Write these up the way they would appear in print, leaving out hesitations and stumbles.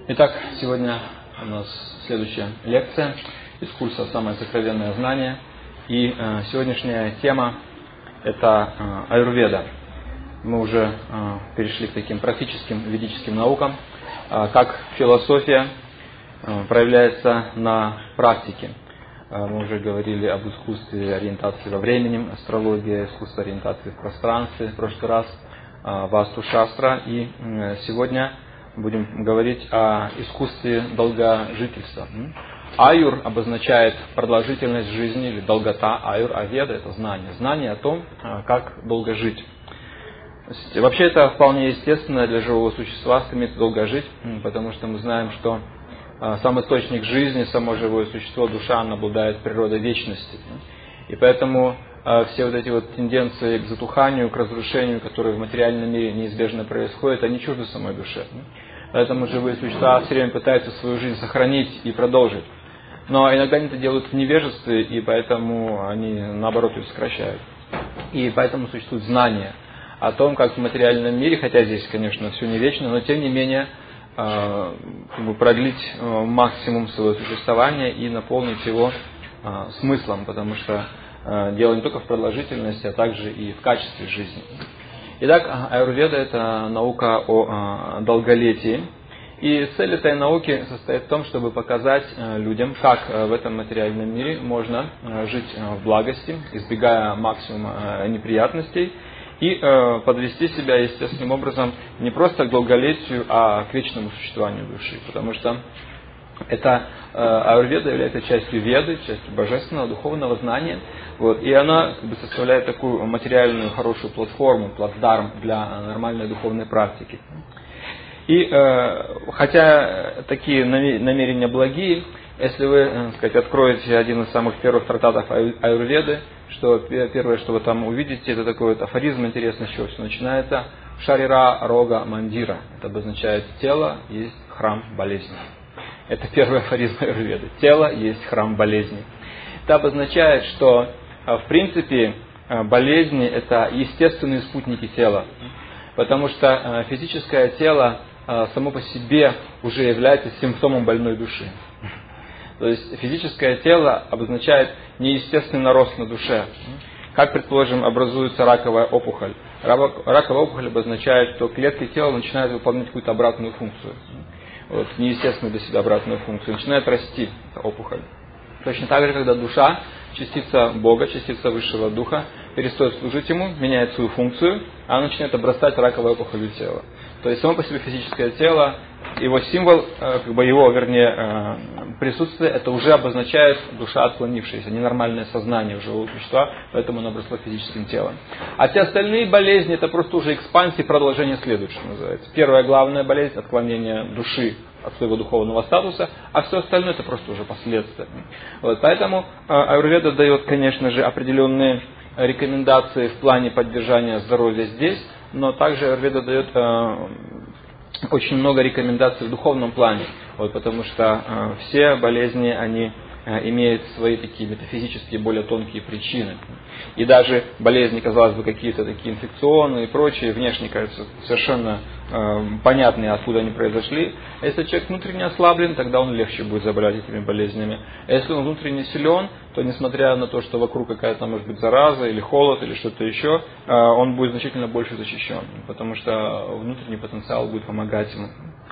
Итак, сегодня у нас следующая лекция из курса «Самое сокровенное знание». И сегодняшняя тема – это аюрведа. Мы уже перешли к таким практическим ведическим наукам, как философия проявляется на практике. Мы уже говорили об искусстве ориентации во времени, астрология, искусство ориентации в пространстве, в прошлый раз Васту-шастра. И сегодня будем говорить о искусстве долгожительства. Аюр обозначает продолжительность жизни или долгота. Аюр, а веда – это знание. Знание о том, как долго жить. Вообще это вполне естественно для живого существа стремиться долго жить, потому что мы знаем, что сам источник жизни, само живое существо, душа, она обладает природой вечности. И поэтому все вот эти вот тенденции к затуханию, к разрушению, которые в материальном мире неизбежно происходят, они чужды самой душе. Поэтому живые существа все время пытаются свою жизнь сохранить и продолжить. Но иногда они это делают в невежестве, и поэтому они наоборот ее сокращают. И поэтому существует знание о том, как в материальном мире, хотя здесь, конечно, все не вечно, но тем не менее продлить максимум своего существования и наполнить его смыслом, потому что дело не только в продолжительности, а также и в качестве жизни. Итак, аюрведа – это наука о долголетии. И цель этой науки состоит в том, чтобы показать людям, как в этом материальном мире можно жить в благости, избегая максимума неприятностей, и подвести себя естественным образом не просто к долголетию, а к вечному существованию души. Потому что аюрведа является частью веды, частью божественного, духовного знания. И она составляет такую материальную хорошую платформу, плацдарм для нормальной духовной практики. И хотя такие намерения благие, если вы, откроете один из самых первых трактатов аюрведы, что первое, что вы там увидите, это такой вот афоризм интересный, с чего все начинается. Шарира рога мандира. Это обозначает тело есть храм болезни. Это первый афоризм аюрведы. Тело есть храм болезни. Это обозначает, что в принципе болезни это естественные спутники тела. Потому что физическое тело само по себе уже является симптомом больной души. То есть физическое тело обозначает неестественный нарост на душе. Как, предположим, образуется раковая опухоль? Раковая опухоль обозначает, что клетки тела начинают выполнять какую-то обратную функцию. Неестественную для себя обратную функцию. Начинает расти эта опухоль. Точно так же, когда душа, частица Бога, частица Высшего Духа, перестает служить Ему, меняет свою функцию, она начинает обрастать раковой опухолью тела. То есть само по себе физическое тело, его символ, присутствие, это уже обозначает душа отклонившаяся, ненормальное сознание у живого существа, поэтому оно обросло физическим телом. А все остальные болезни, это просто уже экспансия и продолжение следующего, что называется. Первая главная болезнь – отклонение души от своего духовного статуса, а все остальное – это просто уже последствия. Поэтому аюрведа дает, конечно же, определенные рекомендации в плане поддержания здоровья здесь, но также аюрведа дает очень много рекомендаций в духовном плане, потому что все болезни, они имеют свои такие метафизические, более тонкие причины. И даже болезни, казалось бы, какие-то такие инфекционные и прочие, внешне кажется совершенно понятные, откуда они произошли. А если человек внутренне ослаблен, тогда он легче будет заболевать этими болезнями. А если он внутренне силен, то несмотря на то, что вокруг какая-то может быть зараза или холод или что-то еще, он будет значительно больше защищен, потому что внутренний потенциал будет помогать ему.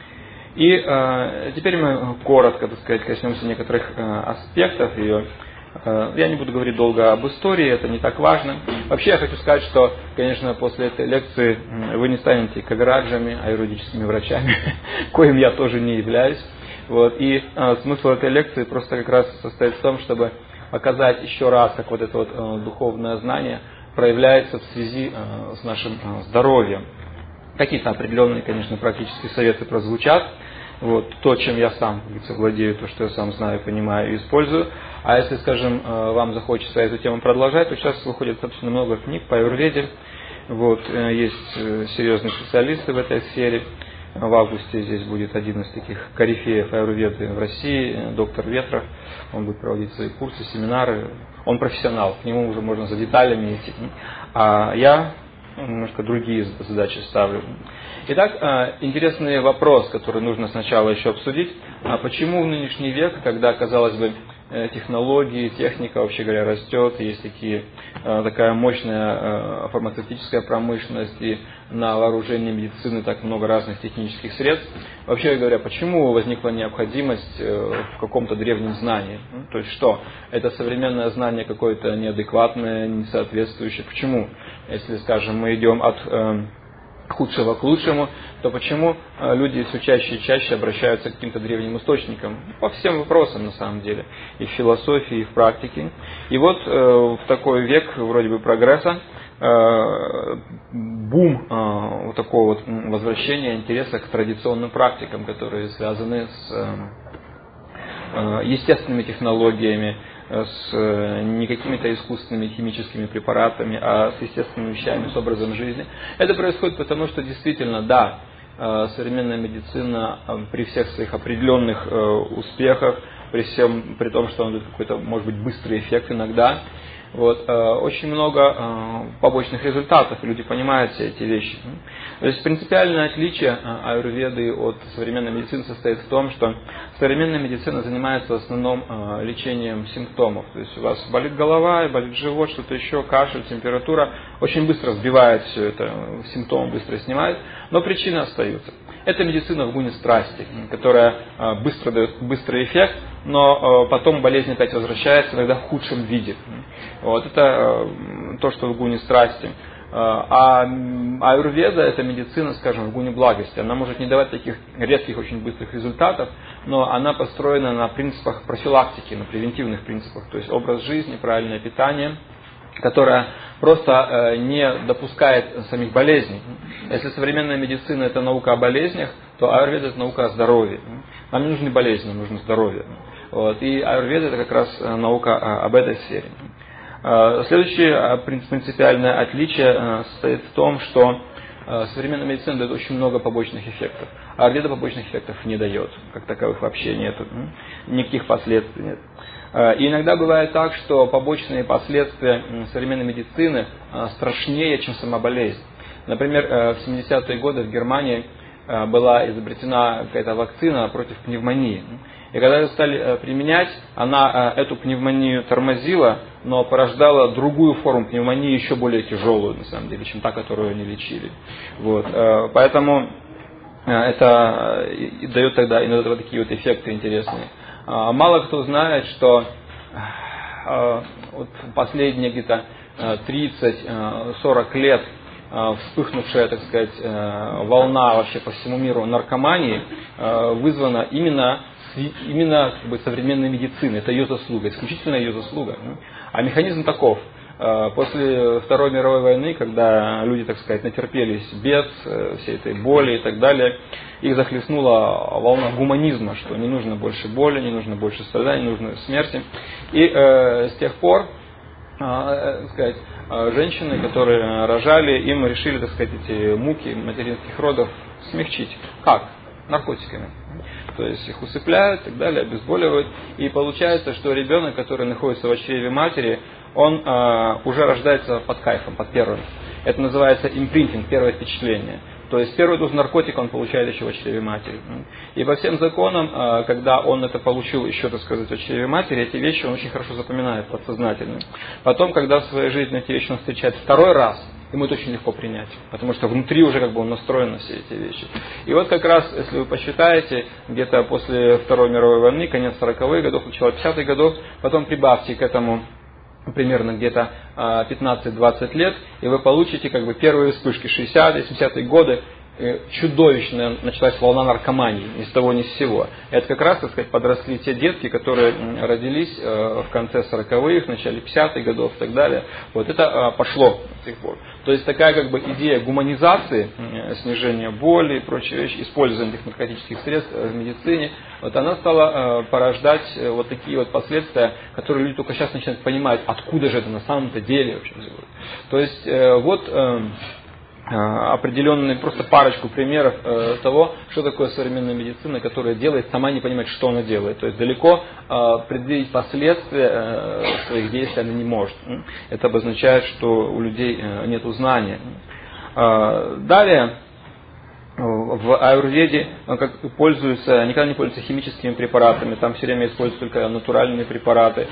И теперь мы коротко, коснемся некоторых аспектов ее. Я не буду говорить долго об истории, это не так важно. Вообще я хочу сказать, что, конечно, после этой лекции вы не станете кавираджами, аюрведическими врачами, коим я тоже не являюсь. И смысл этой лекции просто как раз состоит в том, чтобы показать еще раз, как это духовное знание проявляется в связи с нашим здоровьем. Какие-то определенные, конечно, практические советы прозвучат. То, чем я сам владею, то, что я сам знаю, понимаю и использую. А если, скажем, вам захочется эту тему продолжать, то сейчас выходит достаточно много книг по аюрведе. Есть серьезные специалисты в этой сфере. В августе здесь будет один из таких корифеев аюрведы в России, доктор Ветров. Он будет проводить свои курсы, семинары. Он профессионал, к нему уже можно за деталями идти. А я немножко другие задачи ставлю. Итак, интересный вопрос, который нужно сначала еще обсудить. Почему в нынешний век, когда, казалось бы, технологии, техника, вообще говоря, растет, есть такая мощная фармацевтическая промышленность, и на вооружении медицины так много разных технических средств. Вообще говоря, почему возникла необходимость в каком-то древнем знании? То есть что? Это современное знание какое-то неадекватное, несоответствующее. Почему? Если, скажем, мы идем от худшего к лучшему, то почему люди все чаще и чаще обращаются к каким-то древним источникам? По всем вопросам, на самом деле. И в философии, и в практике. И вот в такой век, вроде бы, прогресса, бум вот такого вот возвращения интереса к традиционным практикам, которые связаны с естественными технологиями, с не какими-то искусственными химическими препаратами, а с естественными вещами, с образом жизни. Это происходит потому, что действительно, да, современная медицина при всех своих определенных успехах, при том, что она дает какой-то, может быть, быстрый эффект иногда, очень много побочных результатов, люди понимают все эти вещи. То есть принципиальное отличие аюрведы от современной медицины состоит в том, что современная медицина занимается в основном лечением симптомов. То есть у вас болит голова, болит живот, что-то еще, кашель, температура. Очень быстро сбивает все это, симптомы быстро снимает, но причины остаются. Это медицина в гуне страсти, которая быстро дает быстрый эффект, но потом болезнь опять возвращается, иногда в худшем виде. Это то, что в гуне страсти. А аюрведа – это медицина, скажем, в гуне благости. Она может не давать таких редких, очень быстрых результатов, но она построена на принципах профилактики, на превентивных принципах. То есть образ жизни, правильное питание, которое просто не допускает самих болезней. Если современная медицина – это наука о болезнях, то аюрведа – это наука о здоровье. Нам не нужны болезни, нам нужно здоровье. И аюрведа – это как раз наука об этой сфере. Следующее принципиальное отличие состоит в том, что современная медицина дает очень много побочных эффектов, а аюрведа побочных эффектов не дает, как таковых вообще нет, никаких последствий нет. И иногда бывает так, что побочные последствия современной медицины страшнее, чем сама болезнь. Например, в 70-е годы в Германии была изобретена какая-то вакцина против пневмонии. И когда ее стали применять, она эту пневмонию тормозила, но порождала другую форму пневмонии, еще более тяжелую, на самом деле, чем та, которую они лечили. Поэтому это дает тогда иногда такие вот эффекты интересные. Мало кто знает, что последние где-то 30-40 лет вспыхнувшая, так сказать, волна вообще по всему миру наркомании вызвана именно современной медициной. Это ее заслуга, исключительно ее заслуга. А механизм таков. После Второй мировой войны, когда люди, так сказать, натерпелись бед, всей этой боли и так далее, их захлестнула волна гуманизма, что не нужно больше боли, не нужно больше страданий, не нужно смерти. И с тех пор, так сказать, женщины, которые рожали, им решили, так сказать, эти муки материнских родов смягчить. Как? Наркотиками. То есть их усыпляют и так далее, обезболивают. И получается, что ребенок, который находится в чреве матери, он уже рождается под кайфом, под первым. Это называется импринтинг, первое впечатление. То есть первую дозу наркотика он получает еще в чреве матери. И по всем законам, когда он это получил еще, так сказать, в чреве матери, эти вещи он очень хорошо запоминает подсознательно. Потом, когда в своей жизни эти вещи он встречает второй раз, ему это очень легко принять, потому что внутри уже он настроен на все эти вещи. И вот как раз, если вы посчитаете, где-то после Второй мировой войны, конец 40-х годов, начало 50-х годов, потом прибавьте к этому примерно где-то 15-20 лет, и вы получите первые вспышки 60-е, 70-е годы. Чудовищная началась волна наркомании, ни с того ни с сего. Это как раз, так сказать, подросли те детки, которые родились в конце 40-х, в начале 50-х годов и так далее. Это пошло с тех пор. То есть такая идея гуманизации, снижения боли и прочие вещи, использования этих наркотических средств в медицине, она стала порождать такие последствия, которые люди только сейчас начинают понимать, откуда же это на самом-то деле вообще. То есть определенные, просто парочку примеров того, что такое современная медицина, которая делает, сама не понимает, что она делает. То есть далеко предвидеть последствия своих действий она не может. Это обозначает, что у людей нет знания. Далее, в аюрведе никогда не пользуются химическими препаратами, там все время используются только натуральные препараты.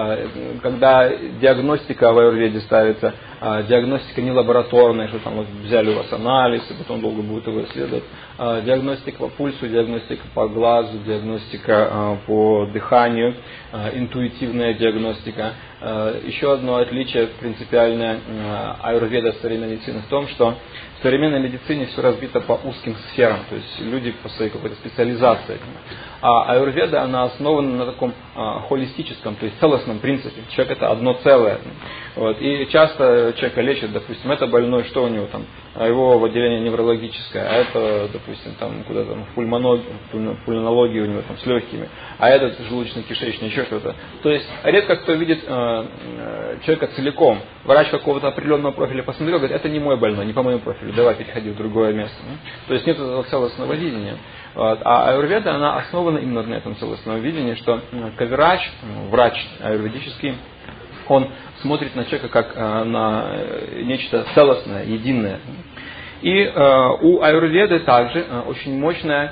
Когда диагностика в аюрведе ставится, диагностика не лабораторная, что там вот взяли у вас анализ, и потом долго будут его исследовать. Диагностика по пульсу, диагностика по глазу, диагностика по дыханию, интуитивная диагностика. Еще одно отличие принципиальное аюрведа от современной медицины в том, что в современной медицине все разбито по узким сферам, то есть люди по своей какой-то специализации. А аюрведа, она основана на таком холистическом, то есть целостном принципе. Человек это одно целое. Вот. И часто человека лечат, допустим, это больной, что у него там, его отделение неврологическое, а это, допустим, там куда-то в пульмонологии у него там с легкими, а этот желудочно-кишечный, еще что-то. То есть редко кто видит человека целиком. Врач какого-то определенного профиля посмотрел, говорит, это не мой больной, не по моему профилю, давай переходи в другое место. То есть нет этого целостного видения. Вот. А аюрведа, она основана именно на этом целостном видении, что кавирач, врач аюрведический, он смотрит на человека как на нечто целостное, единое. И у аюрведы также очень мощная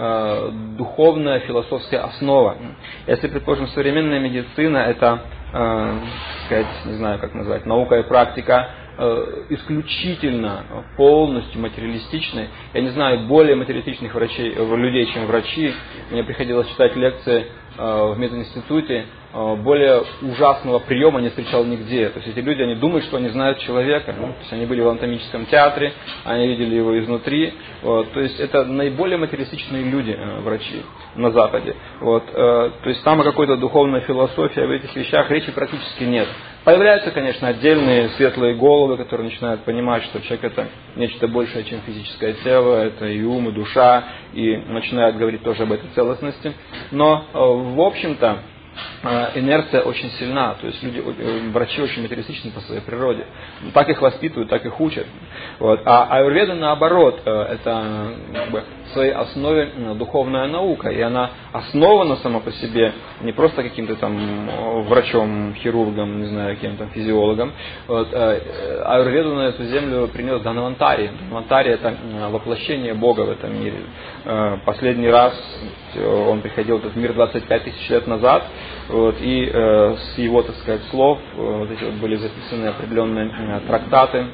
духовная философская основа. Если, предположим, современная медицина это, сказать, не знаю, как назвать, наука и практика, исключительно, полностью материалистичны. Я не знаю более материалистичных людей, чем врачи. Мне приходилось читать лекции в мединституте. Более ужасного приема не встречал нигде. То есть эти люди, они думают, что они знают человека. То есть они были в анатомическом театре, они видели его изнутри. Вот. То есть это наиболее материалистичные люди, врачи на Западе. Вот. То есть там о какой-то духовной философии, об этих вещах речи практически нет. Появляются, конечно, отдельные светлые головы, которые начинают понимать, что человек это нечто большее, чем физическое тело, это и ум, и душа, и начинают говорить тоже об этой целостности. Но, в общем-то, инерция очень сильна, то есть врачи очень материалистичны по своей природе. Так их воспитывают, так их учат. Вот. А аюрведа наоборот, это в своей основе духовная наука, и она основана сама по себе не просто каким-то там врачом, хирургом, не знаю, каким-то физиологом. Вот. Аюрведу на эту землю принес Дханвантари. Дханвантари это воплощение Бога в этом мире. Последний раз он приходил в этот мир 25 тысяч лет назад. Вот, и с его, так сказать, слов вот эти вот были записаны определенные трактаты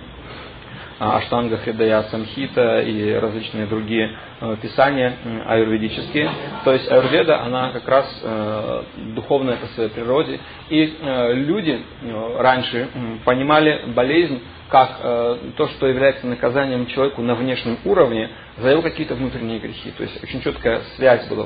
Аштанга Хридая Самхита и различные другие писания аюрведические. То есть аюрведа, она как раз духовная по своей природе. И люди раньше понимали болезнь как то, что является наказанием человеку на внешнем уровне за его какие-то внутренние грехи. То есть очень четкая связь была,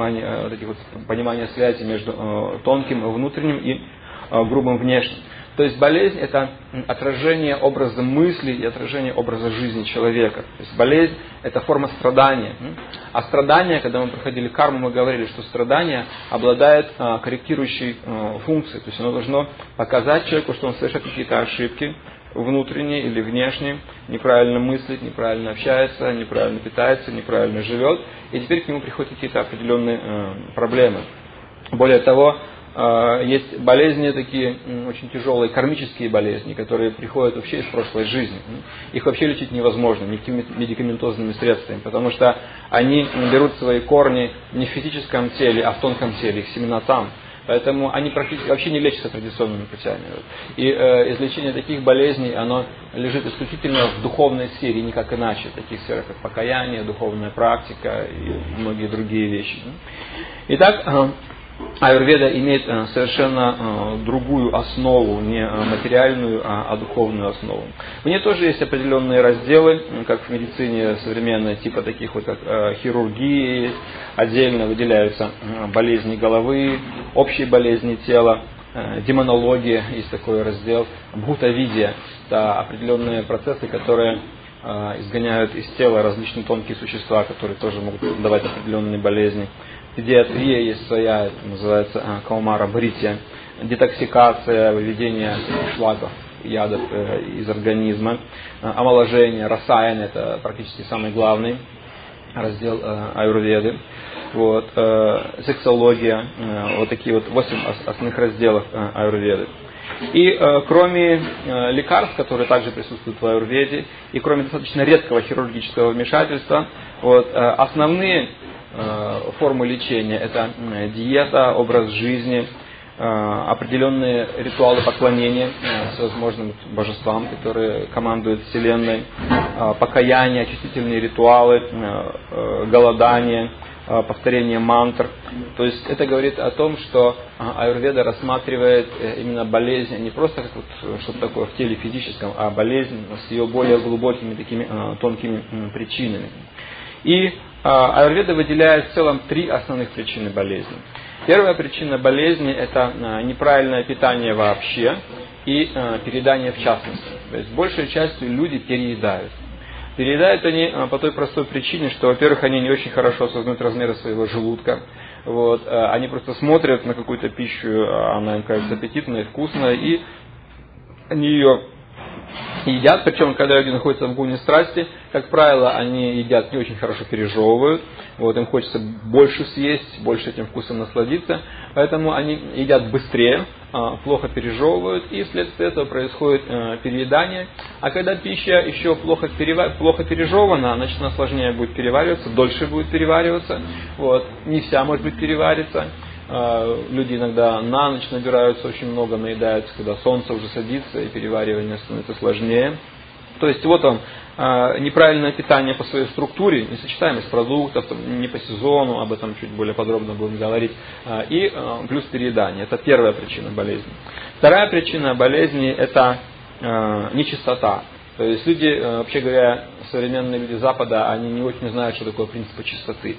понимание связи между тонким внутренним и грубым внешним. То есть болезнь это отражение образа мысли и отражение образа жизни человека. То есть болезнь это форма страдания. А страдание, когда мы проходили карму, мы говорили, что страдание обладает корректирующей функцией. То есть оно должно показать человеку, что он совершает какие-то ошибки, внутренне или внешне, неправильно мыслит, неправильно общается, неправильно питается, неправильно живет, и теперь к нему приходят какие-то определенные проблемы. Более того, есть болезни такие очень тяжелые, кармические болезни, которые приходят вообще из прошлой жизни. Их вообще лечить невозможно никакими медикаментозными средствами, потому что они берут свои корни не в физическом теле, а в тонком теле, их семена там. Поэтому они практически вообще не лечатся традиционными путями. И излечение таких болезней, оно лежит исключительно в духовной сфере, никак иначе. В таких сферах, как покаяние, духовная практика и многие другие вещи. Итак, аюрведа имеет совершенно другую основу, не материальную, а духовную основу. В ней тоже есть определенные разделы, как в медицине современной, типа таких вот, как хирургии, отдельно выделяются болезни головы, общие болезни тела, демонология, есть такой раздел, бхутавидия, это определенные процессы, которые изгоняют из тела различные тонкие существа, которые тоже могут давать определенные болезни. Педиатрия есть своя, называется каумара бритья, детоксикация, выведение шлаков, ядов из организма, омоложение, расаяна, это практически самый главный раздел аюрведы. Вот, сексология, вот такие вот 8 основных разделов аюрведы. И кроме лекарств, которые также присутствуют в аюрведе, и кроме достаточно редкого хирургического вмешательства, основные формы лечения – это диета, образ жизни, определенные ритуалы поклонения всевозможным божествам, которые командуют Вселенной, покаяние, очистительные ритуалы, голодание, повторение мантр. То есть это говорит о том, что аюрведа рассматривает именно болезнь не просто как что-то такое в теле физическом, а болезнь с ее более глубокими такими тонкими причинами. И аюрведа выделяет в целом 3 основных причины болезни. Первая причина болезни – это неправильное питание вообще и переедание в частности. То есть большей частью люди переедают. Переедают они по той простой причине, что, во-первых, они не очень хорошо осознают размеры своего желудка. Они просто смотрят на какую-то пищу, она им кажется аппетитной, вкусной, и они ее едят, причем, когда люди находятся в гуне страсти, как правило, они едят не очень хорошо пережевывают, им хочется больше съесть, больше этим вкусом насладиться, поэтому они едят быстрее, плохо пережевывают, и вследствие этого происходит переедание. А когда пища еще плохо пережевана, значит она сложнее будет перевариваться, дольше будет перевариваться, не вся может быть переварится. Люди иногда на ночь набираются, очень много наедаются, когда солнце уже садится и переваривание становится сложнее. То есть неправильное питание по своей структуре, несочетаемость продуктов, не по сезону, об этом чуть более подробно будем говорить, и плюс переедание. Это первая причина болезни. Вторая причина болезни – это нечистота. То есть люди, вообще говоря, современные люди Запада, они не очень знают, что такое принцип чистоты.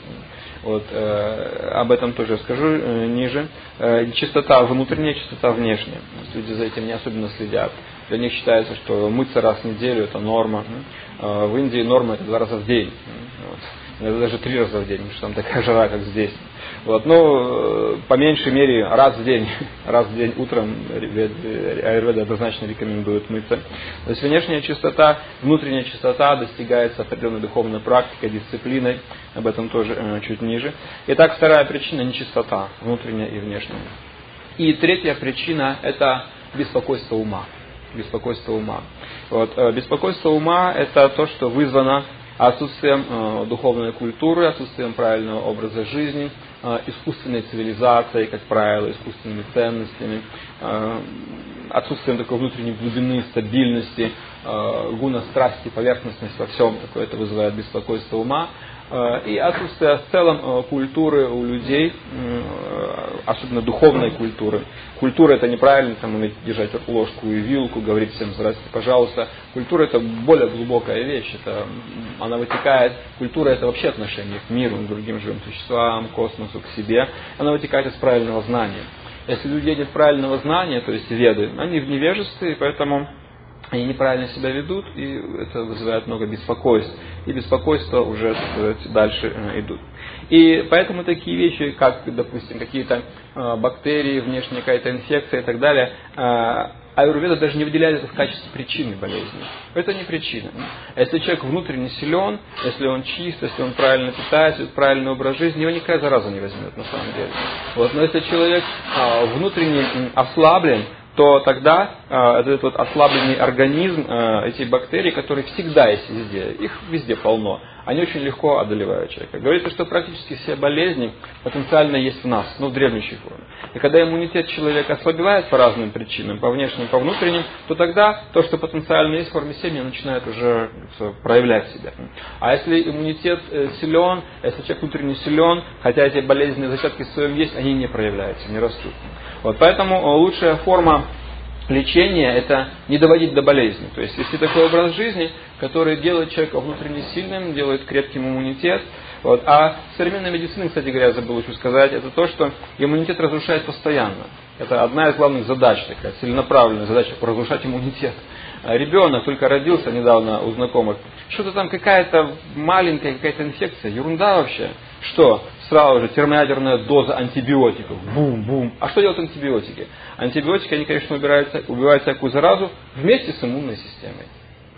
Об этом тоже скажу ниже. Чистота внутренняя, чистота внешняя. Люди за этим не особенно следят. Для них считается, что мыться раз в неделю – это норма. В Индии норма – это 2 раза в день. Иногда даже 3 раза в день, потому что там такая жара, как здесь. По меньшей мере, раз в день утром аюрведа однозначно рекомендует мыться. То есть внешняя чистота, внутренняя чистота достигается определенной духовной практикой, дисциплиной. Об этом тоже чуть ниже. Итак, вторая причина – нечистота, внутренняя и внешняя. И третья причина – это беспокойство ума. Беспокойство ума. Беспокойство ума – это то, что вызвано отсутствием духовной культуры, отсутствием правильного образа жизни, искусственной цивилизацией, как правило, искусственными ценностями, отсутствием такой внутренней глубины, стабильности, гуна страсти, поверхностность во всем. Такое это вызывает беспокойство ума. И отсутствие в целом культуры у людей, особенно духовной культуры. Культура — это неправильно уметь держать ложку и вилку, говорить всем «здравствуйте, пожалуйста». Культура — это более глубокая вещь. Она вытекает, культура — это вообще отношение к миру, к другим живым существам, к космосу, к себе. Она вытекает из правильного знания. Если люди нет правильного знания, то есть веды, они в невежестве, и поэтому они неправильно себя ведут, и это вызывает много беспокойств. И беспокойства уже, так сказать, дальше идут. И поэтому такие вещи, как, допустим, какие-то бактерии, внешняя какая-то инфекция и так далее, аюрведа даже не выделяет это в качестве причины болезни. Это не причина. Если человек внутренне силен, если он чист, если он правильно питается, правильный образ жизни, его никакая зараза не возьмет на самом деле. Но если человек внутренне ослаблен, то тогда этот ослабленный организм, эти бактерии, которые всегда есть везде, их везде полно, они очень легко одолевают человека. Говорится, что практически все болезни потенциально есть в нас, в древнейшей форме. И когда иммунитет человека ослабевает по разным причинам, по внешним, по внутренним, то тогда то, что потенциально есть в форме семени, начинает уже проявлять себя. А если иммунитет силен, если человек внутренне силен, хотя эти болезненные зачатки в своем есть, они не проявляются, не растут. Поэтому лучшая форма лечения – это не доводить до болезни. То есть, если такой образ жизни, который делает человека внутренне сильным, делает крепким иммунитет. А современная медицина, кстати говоря, забыл еще сказать, это то, что иммунитет разрушает постоянно. Это одна из главных задач, такая целенаправленная задача – разрушать иммунитет. Ребенок только родился недавно у знакомых, что-то там какая-то маленькая какая-то инфекция, ерунда вообще. Что? Сразу же термоядерная доза антибиотиков. Бум-бум. А что делают антибиотики? Антибиотики, они, конечно, убивают всякую заразу вместе с иммунной системой.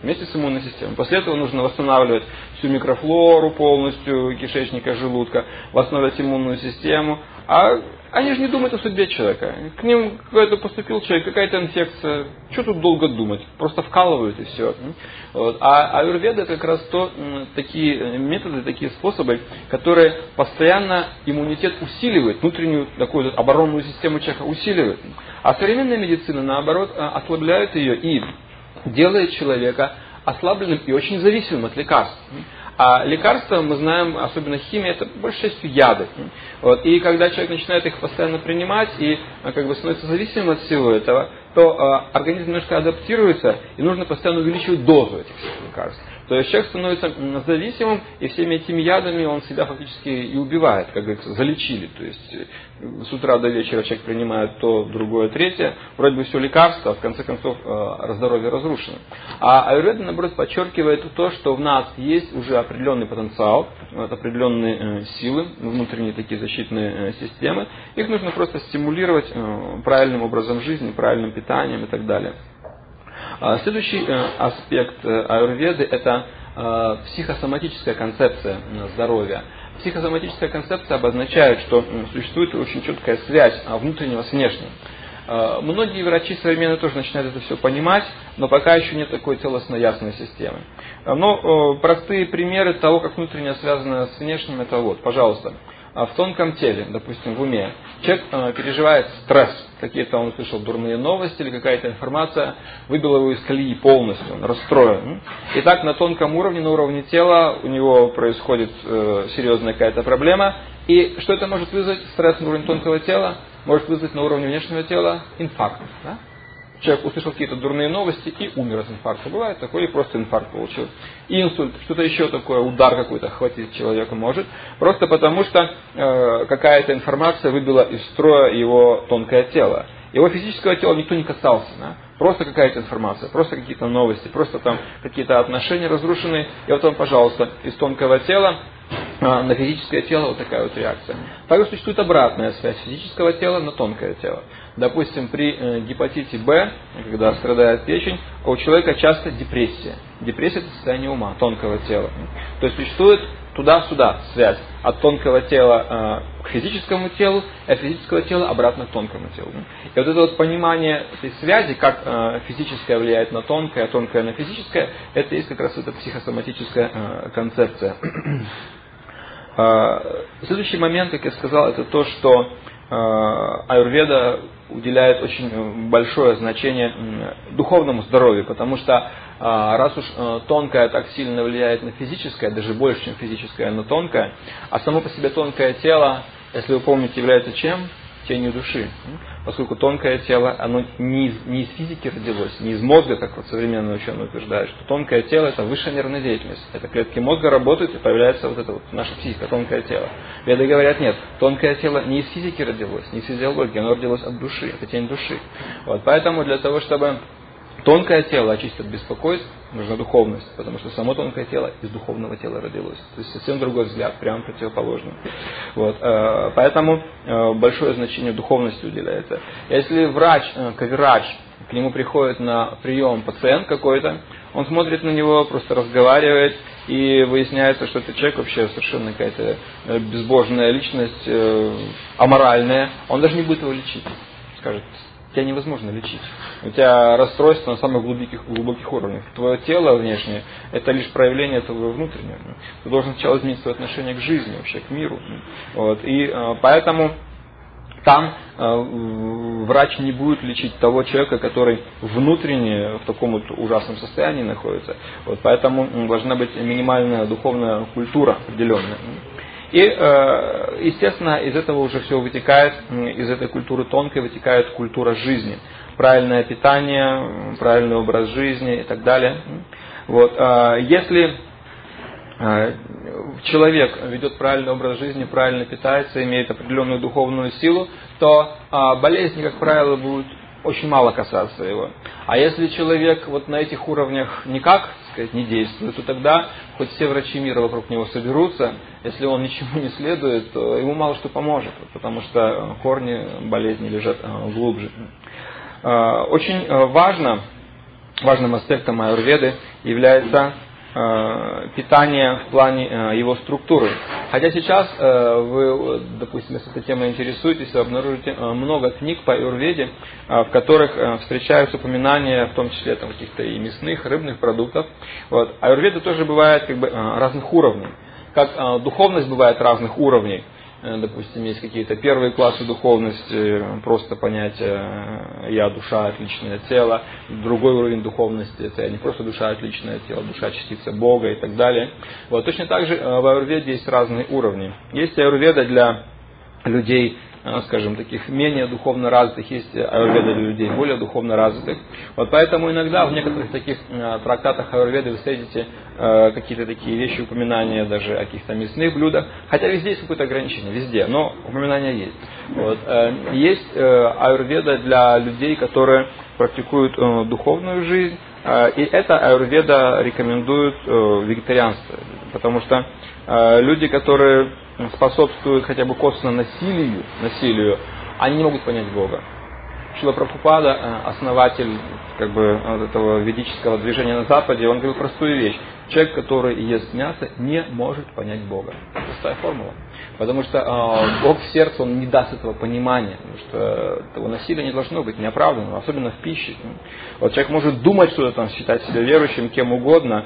вместе с иммунной системой. После этого нужно восстанавливать всю микрофлору полностью кишечника, желудка, восстанавливать иммунную систему. А они же не думают о судьбе человека. К ним какой-то поступил человек, какая-то инфекция. Что тут долго думать? Просто вкалывают и все. Вот. А аюрведа как раз такие методы, такие способы, которые постоянно иммунитет усиливают, внутреннюю такую оборонную систему человека усиливают. А современная медицина, наоборот, ослабляет ее и делает человека ослабленным и очень зависимым от лекарств. А лекарства, мы знаем, особенно химия, это большей частью яды. Вот. И когда человек начинает их постоянно принимать и становится зависимым от всего этого, то организм немножко адаптируется, и нужно постоянно увеличивать дозу этих всех лекарств. То есть человек становится зависимым, и всеми этими ядами он себя фактически и убивает, как говорится, залечили. То есть с утра до вечера человек принимает то, другое, третье, вроде бы все лекарство, а в конце концов здоровье разрушено. А аюрведа, наоборот, подчеркивает то, что в нас есть уже определенный потенциал, определенные силы, внутренние такие защитные системы. Их нужно просто стимулировать правильным образом жизни, правильным питанием и так далее. Следующий аспект аюрведы – это психосоматическая концепция здоровья. Психосоматическая концепция обозначает, что существует очень четкая связь внутреннего с внешним. Многие врачи современные тоже начинают это все понимать, но пока еще нет такой целостно ясной системы. Но простые примеры того, как внутреннее связано с внешним, это вот, пожалуйста. В тонком теле, допустим, в уме, человек переживает стресс, какие-то он услышал дурные новости или какая-то информация выбила его из колеи полностью, он расстроен. Итак, на тонком уровне, на уровне тела у него происходит серьезная какая-то проблема. И что это может вызвать? Стресс на уровне тонкого тела может вызвать на уровне внешнего тела инфаркт. Да? Человек услышал какие-то дурные новости и умер от инфаркта. Бывает такое, и просто инфаркт получил. Инсульт, что-то еще такое, удар какой-то хватить человека может. Просто потому, что какая-то информация выбила из строя его тонкое тело. Его физического тела никто не касался. Да? Просто какая-то информация, просто какие-то новости, просто там какие-то отношения разрушенные. И вот он, пожалуйста, из тонкого тела на физическое тело вот такая вот реакция. Также существует обратная связь физического тела на тонкое тело. Допустим, при гепатите Б, когда страдает печень, у человека часто депрессия. Депрессия – это состояние ума, тонкого тела. То есть существует туда-сюда связь от тонкого тела к физическому телу, и от физического тела обратно к тонкому телу. И вот это вот понимание этой связи, как физическое влияет на тонкое, а тонкое на физическое, это есть как раз эта психосоматическая концепция. Следующий момент, как я сказал, это то, что аюрведа уделяет очень большое значение духовному здоровью, потому что раз уж тонкое так сильно влияет на физическое, даже больше, чем физическое на тонкое, а само по себе тонкое тело, если вы помните, является чем? Тенью души. Поскольку тонкое тело, оно не из физики родилось, не из мозга, как вот современные ученые утверждают, что тонкое тело – это высшая нервная деятельность. Это клетки мозга работают, и появляется вот это вот наша психика, тонкое тело. Веды говорят, нет, тонкое тело не из физики родилось, не из физиологии, оно родилось от души, это тень души. Вот, поэтому для того, чтобы тонкое тело очистить от беспокойств, нужна духовность, потому что само тонкое тело из духовного тела родилось. То есть совсем другой взгляд, прямо противоположный. Вот, поэтому большое значение духовности уделяется. Если врач, кавирач, к нему приходит на прием пациент какой-то, он смотрит на него, просто разговаривает, и выясняется, что этот человек вообще совершенно какая-то безбожная личность, аморальная, он даже не будет его лечить. Скажет, тебя невозможно лечить. У тебя расстройство на самых глубоких уровнях. Твое тело внешнее – это лишь проявление твоего внутреннего. Ты должен сначала изменить свое отношение к жизни, вообще к миру. Вот. И поэтому там врач не будет лечить того человека, который внутренне в таком вот ужасном состоянии находится. Вот. Поэтому должна быть минимальная духовная культура определенная. И, естественно, из этого уже все вытекает, из этой культуры тонкой вытекает культура жизни. Правильное питание, правильный образ жизни и так далее. Вот. Если человек ведет правильный образ жизни, правильно питается, имеет определенную духовную силу, то болезни, как правило, будут очень мало касаться его. А если человек вот на этих уровнях никак, так сказать, не действует, то тогда хоть все врачи мира вокруг него соберутся, если он ничему не следует, то ему мало что поможет, потому что корни болезни лежат глубже. Очень важно важным аспектом аюрведы является питание в плане его структуры. Хотя сейчас вы, допустим, если этой темой интересуетесь, вы обнаружите много книг по аюрведе, в которых встречаются упоминания, в том числе там, каких-то и мясных, рыбных продуктов. Вот. Аюрведа тоже бывает как бы разных уровней. Как духовность бывает разных уровней. Допустим, есть какие-то первые классы духовности, просто понятие «я душа, отличное тело». Другой уровень духовности – это не просто душа, отличное тело, душа, частица Бога и так далее. Вот. Точно так же в аюрведе есть разные уровни. Есть аюрведа для людей, скажем, таких менее духовно развитых, есть аюрведа для людей более духовно развитых. Вот поэтому иногда в некоторых таких трактатах аюрведы вы встретите какие-то такие вещи, упоминания даже о каких-то мясных блюдах. Хотя везде есть какое-то ограничение, везде, но упоминания есть. Вот. Есть аюрведа для людей, которые практикуют духовную жизнь, и это аюрведа рекомендует вегетарианство, потому что люди, которые способствуют хотя бы косвенно насилию, они не могут понять Бога. Шрила Прабхупада, основатель как бы, вот этого ведического движения на Западе, он говорил простую вещь. Человек, который ест мясо, не может понять Бога. Простая формула. Потому что Бог в сердце, он не даст этого понимания. Потому что этого насилия не должно быть неоправданным, особенно в пище. Вот человек может думать что-то там, считать себя верующим, кем угодно,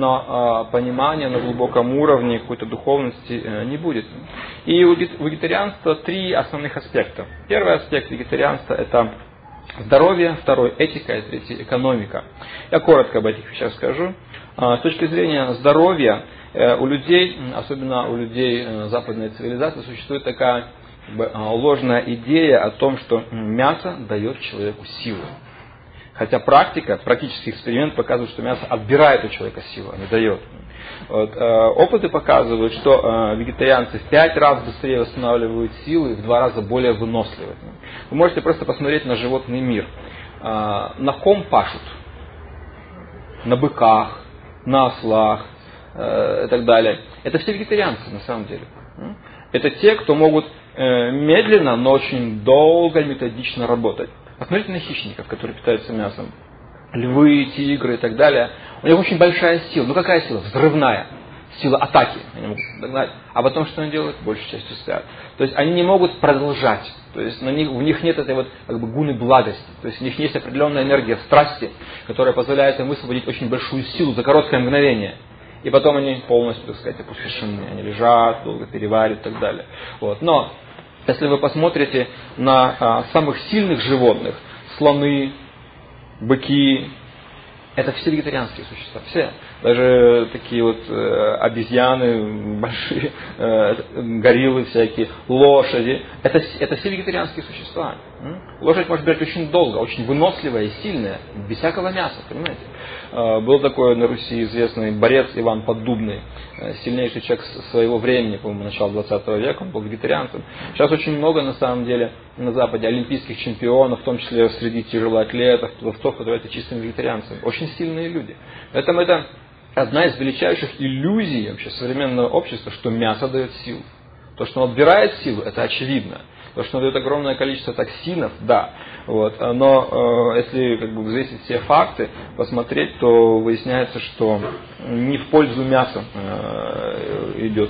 но понимания на глубоком уровне какой-то духовности не будет. И у вегетарианства три основных аспекта. Первый аспект вегетарианства – это здоровье, второй – этика и третий – экономика. Я коротко об этих вещах скажу. С точки зрения здоровья, у людей, особенно у людей западной цивилизации, существует такая ложная идея о том, что мясо дает человеку силу. Хотя практический эксперимент показывает, что мясо отбирает у человека силу, а не дает. Вот. Опыты показывают, что вегетарианцы в 5 раз быстрее восстанавливают силы и в 2 раза более выносливы. Вы можете просто посмотреть на животный мир. На ком пашут? На быках, на ослах и так далее. Это все вегетарианцы на самом деле. Это те, кто могут медленно, но очень долго, методично работать. Посмотрите на хищников, которые питаются мясом. Львы, тигры и так далее. У них очень большая сила. Ну какая сила? Взрывная. Сила атаки. Они могут догнать. А потом что они делают? Большей частью спят. То есть они не могут продолжать. То есть у них нет этой вот как бы гуны благости. То есть у них есть определенная энергия страсти, которая позволяет им высвободить очень большую силу за короткое мгновение. И потом они полностью, так сказать, опустошены. Они лежат, долго переваривают и так далее. Вот. Но если вы посмотрите на самых сильных животных, слоны, быки, это все вегетарианские существа, все. Даже такие вот обезьяны, большие, гориллы всякие, лошади, это все вегетарианские существа. Лошадь может быть очень долго, очень выносливая и сильная, без всякого мяса, понимаете. Был такой на Руси известный борец Иван Поддубный, сильнейший человек своего времени, по-моему, начала 20 века, он был вегетарианцем. Сейчас очень много, на самом деле, на Западе олимпийских чемпионов, в том числе среди тяжелоатлетов, пловцов, которые являются чистыми вегетарианцами. Очень сильные люди. Поэтому это одна из величайших иллюзий вообще современного общества, что мясо дает силу. То, что оно отбирает силу, это очевидно. То, что оно дает огромное количество токсинов, да. Вот. Но если как бы взвесить все факты, посмотреть, то выясняется, что не в пользу мяса идет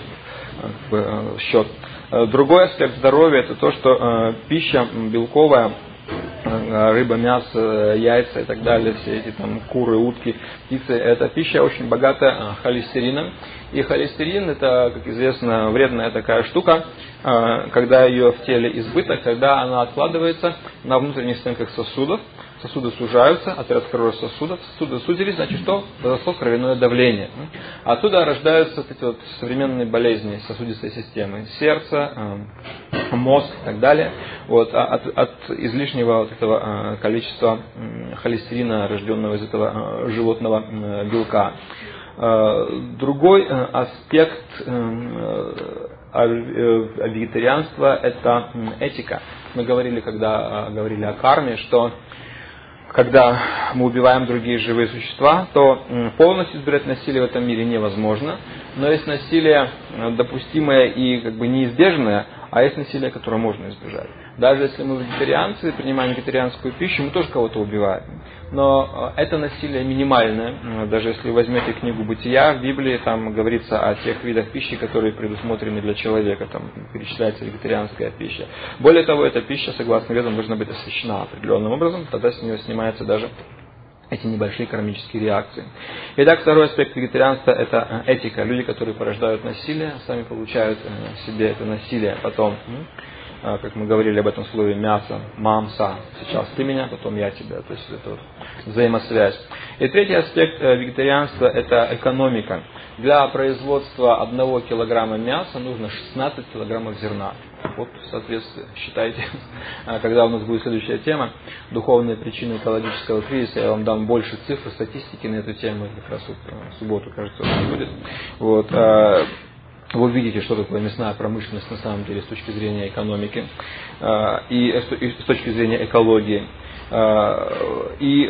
счет. Другой аспект здоровья – это то, что пища белковая, рыба, мясо, яйца и так далее, все эти там куры, утки, птицы, эта пища очень богата холестерином. И холестерин – это, как известно, вредная такая штука, когда ее в теле избыток, когда она откладывается на внутренних стенках сосудов, сосуды сужаются, атеросклероз сосудов, сосуды сузились, значит что? Возросло кровяное давление. Оттуда рождаются вот эти вот современные болезни сосудистой системы, сердце, мозг и так далее. Вот, от излишнего вот этого количества холестерина, рожденного из этого животного белка. Другой аспект вегетарианства – это этика. Мы говорили, когда говорили о карме, что когда мы убиваем другие живые существа, то полностью избежать насилия в этом мире невозможно. Но есть насилие допустимое и как бы неизбежное, а есть насилие, которое можно избежать. Даже если мы вегетарианцы, принимаем вегетарианскую пищу, мы тоже кого-то убиваем. Но это насилие минимальное. Даже если вы возьмете книгу «Бытия», в Библии там говорится о тех видах пищи, которые предусмотрены для человека. Там перечисляется вегетарианская пища. Более того, эта пища, согласно ведам, должна быть освящена определенным образом. Тогда с нее снимаются даже эти небольшие кармические реакции. Итак, второй аспект вегетарианства – это этика. Люди, которые порождают насилие, сами получают в себе это насилие. Потом, как мы говорили об этом слове мясо, мамса, сейчас ты меня, потом я тебя. То есть это вот взаимосвязь. И третий аспект вегетарианства – это экономика. Для производства 1 килограмма мяса нужно 16 килограммов зерна. Вот, соответственно, считайте, когда у нас будет следующая тема, духовные причины экологического кризиса, я вам дам больше цифр, статистики на эту тему, как раз вот в субботу, кажется, уже будет. Вот, вы увидите, что такое мясная промышленность на самом деле с точки зрения экономики и с точки зрения экологии. И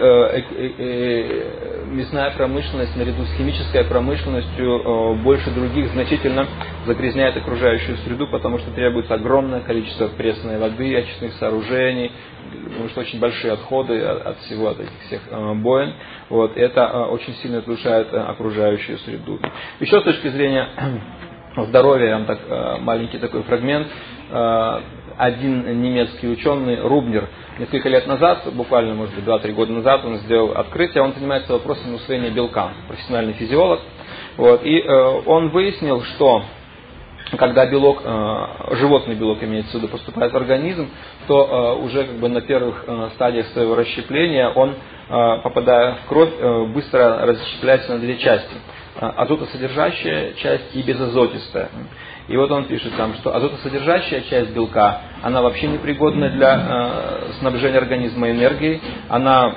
мясная промышленность наряду с химической промышленностью больше других значительно загрязняет окружающую среду, потому что требуется огромное количество пресной воды, очистных сооружений, потому что очень большие отходы от всего, от этих всех боен. Вот, это очень сильно разрушает окружающую среду. Еще с точки зрения здоровья, я вам так маленький такой фрагмент. Один немецкий ученый, Рубнер, несколько лет назад, буквально, может быть, 2-3 года назад, он сделал открытие, он занимается вопросами усвоения белка, профессиональный физиолог. Вот, и он выяснил, что когда белок, животный белок имеется в виду, поступает в организм, то уже как бы на первых стадиях своего расщепления он, попадая в кровь, быстро расщепляется на две части. Азотосодержащая часть и безазотистая. И вот он пишет там, что азотосодержащая часть белка, она вообще непригодна для снабжения организма энергией, она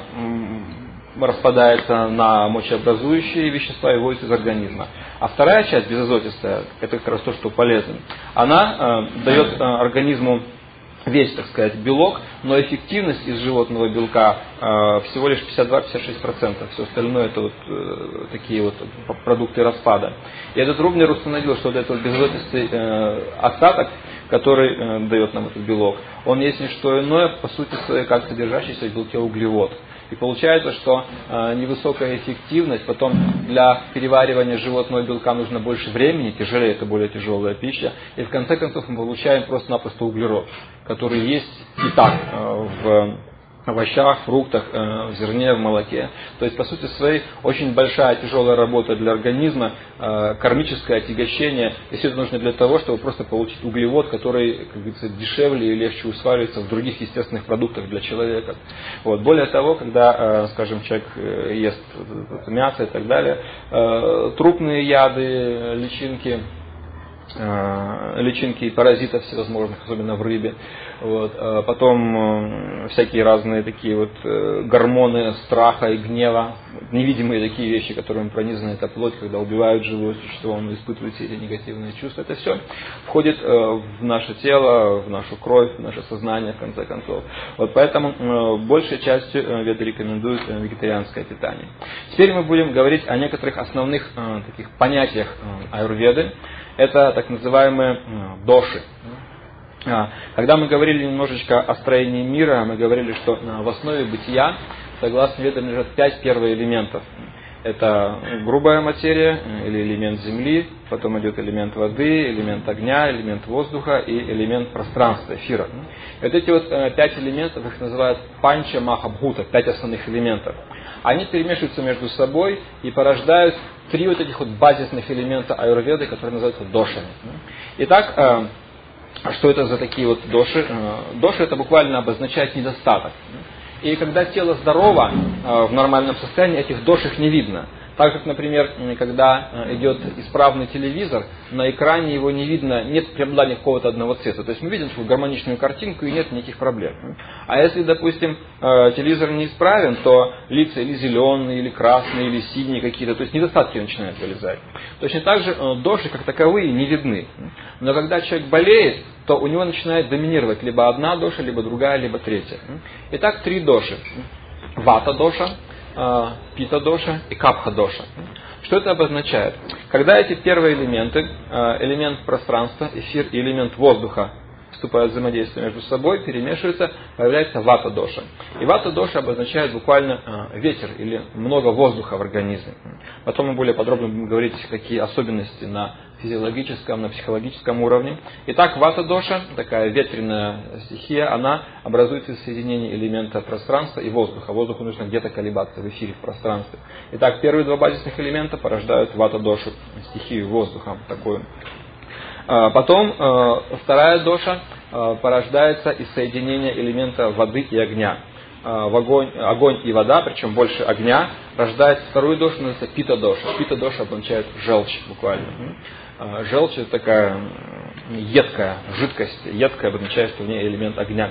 распадается на мочеобразующие вещества и выводится из организма. А вторая часть, безазотистая, это как раз то, что полезно, она дает организму весь, так сказать, белок, но эффективность из животного белка всего лишь 52-56%. Все остальное это вот такие вот продукты распада. И этот Рубнер установил, что вот этот безазотистый остаток, который дает нам этот белок, он есть не что иное, по сути своей, как содержащийся в белке углевод. И получается, что невысокая эффективность, потом для переваривания животного белка нужно больше времени, тяжелее, это более тяжелая пища, и в конце концов мы получаем просто-напросто углерод, который есть и так в овощах, фруктах, в зерне, в молоке. То есть, по сути своей, очень большая тяжелая работа для организма, кармическое отягощение, и все это нужно для того, чтобы просто получить углевод, который, как говорится, дешевле и легче усваивается в других естественных продуктах для человека. Вот. Более того, когда, скажем, человек ест мясо и так далее, трупные яды, личинки паразитов всевозможных, особенно в рыбе. Вот. Потом всякие разные такие вот гормоны страха и гнева, невидимые такие вещи, которыми пронизана эта плоть, когда убивают живое существо, он испытывает все эти негативные чувства. Это все входит в наше тело, в нашу кровь, в наше сознание, в конце концов. Вот поэтому большей частью веды рекомендуют вегетарианское питание. Теперь мы будем говорить о некоторых основных таких понятиях аюрведы. Это так называемые доши. Когда мы говорили немножечко о строении мира, мы говорили, что в основе бытия, согласно ведам, лежат 5 первоэлементов. Это грубая материя, или элемент земли, потом идет элемент воды, элемент огня, элемент воздуха и элемент пространства, эфира. И вот эти вот 5 элементов, их называют панча махабхута, 5 основных элементов. Они перемешиваются между собой и порождают 3 вот этих вот базисных элемента аюрведы, которые называются дошами. Итак, что это за такие вот доши? Доши это буквально обозначает недостаток. И когда тело здорово, в нормальном состоянии, этих дош их не видно. Так как, например, когда идет исправный телевизор, на экране его не видно, нет преобладания какого-то одного цвета. То есть мы видим такую гармоничную картинку и нет никаких проблем. А если, допустим, телевизор неисправен, то лица или зеленые, или красные, или синие какие-то, то есть недостатки начинают вылезать. Точно так же доши как таковые не видны. Но когда человек болеет, то у него начинает доминировать либо одна доша, либо другая, либо третья. Итак, 3 доши. Вата доша, пита доша и капха доша. Что это обозначает? Когда эти первые элементы, элемент пространства, эфир и элемент воздуха, вступают в взаимодействие между собой, перемешиваются, появляется вата-доша. И вата-доша обозначает буквально ветер или много воздуха в организме. Потом мы более подробно будем говорить, какие особенности на физиологическом, на психологическом уровне. Итак, вата-доша, такая ветреная стихия, она образуется из соединения элемента пространства и воздуха. Воздуху нужно где-то колебаться в эфире, в пространстве. Итак, первые два базисных элемента порождают вата-дошу, стихию воздуха такую. Потом вторая доша порождается из соединения элемента воды и огня. Огонь и вода, причем больше огня, рождает вторую дошу, называется пита-доша. Пита-доша обозначает желчь буквально. Желчь — это такая едкая жидкость, едкая обозначает, что в ней элемент огня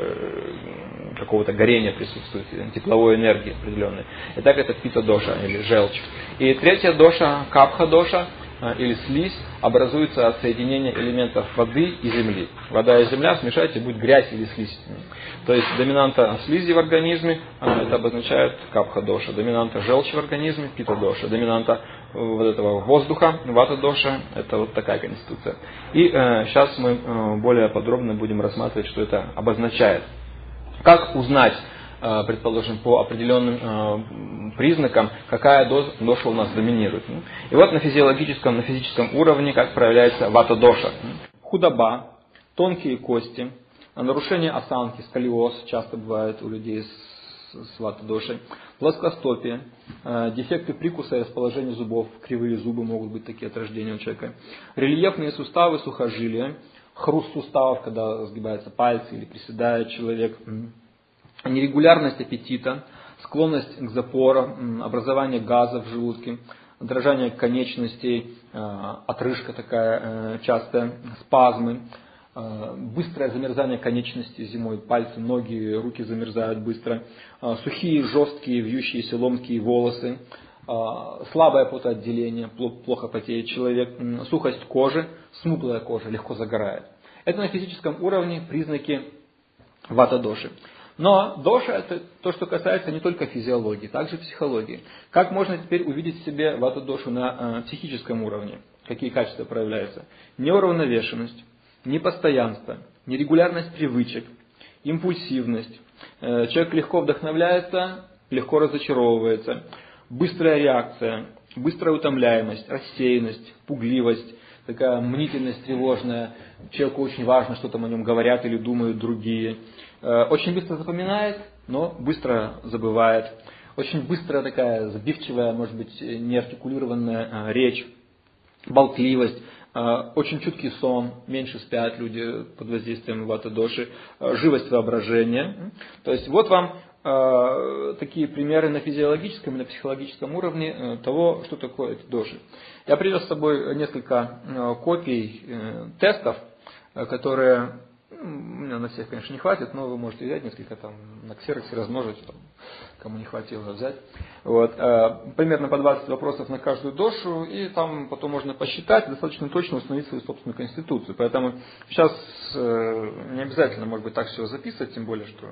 какого-то горения присутствует, тепловой энергии определенной. Итак, это пита-доша или желчь. И третья доша, капха-доша, или слизь, образуется от соединения элементов воды и земли. Вода и земля смешайте, будет грязь или слизь. То есть доминанта слизи в организме, это обозначает капха-доша. Доминанта желчи в организме, пита-доша. Доминанта вот этого воздуха, вата-доша, это вот такая конституция. И сейчас мы более подробно будем рассматривать, что это обозначает. Как узнать, предположим, по определенным признакам, какая доша у нас доминирует. И вот на физическом уровне, как проявляется вата-доша. Худоба, тонкие кости, нарушение осанки, сколиоз, часто бывает у людей с вата-дошей, плоскостопие, дефекты прикуса и расположения зубов, кривые зубы могут быть такие от рождения у человека, рельефные суставы, сухожилия, хруст суставов, когда сгибаются пальцы или приседает человек, нерегулярность аппетита, склонность к запорам, образование газа в желудке, дрожание конечностей, отрыжка такая частая, спазмы, быстрое замерзание конечностей зимой, пальцы, ноги, руки замерзают быстро, сухие, жесткие, вьющиеся, ломкие волосы, слабое потоотделение, плохо потеет человек, сухость кожи, смуглая кожа, легко загорает. Это на физическом уровне признаки вата-доши. Но доша — это то, что касается не только физиологии, также психологии. Как можно теперь увидеть в себе вата-дошу на психическом уровне? Какие качества проявляются? Неуравновешенность, непостоянство, нерегулярность привычек, импульсивность. Человек легко вдохновляется, легко разочаровывается, быстрая реакция, быстрая утомляемость, рассеянность, пугливость, такая мнительность тревожная. Человеку очень важно, что там о нем говорят или думают другие. Очень быстро запоминает, но быстро забывает. Очень быстрая такая сбивчивая, может быть, неартикулированная речь, болтливость, очень чуткий сон, меньше спят люди под воздействием вата-доши, живость воображения. То есть вот вам такие примеры на физиологическом и на психологическом уровне того, что такое эти доши. Я привез с собой несколько копий тестов, которые, у меня на всех, конечно, не хватит, но вы можете взять несколько там на ксероксе, размножить, кому не хватило взять. Вот. Примерно по 20 вопросов на каждую дошу, и там потом можно посчитать, достаточно точно установить свою собственную конституцию. Поэтому сейчас не обязательно, может быть, так все записывать, тем более, что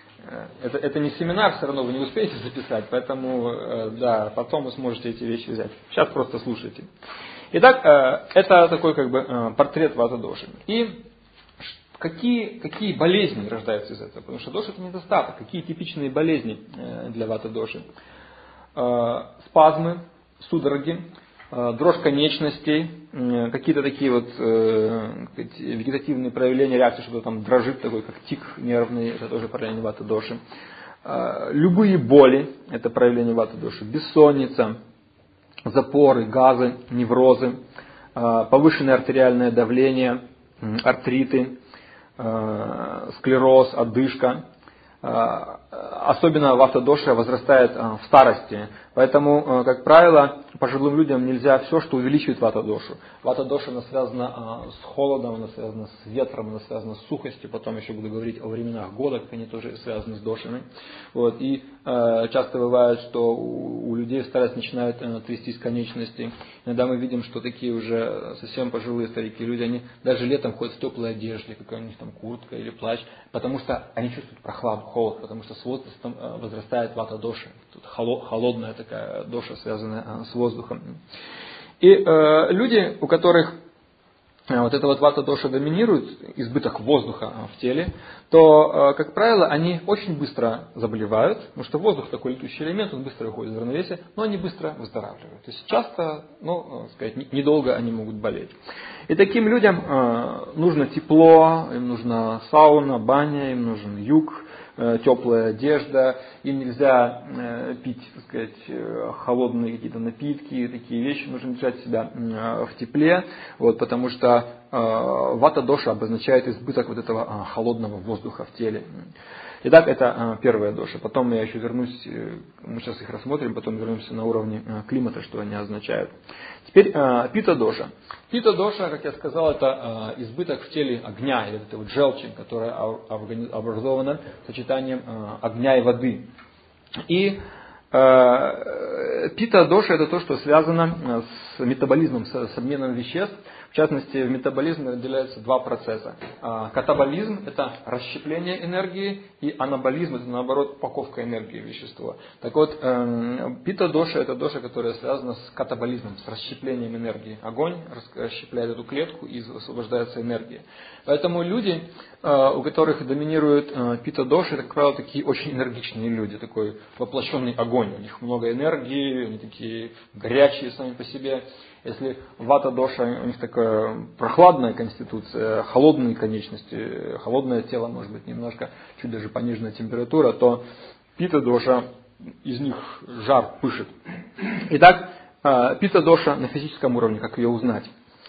это не семинар, все равно вы не успеете записать, поэтому да, потом вы сможете эти вещи взять. Сейчас просто слушайте. Итак, это такой как бы портрет вата-доши. И какие болезни рождаются из этого? Потому что доша — это недостаток. Какие типичные болезни для вата-доши? Спазмы, судороги, дрожь конечностей, какие-то такие вот вегетативные проявления реакции, что-то там дрожит, такой как тик нервный, это тоже проявление вата-доши. Любые боли — это проявление вата-доши. Бессонница, запоры, газы, неврозы, повышенное артериальное давление, артриты, склероз, одышка. Особенно вата-доша возрастает в старости. Поэтому, как правило, пожилым людям нельзя все, что увеличивает вата-дошу. Вата-доша, она связана с холодом, она связана с ветром, она связана с сухостью. Потом еще буду говорить о временах года, как они тоже связаны с дошами. Вот. И часто бывает, что у людей в старости начинают трястись конечности. Иногда мы видим, что такие уже совсем пожилые старики люди, они даже летом ходят в теплой одежде, какая у них там куртка или плащ, потому что они чувствуют прохладу, холод, потому что с возрастом возрастает вата-доша. Тут холодная такая доша, связанная с воздухом. И люди, у которых вот эта вот вата-доша доминирует, избыток воздуха в теле, то, как правило, они очень быстро заболевают, потому что воздух такой летучий элемент, он быстро выходит из равновесия, но они быстро выздоравливают. То есть часто, сказать, недолго они могут болеть. И таким людям нужно тепло, им нужна сауна, баня, им нужен юг, теплая одежда, им нельзя пить, так сказать, холодные какие-то напитки, такие вещи, нужно держать себя в тепле, вот, потому что вата-доша обозначает избыток вот этого холодного воздуха в теле. Итак, это первая доша. Потом я еще вернусь, мы сейчас их рассмотрим, потом вернемся на уровне климата, что они означают. Теперь пита-доша. Пита-доша, как я сказал, это избыток в теле огня, или это вот желчь, которая образована сочетанием огня и воды. И пита-доша это то, что связано с метаболизмом, с обменом веществ. В частности, в метаболизме разделяются два процесса. Катаболизм – это расщепление энергии, и анаболизм – это, наоборот, упаковка энергии в вещество. Так вот, пита-доша – это доша, которая связана с катаболизмом, с расщеплением энергии. Огонь расщепляет эту клетку и освобождается энергия. Поэтому люди, у которых доминирует пита-доша, это, как правило, такие очень энергичные люди, такой воплощенный огонь. У них много энергии, они такие горячие сами по себе. Если вата-доша, у них такая прохладная конституция, холодные конечности, холодное тело, может быть, немножко, чуть даже пониженная температура, то пита-доша, из них жар пышет. Итак, пита-доша на физическом уровне, как ее узнать?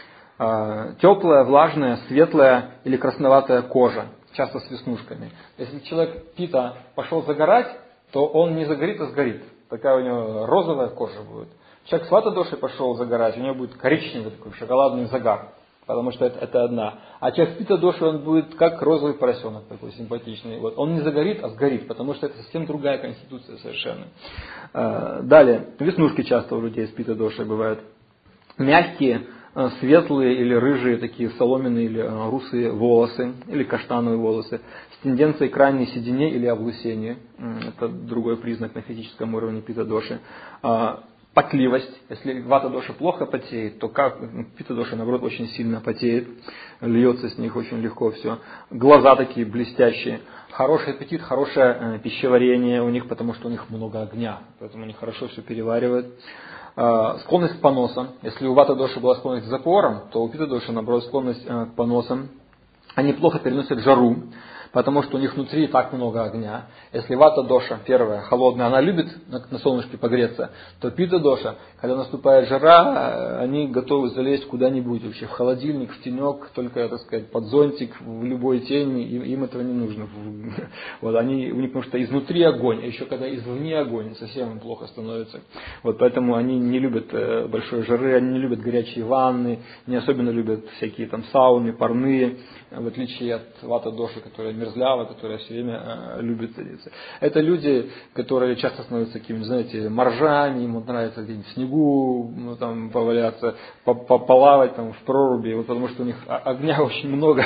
Теплая, влажная, светлая или красноватая кожа, часто с веснушками. Если человек пита пошел загорать, то он не загорит, а сгорит. Такая у него розовая кожа будет. Человек с вата-дошей пошел загорать, у него будет коричневый такой шоколадный загар, потому что это одна. А человек с пита-дошей, он будет как розовый поросенок такой симпатичный. Вот. Он не загорит, а сгорит, потому что это совсем другая конституция совершенно. Далее, веснушки часто у людей с пита-дошей бывают. Мягкие, светлые или рыжие, такие соломенные или русые волосы, или каштановые волосы, с тенденцией к ранней седине или облысению. Это другой признак на физическом уровне пита-доши. Потливость. Если вата-доша плохо потеет, то пита-доша, наоборот, очень сильно потеет. Льется с них очень легко все. Глаза такие блестящие. Хороший аппетит, хорошее пищеварение у них, потому что у них много огня. Поэтому они хорошо все переваривают. Склонность к поносам. Если у вата-доши была склонность к запорам, то у пита-доши, наоборот, склонность к поносам. Они плохо переносят жару, потому что у них внутри так много огня. Если вата-доша, первая, холодная, она любит на солнышке погреться, то пита-доша, когда наступает жара, они готовы залезть куда-нибудь, вообще в холодильник, в тенек, только, так сказать, под зонтик, в любой тени, им этого не нужно. Вот, у них, потому что изнутри огонь, а еще когда извне огонь, совсем им плохо становится. Вот, поэтому они не любят большой жары, они не любят горячие ванны, не особенно любят всякие там сауны, парные, в отличие от вата-доши, которая мерзлява, которая все время любит садиться. Это люди, которые часто становятся такими, знаете, моржами, им нравится где-нибудь в снегу там, поваляться, поплавать там, в проруби, вот, потому что у них огня очень много.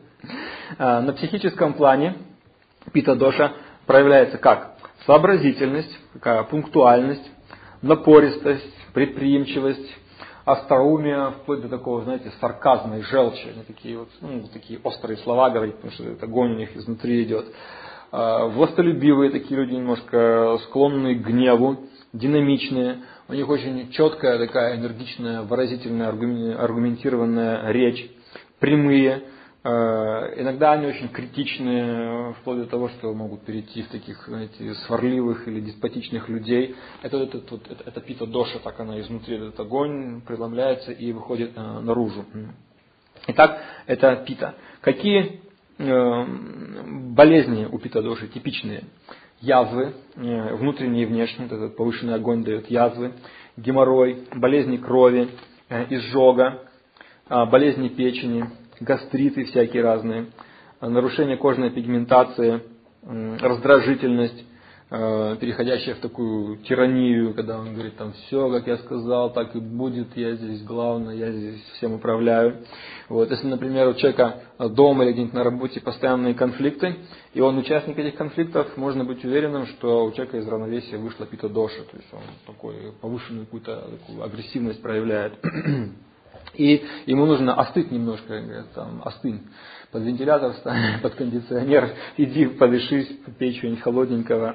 На психическом плане пита-доша проявляется как сообразительность, какая пунктуальность, напористость, предприимчивость, остроумие, вплоть до такого, знаете, сарказма и желчи. Они такие вот, такие острые слова говорят, потому что это огонь у них изнутри идет. Властолюбивые такие люди, немножко склонные к гневу, динамичные. У них очень четкая такая энергичная, выразительная, аргументированная речь, прямые. Иногда они очень критичные, вплоть до того, что могут перейти в таких, знаете, сварливых или деспотичных людей. Это пита-доша, так она изнутри, этот огонь преломляется и выходит наружу. Итак, это пита. Какие болезни у пита-доши типичные? Язвы, внутренние и внешние, этот повышенный огонь дает язвы, геморрой, болезни крови, изжога, болезни печени, гастриты всякие разные, нарушение кожной пигментации, раздражительность, переходящая в такую тиранию, когда он говорит, там все, как я сказал, так и будет, я здесь главный, я здесь всем управляю. Вот, если, например, у человека дома или где-нибудь на работе постоянные конфликты, и он участник этих конфликтов, можно быть уверенным, что у человека из равновесия вышла пита-доша, то есть он такой повышенную какую-то такую агрессивность проявляет. И ему нужно остыть немножко, говорят, там, остынь. Под вентилятор встань, под кондиционер, иди подышись, попей чего-нибудь холодненького.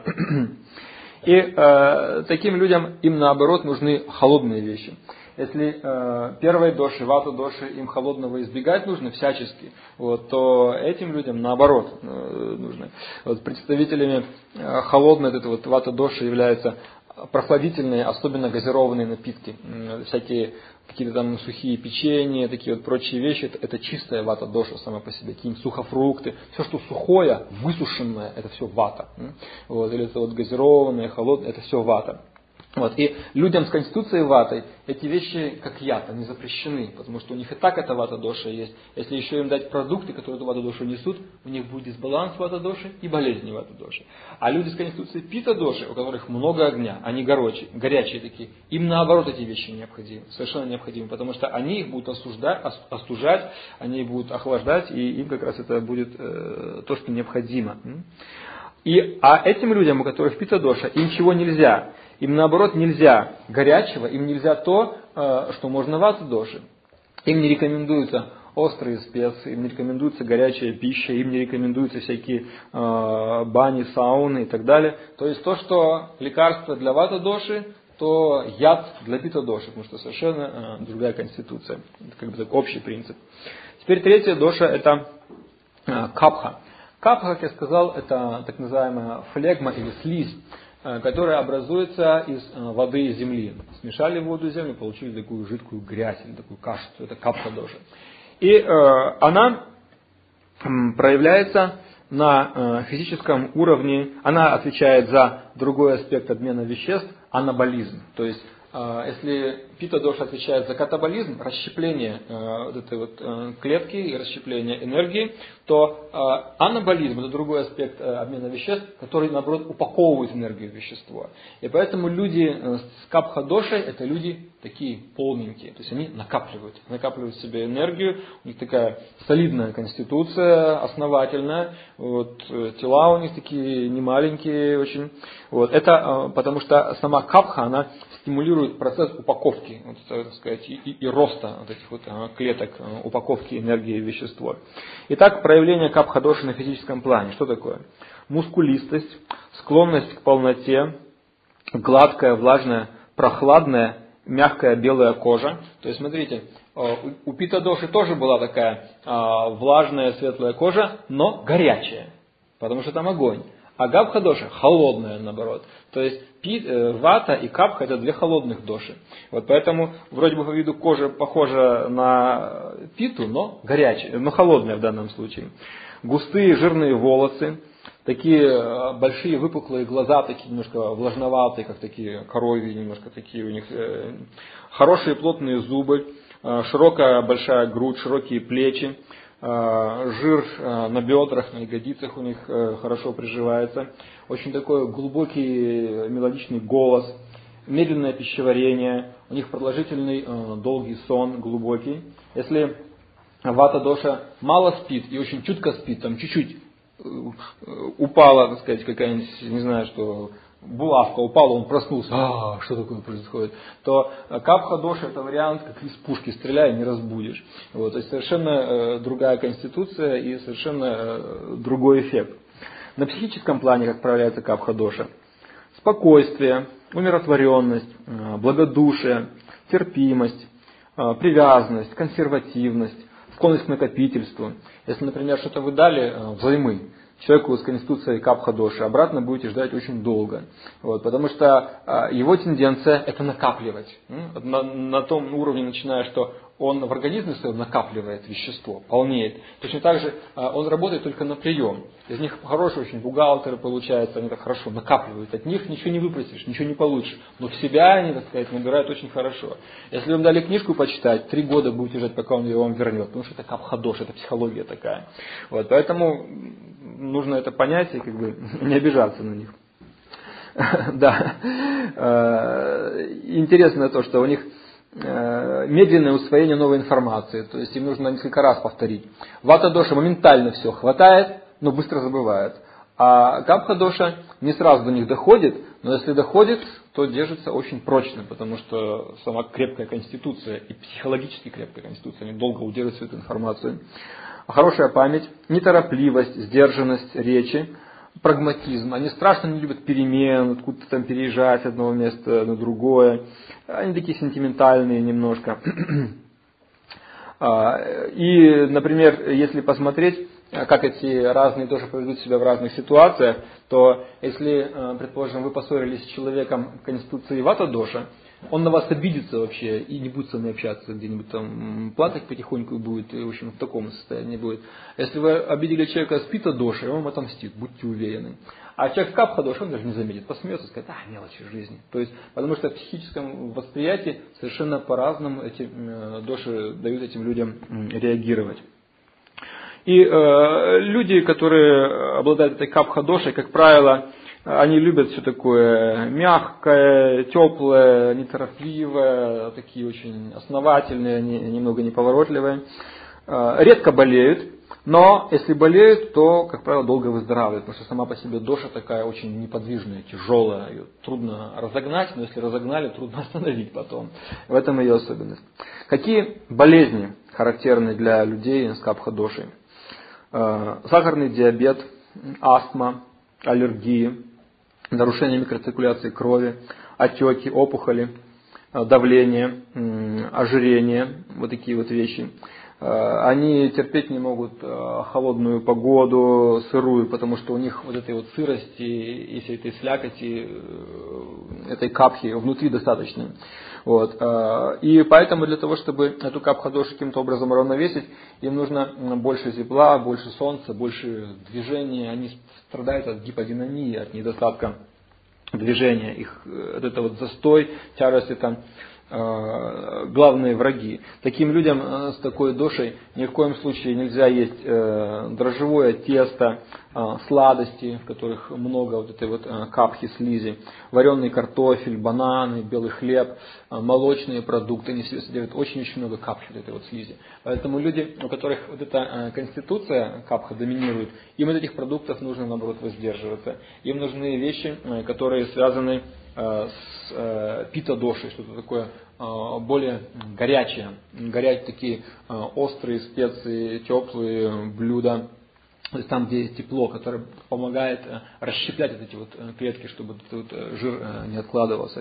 И таким людям им наоборот нужны холодные вещи. Если первой доши, вата доши, им холодного избегать нужно всячески, вот, то этим людям наоборот нужно. Вот, представителями холодной вата доши являются прохладительные, особенно газированные напитки, всякие какие-то там сухие печенья, такие вот прочие вещи, это чистая вата доша сама по себе, какие-нибудь сухофрукты, все, что сухое, высушенное, это все вата. Вот, или это вот газированное, холодное, это все вата. Вот. И людям с конституцией ватой эти вещи, как яд, они запрещены, потому что у них и так эта вата доша есть. Если еще им дать продукты, которые эту вата дошу несут, у них будет дисбаланс вата доши и болезни вата доши. А люди с конституцией пита доши, у которых много огня, они горячие такие, им наоборот эти вещи необходимы, совершенно необходимы, потому что они их будут остужать, они их будут охлаждать, и им как раз это будет то, что необходимо. А этим людям, у которых пита доша, им чего нельзя? Им наоборот нельзя горячего, им нельзя то, что можно вата доши. Им не рекомендуются острые специи, им не рекомендуется горячая пища, им не рекомендуются всякие бани, сауны и так далее. То есть то, что лекарство для вата доши, то яд для пита доши, потому что совершенно другая конституция. Это как бы так общий принцип. Теперь третья доша это капха. Капха, как я сказал, это так называемая флегма или слизь, которая образуется из воды и земли. Смешали воду и землю, получили такую жидкую грязь, или такую кашу. Это капха доша. И она проявляется на физическом уровне, она отвечает за другой аспект обмена веществ, анаболизм. То есть, если пита доша отвечает за катаболизм, расщепление вот этой вот клетки и расщепление энергии, то анаболизм – это другой аспект обмена веществ, который, наоборот, упаковывает энергию в вещество. И поэтому люди с капха дошей – это люди такие полненькие, то есть они накапливают в себе энергию, у них такая солидная конституция, основательная, вот, тела у них такие немаленькие очень. Вот, это потому что сама капха, она стимулирует процесс упаковки, вот, так сказать, и роста вот этих вот клеток, упаковки энергии в вещество. Итак, проявление капха доши на физическом плане. Что такое? Мускулистость, склонность к полноте, гладкая, влажная, прохладная, мягкая белая кожа. То есть, смотрите, у пита доши тоже была такая влажная, светлая кожа, но горячая, потому что там огонь. А капха доша холодная, наоборот. То есть вата и капха это две холодных доши. Вот поэтому вроде бы по виду кожа похожа на питу, но горячая, но холодная в данном случае. Густые жирные волосы, такие большие выпуклые глаза, такие немножко влажноватые, как такие коровьи, немножко такие у них. Хорошие плотные зубы, широкая большая грудь, широкие плечи. Жир на бедрах, на ягодицах у них хорошо приживается. Очень такой глубокий мелодичный голос, медленное пищеварение, у них продолжительный долгий сон, глубокий. Если вата доша мало спит и очень чутко спит, там чуть-чуть упала, так сказать, какая-нибудь, не знаю, что булавка упала, он проснулся, что такое происходит, то капха доша это вариант, как из пушки стреляй, не разбудишь. Вот, то есть совершенно другая конституция и совершенно другой эффект. На психическом плане, как проявляется капха доша? Спокойствие, умиротворенность, благодушие, терпимость, привязанность, консервативность, склонность к накопительству. Если, например, что-то вы дали взаймы человеку с конституцией капха доши, обратно будете ждать очень долго. Вот, потому что его тенденция это накапливать. На том уровне, начиная, что он в организме своем накапливает вещество, полнеет. Точно так же он работает только на прием. Из них хорошие очень бухгалтеры получаются, они так хорошо накапливают. От них ничего не выпросишь, ничего не получишь. Но в себя они, так сказать, набирают очень хорошо. Если вам дали книжку почитать, 3 года будете ждать, пока он ее вам вернет. Потому что это капха доша, это психология такая. Вот, поэтому нужно это понять и как бы не обижаться на них. Да. Интересно то, что у них медленное усвоение новой информации. То есть им нужно несколько раз повторить. Вата доша моментально все хватает, но быстро забывает. А капха-доша не сразу до них доходит, но если доходит, то держится очень прочно, потому что сама крепкая конституция и психологически крепкая конституция, они долго удерживают всю эту информацию. Хорошая память, неторопливость, сдержанность речи, прагматизм. Они страшно не любят перемен, откуда-то там переезжать с одного места на другое. Они такие сентиментальные немножко. И, например, если посмотреть, как эти разные доши поведут себя в разных ситуациях, то если, предположим, вы поссорились с человеком конституции вата-доша, он на вас обидится вообще и не будет с вами общаться, где-нибудь там плакать потихоньку будет, и, в общем, в таком состоянии будет. Если вы обидели человека с пита-дошей, он вам отомстит, будьте уверены. А человек с капха-дошей, он даже не заметит, посмеется и скажет, мелочи жизни. То есть, потому что в психическом восприятии совершенно по-разному эти доши дают этим людям реагировать. И люди, которые обладают этой капха-дошей, как правило, они любят все такое мягкое, теплое, неторопливое, такие очень основательные, немного неповоротливые. Редко болеют, но если болеют, то, как правило, долго выздоравливают, потому что сама по себе доша такая очень неподвижная, тяжелая, ее трудно разогнать, но если разогнали, трудно остановить потом. В этом ее особенность. Какие болезни характерны для людей с капха-дошей? Сахарный диабет, астма, аллергии, нарушение микроциркуляции крови, отеки, опухоли, давление, ожирение, вот такие вот вещи. Они терпеть не могут холодную погоду, сырую, потому что у них вот этой вот сырости и всей этой слякоти, этой капхи внутри достаточно. Вот. И поэтому для того, чтобы эту капха-дошу каким-то образом уравновесить, им нужно больше тепла, больше солнца, больше движения. Они страдают от гиподинамии, от недостатка движения. Их вот это вот застой, тяжесть, это главные враги. Таким людям с такой дошей ни в коем случае нельзя есть дрожжевое тесто, сладости, в которых много вот этой вот капхи, слизи, вареный картофель, бананы, белый хлеб, молочные продукты, они в себе содержат очень-очень много капхи, вот этой вот слизи. Поэтому люди, у которых вот эта конституция капха доминирует, им от этих продуктов нужно, наоборот, воздерживаться. Им нужны вещи, которые связаны с пита-дошей, что-то такое более горячее, такие острые специи, теплые блюда, то есть там, где есть тепло, которое помогает расщеплять вот эти вот клетки, чтобы этот вот жир не откладывался.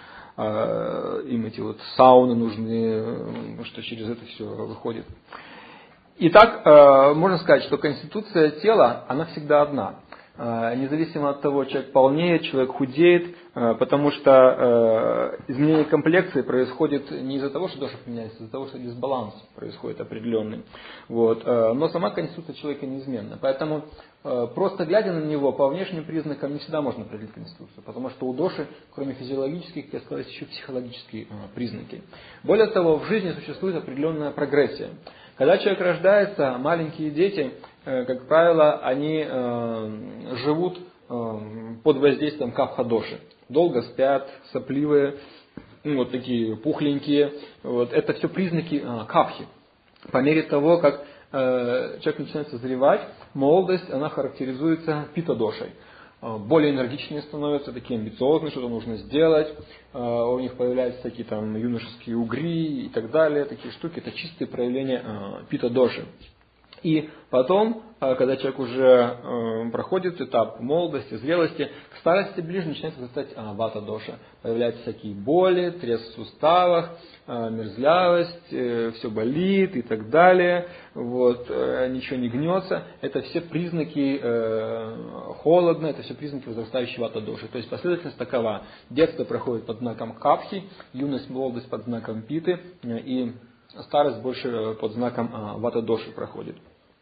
Им эти вот сауны нужны, что через это все выходит. Итак, можно сказать, что конституция тела, она всегда одна. Независимо от того, человек полнеет, человек худеет, потому что изменение комплекции происходит не из-за того, что доша меняется, а из-за того, что дисбаланс происходит определенный. Вот. Но сама конституция человека неизменна. Поэтому просто глядя на него по внешним признакам не всегда можно определить конституцию, потому что у доши, кроме физиологических, как я сказал, есть еще психологические признаки. Более того, в жизни существует определенная прогрессия. Когда человек рождается, маленькие дети, как правило, они живут под воздействием капха-доши. Долго спят, сопливые, вот такие пухленькие. Вот. Это все признаки капхи. По мере того, как человек начинает созревать, молодость, она характеризуется пита-дошей. Более энергичнее становятся, такие амбициозные, что-то нужно сделать. У них появляются всякие там юношеские угри и так далее. Такие штуки, это чистые проявления пита-доши. И потом, когда человек уже проходит этап молодости, зрелости, к старости ближе начинает возрастать вата-доша. Появляются всякие боли, треск в суставах, мерзлявость, все болит и так далее. Вот, ничего не гнется. Это все признаки холодно, это все признаки возрастающей вата-доши. То есть последовательность такова. Детство проходит под знаком капхи, юность, молодость под знаком питы, и старость больше под знаком вата-доши проходит.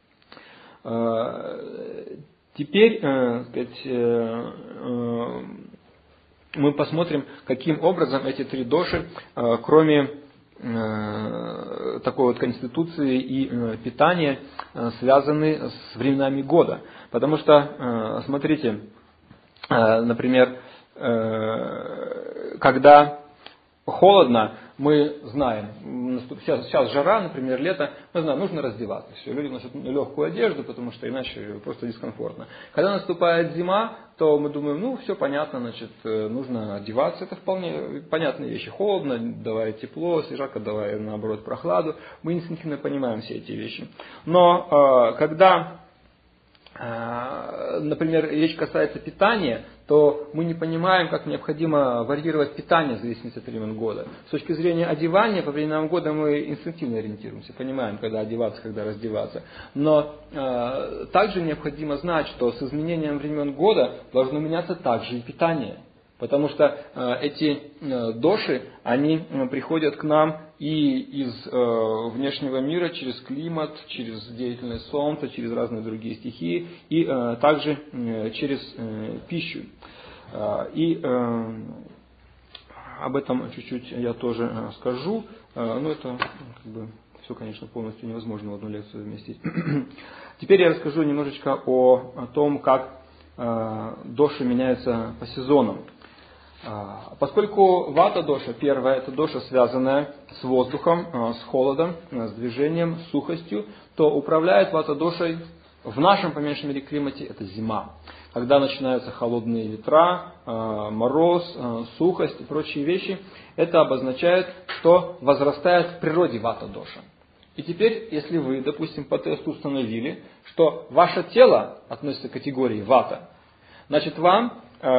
Теперь мы посмотрим, каким образом эти три доши, кроме такой вот конституции и питания, связаны с временами года. Потому что, смотрите, например, когда холодно, мы знаем, сейчас жара, например, лето, мы знаем, нужно раздеваться. Все, люди носят легкую одежду, потому что иначе просто дискомфортно. Когда наступает зима, то мы думаем, все понятно, значит, нужно одеваться, это вполне понятные вещи. Холодно, давай тепло, жарко, давай наоборот прохладу. Мы инстинктивно понимаем все эти вещи. Но когда, например, речь касается питания, то мы не понимаем, как необходимо варьировать питание в зависимости от времен года. С точки зрения одевания, по временам года мы инстинктивно ориентируемся, понимаем, когда одеваться, когда раздеваться. Но также необходимо знать, что с изменением времен года должно меняться также и питание. Потому что эти доши, они приходят к нам и из внешнего мира, через климат, через деятельность Солнца, через разные другие стихии, и также через пищу. И об этом чуть-чуть я тоже скажу, но это все, конечно, полностью невозможно в одну лекцию вместить. Теперь я расскажу немножечко о том, как доши меняются по сезонам. Поскольку вата-доша, первая, это доша, связанная с воздухом, с холодом, с движением, с сухостью, то управляет вата-дошей в нашем, по меньшей мере, климате, это зима. Когда начинаются холодные ветра, мороз, сухость и прочие вещи, это обозначает, что возрастает в природе вата-доша. И теперь, если вы, допустим, по тесту установили, что ваше тело относится к категории вата, значит вам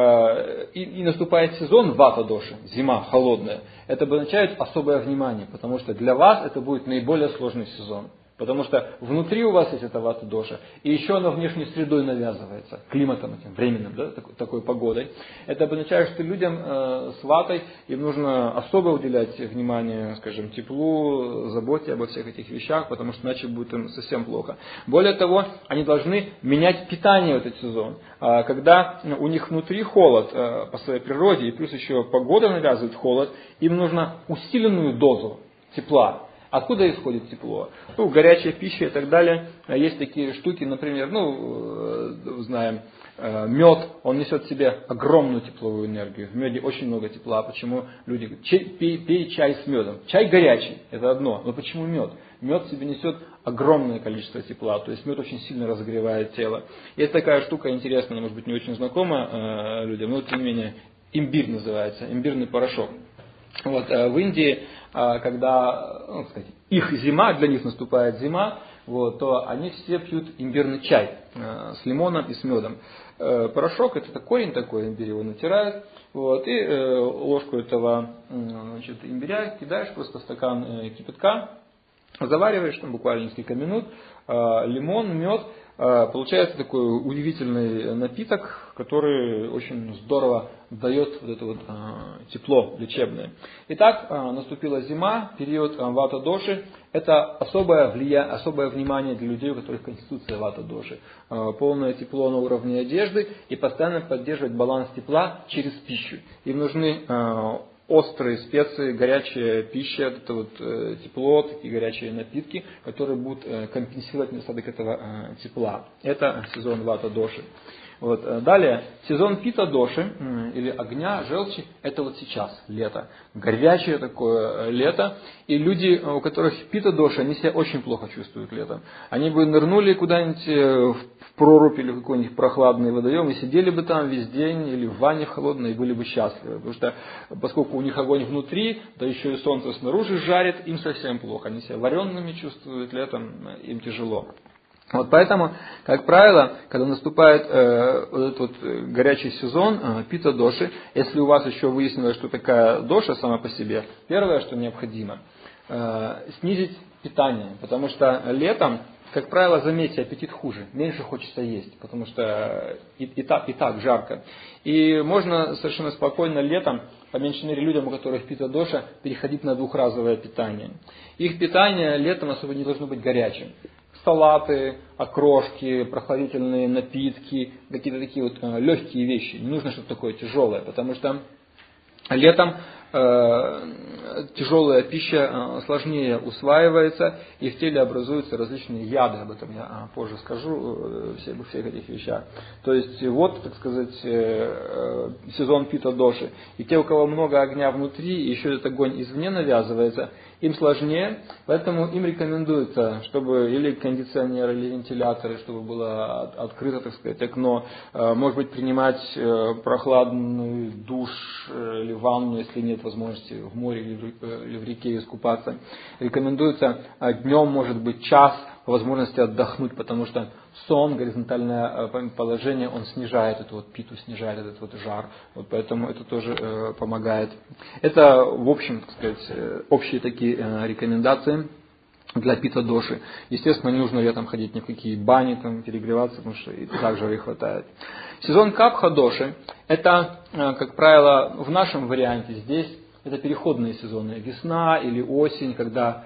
и наступает сезон вата-доши, зима холодная, это обозначает особое внимание, потому что для вас это будет наиболее сложный сезон. Потому что внутри у вас есть эта вата-доша, и еще она внешней средой навязывается, климатом этим временным, да, такой погодой. Это обозначает, что людям с ватой им нужно особо уделять внимание, скажем, теплу, заботе обо всех этих вещах, потому что иначе будет им совсем плохо. Более того, они должны менять питание в этот сезон. Когда у них внутри холод по своей природе, и плюс еще погода навязывает холод, им нужно усиленную дозу тепла. Откуда исходит тепло? Горячая пища и так далее. Есть такие штуки, например, знаем, мед, он несет в себе огромную тепловую энергию. В меде очень много тепла. Почему люди говорят, пей чай с медом? Чай горячий, это одно. Но почему мед? Мед в себе несет огромное количество тепла. То есть мед очень сильно разогревает тело. Есть такая штука интересная, может быть, не очень знакома людям, но тем не менее, имбирь называется, имбирный порошок. В Индии, когда их зима, для них наступает зима, то они все пьют имбирный чай с лимоном и с медом. Порошок, это корень такой, имбирь его натирают, и ложку этого имбиря кидаешь просто в стакан кипятка, завариваешь там буквально несколько минут, лимон, мед. Получается такой удивительный напиток, который очень здорово дает это тепло лечебное. Итак, наступила зима, период вата-доши. Это особое внимание для людей, у которых конституция вата-доши. Полное тепло на уровне одежды и постоянно поддерживать баланс тепла через пищу. Им нужны острые специи, горячая пища, это тепло, такие горячие напитки, которые будут компенсировать недостаток этого тепла. Это сезон вата-доши. Далее, сезон пита-доши, или огня, желчи, это сейчас, лето. Горячее такое лето. И люди, у которых пита-доша, они себя очень плохо чувствуют летом. Они бы нырнули куда-нибудь в прорубь или в какой-нибудь прохладный водоем и сидели бы там весь день или в ванне холодной и были бы счастливы. Потому что, поскольку у них огонь внутри, да еще и солнце снаружи жарит, им совсем плохо. Они себя вареными чувствуют летом, им тяжело. Поэтому, как правило, когда наступает этот горячий сезон пита-доши, если у вас еще выяснилось, что такая доша сама по себе, первое, что необходимо, снизить питание. Потому что летом, как правило, заметьте, аппетит хуже, меньше хочется есть, потому что и так жарко. И можно совершенно спокойно летом, по меньшей мере людям, у которых пита-доша, переходить на двухразовое питание. Их питание летом особо не должно быть горячим. Салаты, окрошки, прохладительные напитки, какие-то такие легкие вещи. Не нужно что-то такое тяжелое, потому что летом тяжелая пища сложнее усваивается, и в теле образуются различные яды, об этом я позже скажу, всех этих вещах. То есть вот, так сказать, сезон пита-доши. И те, у кого много огня внутри, и еще этот огонь извне навязывается, им сложнее, поэтому им рекомендуется, чтобы или кондиционер, или вентиляторы, чтобы было открыто, так сказать, окно, может быть, принимать прохладный душ или ванну, если нет возможности в море или в реке искупаться. Рекомендуется днем, может быть, час по возможности отдохнуть, потому что сон, горизонтальное положение, он снижает эту вот питу, снижает этот вот жар. Вот поэтому это тоже помогает. Это, в общем, так сказать, общие такие рекомендации для пита-доши. Естественно, не нужно летом ходить ни в какие бани, там, перегреваться, потому что и так жары хватает. Сезон капха-доши, это, как правило, в нашем варианте здесь, это переходные сезоны. Весна или осень, когда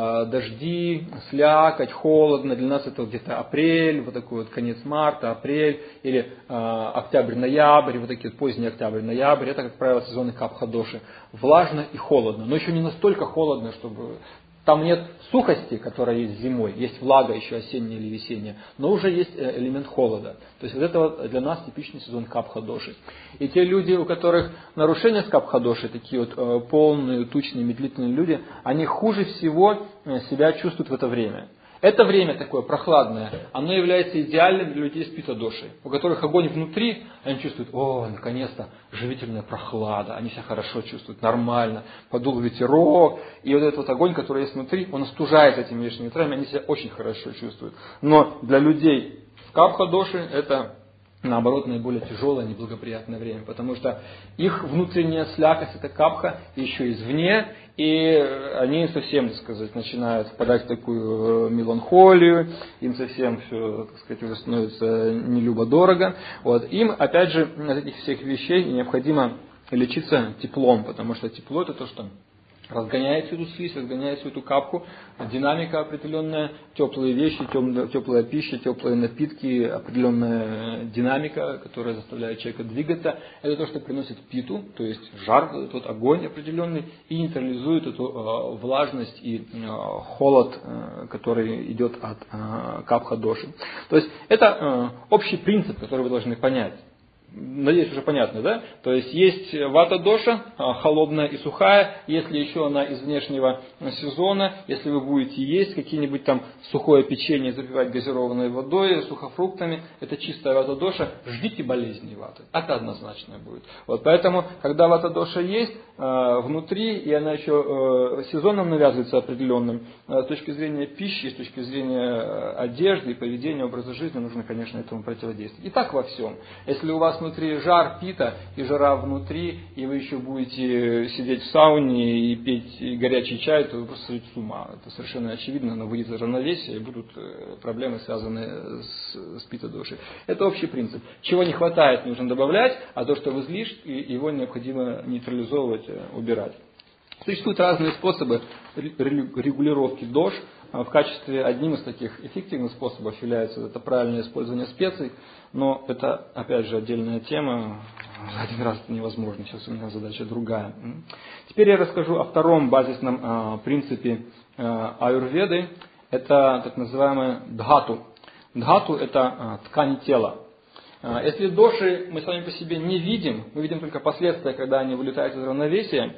дожди, слякоть, холодно. Для нас это где-то апрель, вот такой вот конец марта, апрель, или октябрь-ноябрь, вот такие вот поздний октябрь-ноябрь. Это, как правило, сезоны капха-доши. Влажно и холодно, но еще не настолько холодно, чтобы... Там нет сухости, которая есть зимой, есть влага еще осенняя или весенняя, но уже есть элемент холода. То есть вот это вот для нас типичный сезон капха-доши. И те люди, у которых нарушения с капха-доши, такие вот полные, тучные, медлительные люди, они хуже всего себя чувствуют в это время. Это время такое прохладное, оно является идеальным для людей с пита-дошей, у которых огонь внутри, они чувствуют, о, наконец-то, живительная прохлада, они себя хорошо чувствуют, нормально, подул ветерок, и вот этот вот огонь, который есть внутри, он остужает этими лишними ветрами, они себя очень хорошо чувствуют. Но для людей с капха-дошей это... наоборот, наиболее тяжелое, неблагоприятное время, потому что их внутренняя слякость, это капха, еще извне, и они совсем, так сказать, начинают впадать в такую меланхолию, им совсем все, так сказать, уже становится нелюбо-дорого. Вот. Им, опять же, от этих всех вещей необходимо лечиться теплом, потому что тепло это то, что разгоняет всю эту слизь, разгоняет всю эту капху, динамика определенная, теплые вещи, теплая пища, теплые напитки, определенная динамика, которая заставляет человека двигаться. Это то, что приносит питу, то есть жар, тот огонь определенный, и нейтрализует эту влажность и холод, который идет от капха-доши. То есть это общий принцип, который вы должны понять. Надеюсь, уже понятно, да? То есть есть вата-доша, холодная и сухая, если еще она из внешнего сезона, если вы будете есть какие-нибудь там сухое печенье, запивать газированной водой, сухофруктами, это чистая вата-доша, ждите болезней ваты. Это однозначно будет. Вот поэтому, когда вата-доша есть внутри, и она еще сезоном навязывается определенным, с точки зрения пищи, с точки зрения одежды и поведения, образа жизни, нужно, конечно, этому противодействовать. И так во всем. Если у вас внутри жар пита и жара внутри, и вы еще будете сидеть в сауне и пить горячий чай, то вы просто сойдете с ума. Это совершенно очевидно, оно выйдет из равновесия, и будут проблемы, связанные с пита-дошей. Это общий принцип. Чего не хватает, нужно добавлять, а то, что в излишке, его необходимо нейтрализовывать, убирать. Существуют разные способы регулировки дош. В качестве одним из таких эффективных способов является это правильное использование специй, но это, опять же, отдельная тема, один раз это невозможно, сейчас у меня задача другая. Теперь я расскажу о втором базисном принципе аюрведы, это так называемое дхату. Дхату – это ткань тела. Если доши мы с вами по себе не видим, мы видим только последствия, когда они вылетают из равновесия,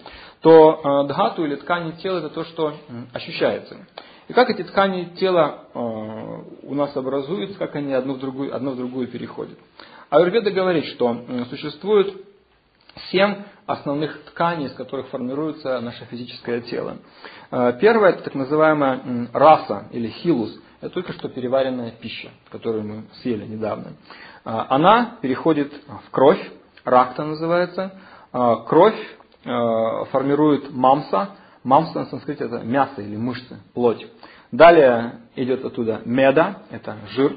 то дхату или ткани тела – это то, что ощущается. И как эти ткани тела у нас образуются, как они одно в другую переходят. Аюрведа говорит, что существует 7 основных тканей, из которых формируется наше физическое тело. Первое – это так называемая раса или хилус. Это только что переваренная пища, которую мы съели недавно. Она переходит в кровь, ракта называется. Кровь формирует мамса. Мамса на санскрите это мясо или мышцы, плоть. Далее идет оттуда меда, это жир.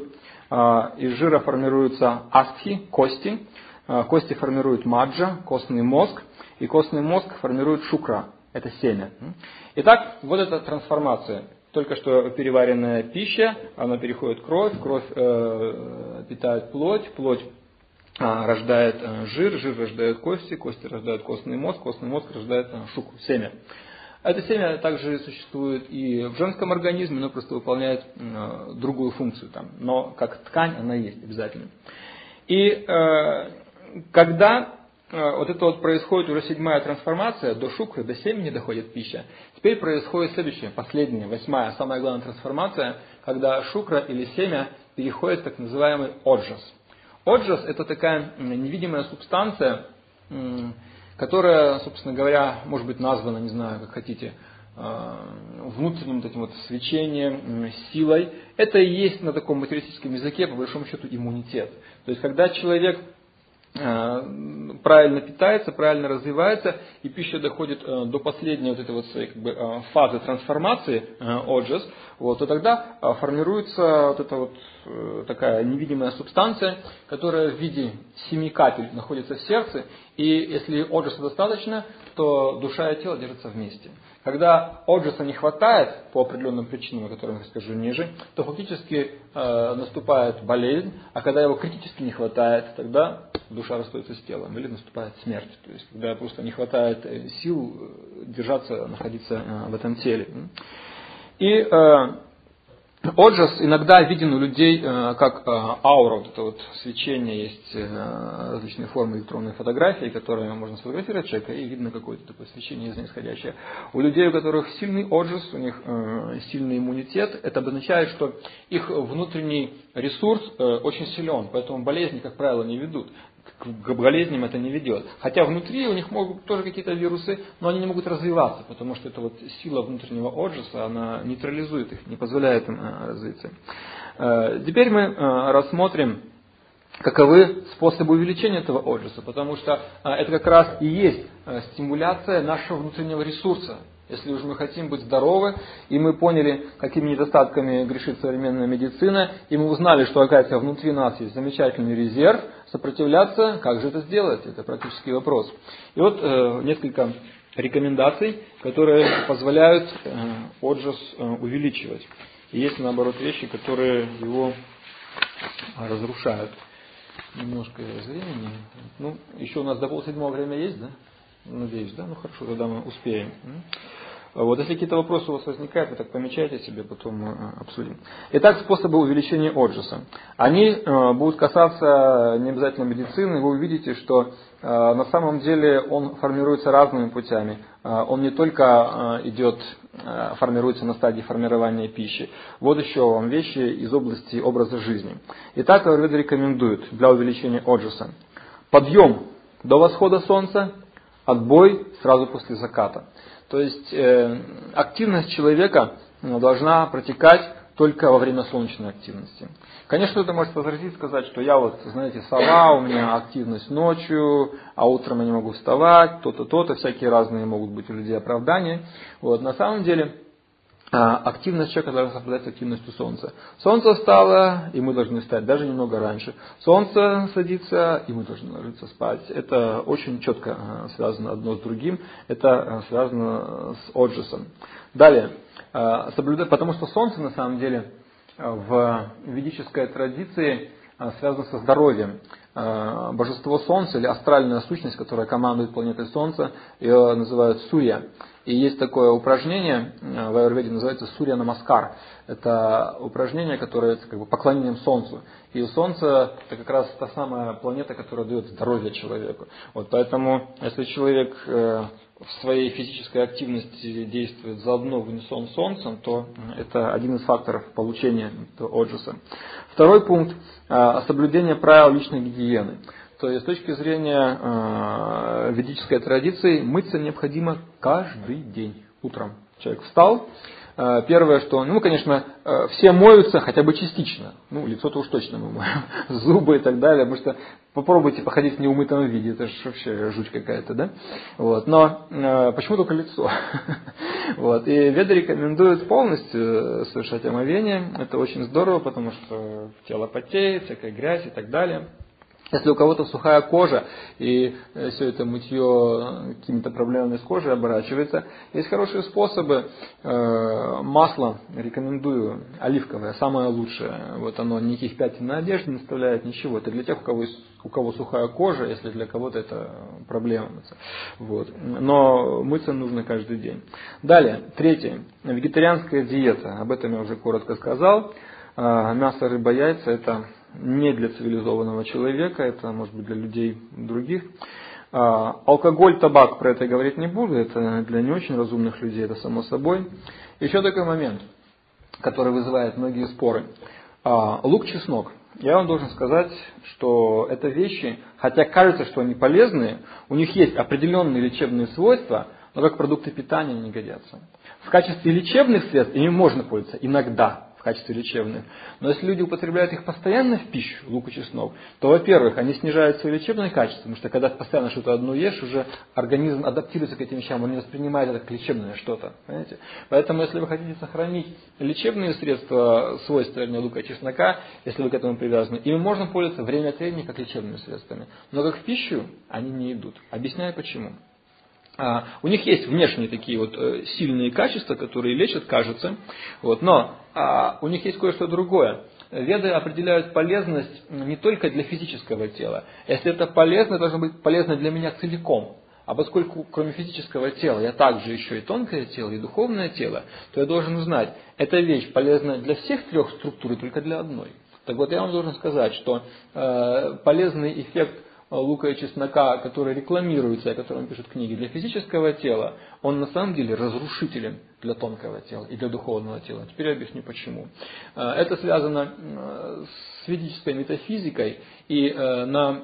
Из жира формируются астхи, кости. Кости формируют маджа, костный мозг. И костный мозг формирует шукра, это семя. Итак, вот эта трансформация. Только что переваренная пища, она переходит в кровь, кровь питает плоть, плоть рождает жир, жир рождает кости, кости рождают костный мозг рождает шукру, семя. Это семя также существует и в женском организме, но просто выполняет другую функцию там. Но как ткань она есть обязательно. И когда вот это вот происходит уже 7-я трансформация, до шукры, до семени доходит пища, теперь происходит следующая, последняя, 8-я, самая главная трансформация, когда шукра или семя переходит в так называемый оджас. Оджас – это такая невидимая субстанция, которая, собственно говоря, может быть названа, не знаю, как хотите, внутренним вот этим вот свечением, силой. Это и есть на таком материалистическом языке, по большому счету, иммунитет. То есть, когда человек правильно питается, правильно развивается, и пища доходит до последней вот этой вот своей фазы трансформации, оджас, то тогда формируется вот эта вот такая невидимая субстанция, которая в виде 7 капель находится в сердце, и если оджаса достаточно, то душа и тело держатся вместе. Когда оджаса не хватает по определенным причинам, о которых я скажу ниже, то фактически наступает болезнь, а когда его критически не хватает, тогда душа расстается с телом или наступает смерть. То есть когда просто не хватает сил держаться, находиться в этом теле. И оджас иногда виден у людей как аура, вот это вот свечение, есть различные формы электронной фотографии, которые можно сфотографировать человека, и видно какое-то такое свечение исходящее. У людей, у которых сильный оджас, у них сильный иммунитет, это обозначает, что их внутренний ресурс очень силен, поэтому болезни, как правило, не ведут. К болезням это не ведет. Хотя внутри у них могут тоже какие-то вирусы, но они не могут развиваться, потому что эта вот сила внутреннего оджаса, она нейтрализует их, не позволяет им развиться. Теперь мы рассмотрим, каковы способы увеличения этого оджаса, потому что это как раз и есть стимуляция нашего внутреннего ресурса. Если уж мы хотим быть здоровы, и мы поняли, какими недостатками грешит современная медицина, и мы узнали, что, оказывается, внутри нас есть замечательный резерв, сопротивляться, как же это сделать? Это практический вопрос. И вот несколько рекомендаций, которые позволяют оджас увеличивать. И есть, наоборот, вещи, которые его разрушают. Немножко времени. Ну, еще у нас до 6:30 время есть, да? Надеюсь, да? Ну хорошо, тогда мы успеем. Вот, если какие-то вопросы у вас возникают, вы так помечайте себе, потом мы обсудим. Итак, способы увеличения оджаса. Они будут касаться не обязательно медицины. Вы увидите, что на самом деле он формируется разными путями. Он не только формируется на стадии формирования пищи. Вот еще вам вещи из области образа жизни. Итак, аюрведа рекомендует для увеличения оджаса подъем до восхода солнца, отбой сразу после заката. То есть активность человека должна протекать только во время солнечной активности. Конечно, кто-то может возразить, сказать, что я вот, знаете, сова, у меня активность ночью, а утром я не могу вставать, то-то, то-то, всякие разные могут быть у людей оправдания. Вот, на самом деле активность человека должна совпадать с активностью Солнца. Солнце встало, и мы должны встать даже немного раньше. Солнце садится, и мы должны ложиться спать. Это очень четко связано одно с другим. Это связано с оджасом. Далее, потому что Солнце на самом деле в ведической традиции связано со здоровьем. Божество Солнца или астральная сущность, которая командует планетой Солнца, ее называют Сурья. И есть такое упражнение в аюрведе, называется Сурья Намаскар. Это упражнение, которое как бы поклонением Солнцу. И Солнце это как раз та самая планета, которая дает здоровье человеку. Вот поэтому, если человек в своей физической активности действует заодно в унисон с Солнцем, то это один из факторов получения оджаса. Второй пункт – соблюдение правил личной гигиены. То есть с точки зрения ведической традиции мыться необходимо каждый день утром. Человек встал, первое, что, конечно, все моются хотя бы частично. Лицо-то уж точно мы моем, зубы и так далее, потому что попробуйте походить в неумытом виде, это же вообще жуть какая-то, да? Вот. Но почему только лицо? Вот. И веды рекомендуют полностью совершать омовение. Это очень здорово, потому что тело потеет, всякая грязь и так далее. Если у кого-то сухая кожа и все это мытье какими-то проблемами с кожей оборачивается, есть хорошие способы. Масло рекомендую, оливковое, самое лучшее. Вот оно никаких пятен на одежде не оставляет, ничего. Это для тех, у кого сухая кожа, если для кого-то это проблема. Вот. Но мыться нужно каждый день. Далее, третье. Вегетарианская диета. Об этом я уже коротко сказал. Мясо, рыба, яйца – это не для цивилизованного человека, это может быть для людей других. Алкоголь, табак, про это говорить не буду, это для не очень разумных людей, это само собой. Еще такой момент, который вызывает многие споры. Лук, чеснок. Я вам должен сказать, что это вещи, хотя кажется, что они полезные, у них есть определенные лечебные свойства, но как продукты питания они не годятся. В качестве лечебных средств ими можно пользоваться иногда, в качестве лечебных. Но если люди употребляют их постоянно в пищу, лук и чеснок, то, во-первых, они снижают свои лечебные качества, потому что когда постоянно что-то одно ешь, уже организм адаптируется к этим вещам, он не воспринимает это как лечебное что-то. Понимаете? Поэтому, если вы хотите сохранить лечебные средства, свойства лука и чеснока, если вы к этому привязаны, ими можно пользоваться время от времени как лечебными средствами. Но как в пищу они не идут. Объясняю почему. У них есть внешние такие вот сильные качества, которые лечат, кажется, вот, но у них есть кое-что другое. Веды определяют полезность не только для физического тела. Если это полезно, это должно быть полезно для меня целиком. А поскольку кроме физического тела я также еще и тонкое тело, и духовное тело, то я должен знать, эта вещь полезна для всех трех структур и только для одной. Так вот, я вам должен сказать, что полезный эффект лука и чеснока, который рекламируется, о котором пишут книги для физического тела, он на самом деле разрушителен для тонкого тела и для духовного тела. Теперь я объясню почему. Это связано с ведической метафизикой, и на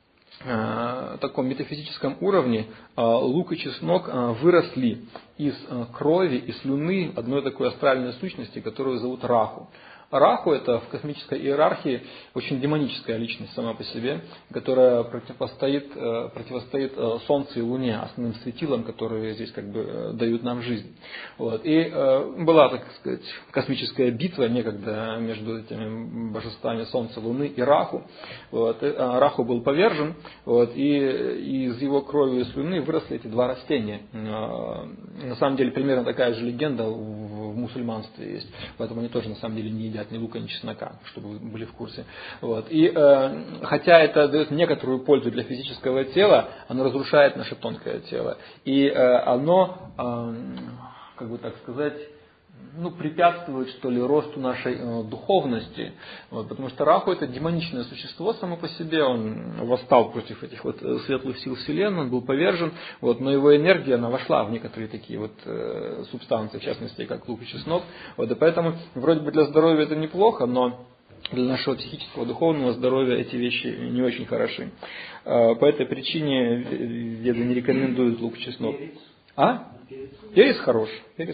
таком метафизическом уровне лук и чеснок выросли из крови и слюны одной такой астральной сущности, которую зовут Раху. Раху – это в космической иерархии очень демоническая личность сама по себе, которая противостоит Солнцу и Луне, основным светилам, которые здесь как бы дают нам жизнь. Вот. И была, так сказать, космическая битва некогда между этими божествами Солнца, Луны и Раху. Вот. И Раху был повержен, вот, и из его крови и слюны выросли эти два растения. На самом деле примерно такая же легенда в мусульманстве есть, поэтому они тоже на самом деле не едят ни лука, ни чеснока, чтобы вы были в курсе. Вот. И хотя это дает некоторую пользу для физического тела, оно разрушает наше тонкое тело. И оно, как бы так сказать, препятствует, что ли, росту нашей духовности. Вот, потому что Раху – это демоничное существо само по себе, он восстал против этих вот светлых сил Вселенной, он был повержен, вот, но его энергия, она вошла в некоторые такие вот субстанции, в частности, как лук и чеснок. Вот, и поэтому, вроде бы для здоровья это неплохо, но для нашего психического, духовного здоровья эти вещи не очень хороши. По этой причине веды не рекомендуют лук и чеснок. Перец хорош.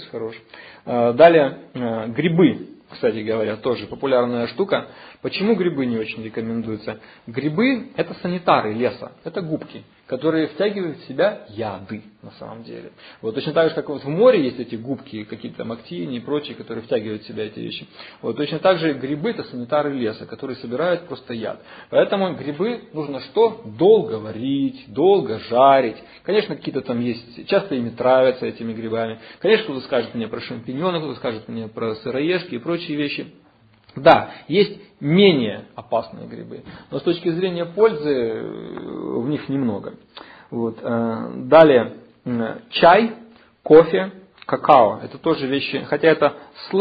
Далее, грибы, кстати говоря, тоже популярная штука. Почему грибы не очень рекомендуются? Грибы – это санитары леса, это губки, которые втягивают в себя яды на самом деле. Вот точно так же, как вот в море есть эти губки, какие-то там актинии и прочие, которые втягивают в себя эти вещи. Вот точно так же грибы – это санитары леса, которые собирают просто яд. Поэтому грибы нужно что? Долго варить, долго жарить. Конечно, какие-то там есть, часто ими травятся этими грибами. Конечно, кто-то скажет мне про шампиньоны, кто-то скажет мне про сыроежки и прочие вещи. Да, есть менее опасные грибы, но с точки зрения пользы в них немного. Вот. Далее, чай, кофе, какао. Это тоже вещи, хотя это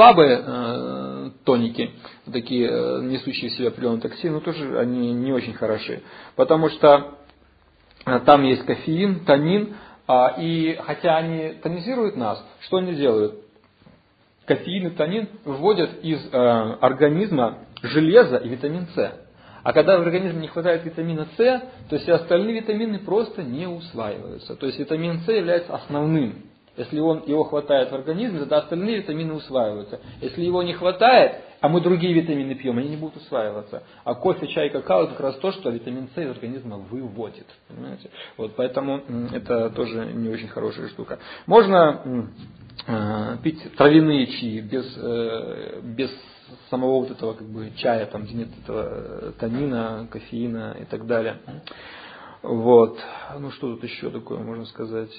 слабые тоники, такие несущие в себе определенный токсин, но тоже они не очень хороши. Потому что там есть кофеин, танин, и хотя они тонизируют нас, что они делают? Кофеин и танин выводят из организма железо и витамин С. А когда в организме не хватает витамина С, то все остальные витамины просто не усваиваются. То есть витамин С является основным. Если его хватает в организме, тогда остальные витамины усваиваются. Если его не хватает, а мы другие витамины пьем, они не будут усваиваться. А кофе, чай, какао – это как раз то, что витамин С из организма выводит. Понимаете? Вот, поэтому это тоже не очень хорошая штука. Можно пить травяные чаи без самого вот этого как бы чая, там, где нет этого танина, кофеина и так далее. Вот. Ну что тут еще такое можно сказать?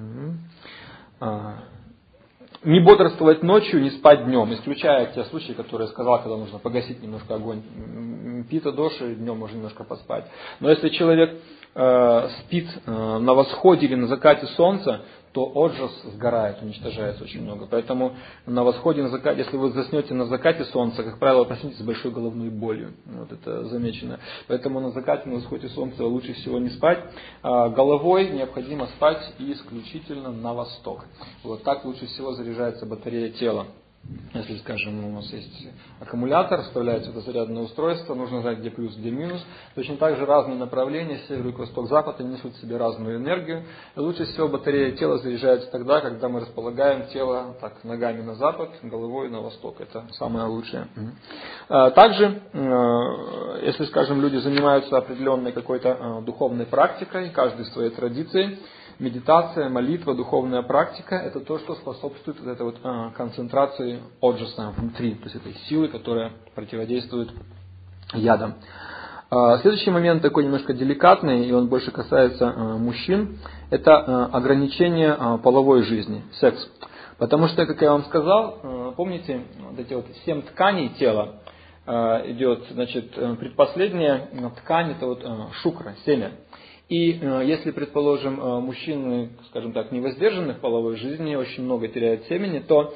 Не бодрствовать ночью, не спать днем, исключая те случаи, которые я сказал, когда нужно погасить немножко огонь пита доши, днем можно немножко поспать. Но если человек спит на восходе или на закате солнца, то оджас сгорает, уничтожается очень много. Поэтому на восходе, на закате, если вы заснете на закате солнца, как правило, проснетесь с большой головной болью. Вот это замечено. Поэтому на закате, на восходе солнца лучше всего не спать. Головой необходимо спать исключительно на восток. Вот так лучше всего заряжается батарея тела. Если, скажем, у нас есть аккумулятор, вставляется это зарядное устройство, нужно знать, где плюс, где минус. Точно так же разные направления, север, юг, восток, запад, они несут в себе разную энергию. И лучше всего батарея тела заряжается тогда, когда мы располагаем тело так, ногами на запад, головой на восток. Это самое лучшее. Также, если, скажем, люди занимаются определенной какой-то духовной практикой, каждый в своей традиции, медитация, молитва, духовная практика – это то, что способствует вот этой вот концентрации оджаса внутри, то есть этой силы, которая противодействует ядам. Следующий момент такой немножко деликатный, и он больше касается мужчин, это ограничение половой жизни, секс. Потому что, как я вам сказал, помните, вот эти вот 7 тканей тела идет, значит, предпоследняя ткань – это вот шукра, семя. И если, предположим, мужчины, скажем так, невоздержаны в половой жизни, очень много теряют семени, то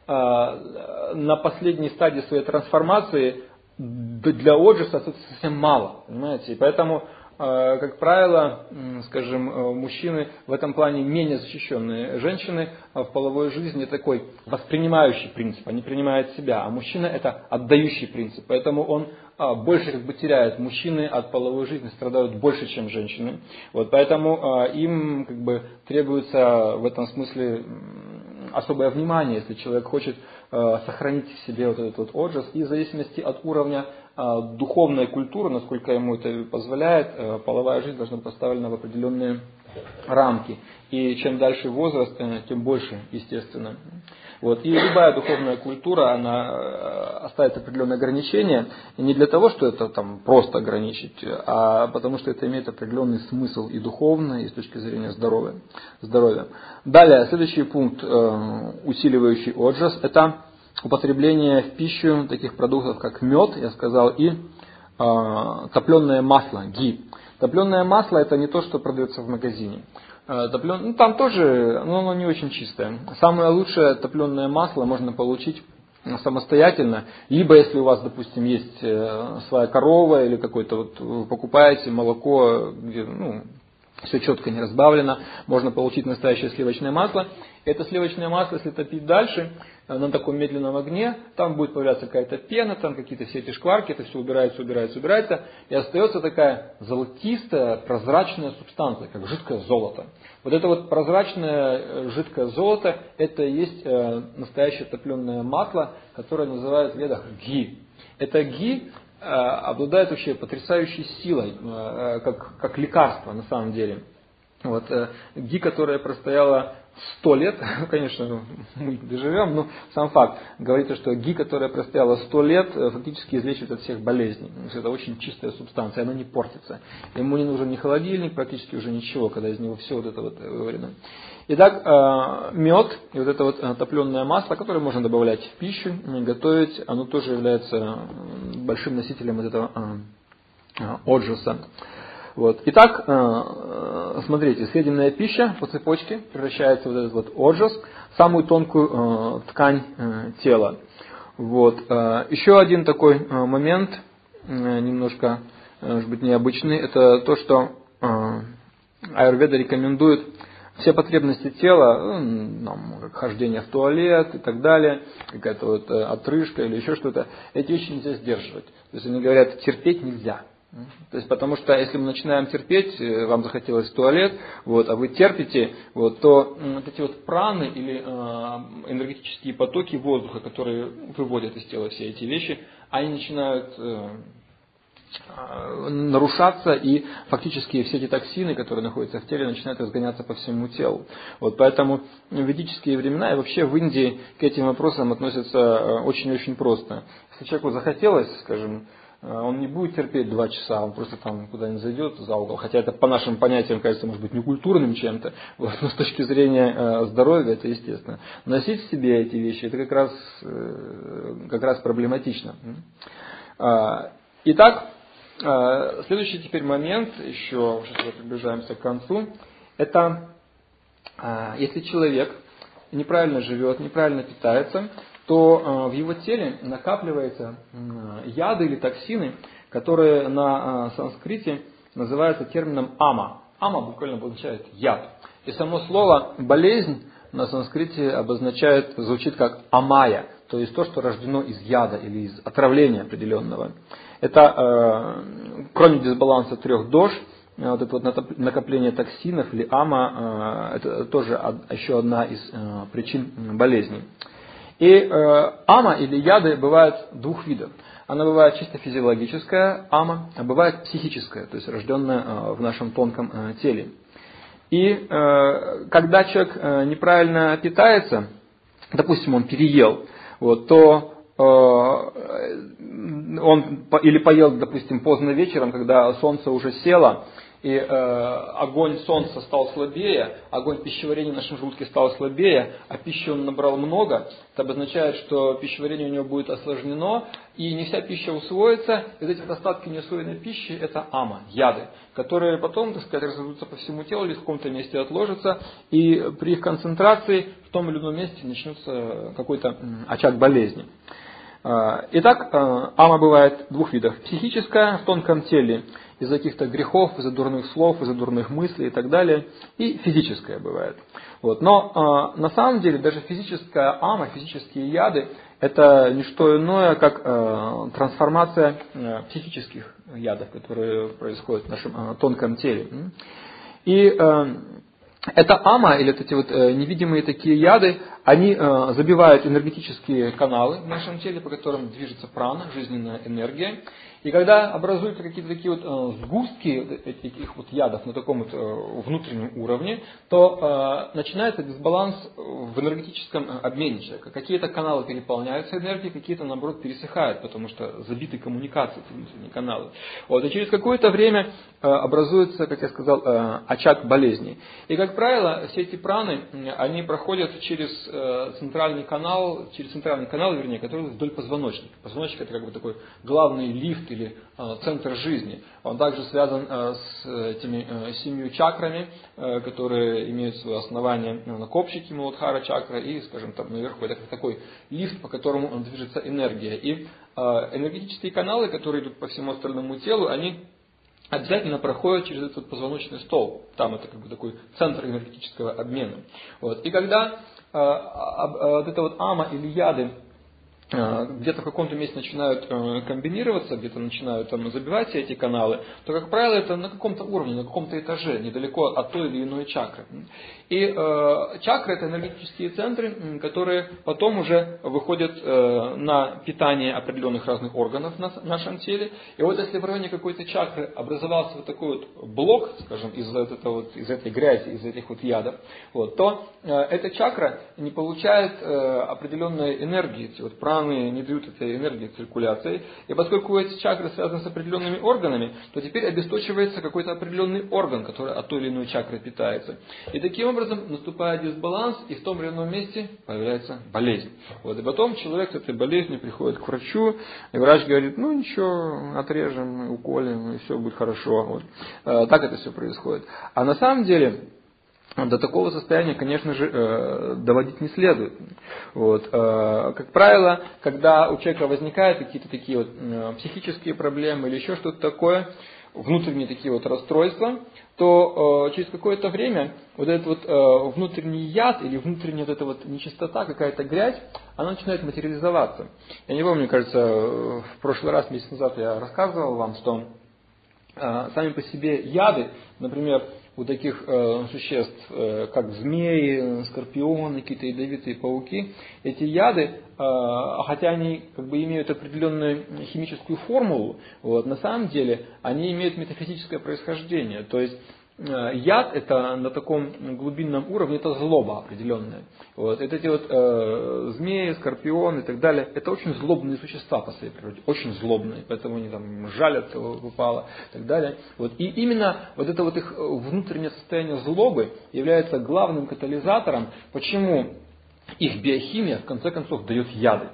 на последней стадии своей трансформации для оджаса совсем мало, понимаете? И поэтому, как правило, скажем, мужчины в этом плане менее защищенные. Женщины в половой жизни такой воспринимающий принцип, они принимают себя, а мужчина это отдающий принцип, поэтому он больше как бы теряет. Мужчины от половой жизни страдают больше, чем женщины. Вот, поэтому им как бы требуется в этом смысле особое внимание, если человек хочет сохранить в себе вот этот вот оджас. И в зависимости от уровня духовной культуры, насколько ему это позволяет, половая жизнь должна быть поставлена в определенные рамки. И чем дальше возраст, тем больше, естественно. Вот. И любая духовная культура, она оставит определенные ограничения, и не для того, что это там просто ограничить, а потому что это имеет определенный смысл и духовно, и с точки зрения здоровья. Далее, следующий пункт, усиливающий оджас, это употребление в пищу таких продуктов, как мед, я сказал, и топленое масло, ги. Топленое масло это не то, что продается в магазине. Там тоже, но оно не очень чистое. Самое лучшее топленое масло можно получить самостоятельно, либо если у вас, допустим, есть своя корова или какой-то вот вы покупаете молоко, где все четко не разбавлено, можно получить настоящее сливочное масло. Это сливочное масло, если топить дальше, на таком медленном огне, там будет появляться какая-то пена, там какие-то все эти шкварки, это все убирается, и остается такая золотистая, прозрачная субстанция, как жидкое золото. Вот это вот прозрачное жидкое золото, это и есть настоящее топленое масло, которое называют в ведах ги. Это ги обладает вообще потрясающей силой, как лекарство на самом деле. Вот, ги, которая простояла 100 лет, конечно, мы доживем, но сам факт говорится, что ги, которая простояла 100 лет, фактически излечивает от всех болезней. То есть это очень чистая субстанция, она не портится. Ему не нужен ни холодильник, практически уже ничего, когда из него все вот это вот выварено. Итак, мед и вот это вот топленое масло, которое можно добавлять в пищу, готовить, оно тоже является большим носителем вот этого оджаса. Вот. Итак, смотрите, съеденная пища по цепочке превращается в этот вот оджас, самую тонкую ткань тела. Вот. Еще один такой момент, немножко, может быть, необычный, это то, что аюрведа рекомендует все потребности тела, хождение в туалет и так далее, какая-то вот отрыжка или еще что-то, эти вещи нельзя сдерживать. То есть они говорят, терпеть нельзя. То есть, потому что если мы начинаем терпеть, вам захотелось в туалет, вот, а вы терпите, вот, то вот эти вот праны или энергетические потоки воздуха, которые выводят из тела все эти вещи, они начинают нарушаться, и фактически все эти токсины, которые находятся в теле, начинают разгоняться по всему телу. Вот поэтому в ведические времена и вообще в Индии к этим вопросам относятся очень-очень просто. Если человеку захотелось, скажем, он не будет терпеть 2 часа, он просто там куда-нибудь зайдет за угол. Хотя это по нашим понятиям кажется, может быть, некультурным чем-то, вот, но с точки зрения здоровья это естественно. Носить в себе эти вещи, это как раз проблематично. Итак, следующий теперь момент, еще сейчас мы приближаемся к концу, это если человек неправильно живет, неправильно питается, то в его теле накапливаются яды или токсины, которые на санскрите называются термином ама. Ама буквально обозначает яд. И само слово болезнь на санскрите звучит как амая, то есть то, что рождено из яда или из отравления определенного. Это, кроме дисбаланса 3 дож, вот это вот накопление токсинов или ама, это тоже еще одна из причин болезней. И ама или яды бывают 2 видов. Она бывает чисто физиологическая ама, а бывает психическая, то есть рожденная в нашем тонком теле. И когда человек неправильно питается, допустим, он переел, вот, то он или поел, допустим, поздно вечером, когда солнце уже село, и огонь солнца стал слабее, огонь пищеварения в нашем желудке стал слабее, а пищи он набрал много, это обозначает, что пищеварение у него будет осложнено, и не вся пища усвоится, и вот эти остатки неусвоенной пищи – это ама, яды, которые потом, так сказать, разойдутся по всему телу или в каком-то месте отложатся, и при их концентрации в том или ином месте начнется какой-то очаг болезни. Итак, ама бывает 2 видов. Психическая в тонком теле из-за каких-то грехов, из-за дурных слов, из-за дурных мыслей и так далее. И физическая бывает. Вот. Но на самом деле даже физическая ама, физические яды, это не что иное, как трансформация психических ядов, которые происходят в нашем тонком теле. И эта ама, или вот эти вот невидимые такие яды, они забивают энергетические каналы в нашем теле, по которым движется прана, жизненная энергия. И когда образуются какие-то такие вот сгустки этих вот ядов на таком вот внутреннем уровне, то начинается дисбаланс в энергетическом обмене человека. Какие-то каналы переполняются энергией, какие-то наоборот пересыхают, потому что забиты коммуникации, эти внутренние каналы. Вот, и через какое-то время образуется, как я сказал, очаг болезни. И, как правило, все эти праны, они проходят через центральный канал, который вдоль позвоночника. Позвоночник – это как бы такой главный лифт или центр жизни. Он также связан с этими 7 чакрами, которые имеют свое основание на копчике Муладхара чакра, и, скажем, там наверху это как такой лифт, по которому движется энергия. И энергетические каналы, которые идут по всему остальному телу, они обязательно проходят через этот позвоночный столб. Там это как бы такой центр энергетического обмена. Вот. И когда вот это вот ама или яды где-то в каком-то месте начинают комбинироваться, где-то начинают там забивать все эти каналы, то, как правило, это на каком-то уровне, на каком-то этаже, недалеко от той или иной чакры. И чакры – это энергетические центры, которые потом уже выходят на питание определенных разных органов в нашем теле. И вот если в районе какой-то чакры образовался вот такой вот блок, скажем, из этой грязи, из этих вот ядов, вот, то эта чакра не получает определенной энергии, эти вот праны не дают этой энергии циркуляции. И поскольку эти чакры связаны с определенными органами, то теперь обесточивается какой-то определенный орган, который от той или иной чакры питается. И таким образом наступает дисбаланс, и в том или ином месте появляется болезнь. Вот, и потом человек с этой болезнью приходит к врачу, и врач говорит, ну ничего, отрежем, уколем, и все будет хорошо. Вот. Так это все происходит. А на самом деле до такого состояния, конечно же, доводить не следует. Вот. Как правило, когда у человека возникают какие-то такие вот психические проблемы или еще что-то такое, внутренние такие вот расстройства, то через какое-то время вот этот вот внутренний яд или внутренняя вот эта вот нечистота, какая-то грязь, она начинает материализоваться. Я не помню, мне кажется, в прошлый раз, месяц назад я рассказывал вам, что сами по себе яды, например, у таких существ, как змеи, скорпионы, какие-то ядовитые пауки, эти яды, хотя они как бы имеют определенную химическую формулу, вот, на самом деле они имеют метафизическое происхождение. То есть яд это на таком глубинном уровне, это злоба определенная. Вот. Эти вот змеи, скорпионы и так далее, это очень злобные существа по своей природе, очень злобные, поэтому они там жалят кого попало и так далее. Вот. И именно вот это вот их внутреннее состояние злобы является главным катализатором, почему их биохимия в конце концов дает яды.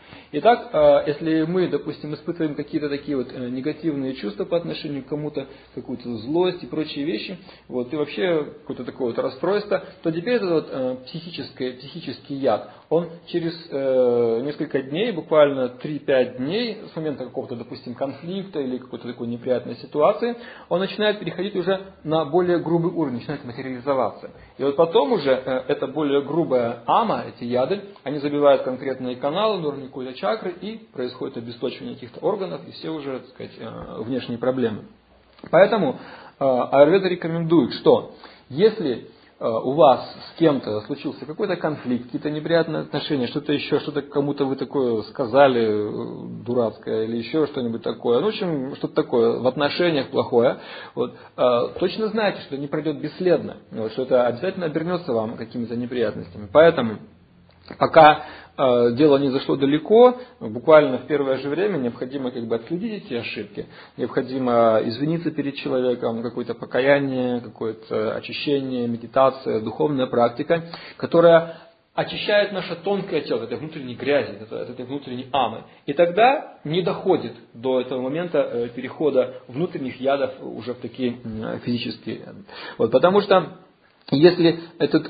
Итак, если мы, допустим, испытываем какие-то такие вот негативные чувства по отношению к кому-то, какую-то злость и прочие вещи, вот, и вообще какое-то такое вот расстройство, то теперь этот вот психический яд, он через несколько дней, буквально 3-5 дней, с момента какого-то, допустим, конфликта или какой-то такой неприятной ситуации, он начинает переходить уже на более грубый уровень, начинает материализоваться. И вот потом уже эта более грубая ама, эти яды, они забивают конкретные каналы на уровне какой-то чакры, и происходит обесточивание каких-то органов, и все уже, так сказать, внешние проблемы. Поэтому аюрведа рекомендует, что если у вас с кем-то случился какой-то конфликт, какие-то неприятные отношения, что-то еще, что-то кому-то вы такое сказали, дурацкое, или еще что-нибудь такое, ну, в общем, что-то такое в отношениях плохое, вот, точно знаете, что не пройдет бесследно, вот, что это обязательно обернется вам какими-то неприятностями. Поэтому пока дело не зашло далеко, буквально в первое же время необходимо как бы отследить эти ошибки, необходимо извиниться перед человеком, какое-то покаяние, какое-то очищение, медитация, духовная практика, которая очищает наше тонкое тело от этой внутренней грязи, от этой внутренней амы. И тогда не доходит до этого момента перехода внутренних ядов уже в такие физические яды. Вот, потому что если этот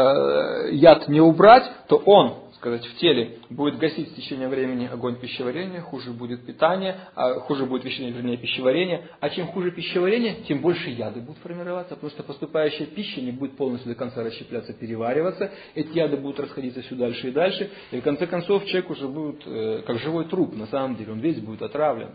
яд не убрать, то он, сказать, в теле будет гасить с течением времени огонь пищеварения, хуже будет питание, хуже будет пищеварение, а чем хуже пищеварение, тем больше яды будут формироваться, потому что поступающая пища не будет полностью до конца расщепляться, перевариваться, эти яды будут расходиться все дальше и дальше, и в конце концов человек уже будет как живой труп, на самом деле, он весь будет отравлен.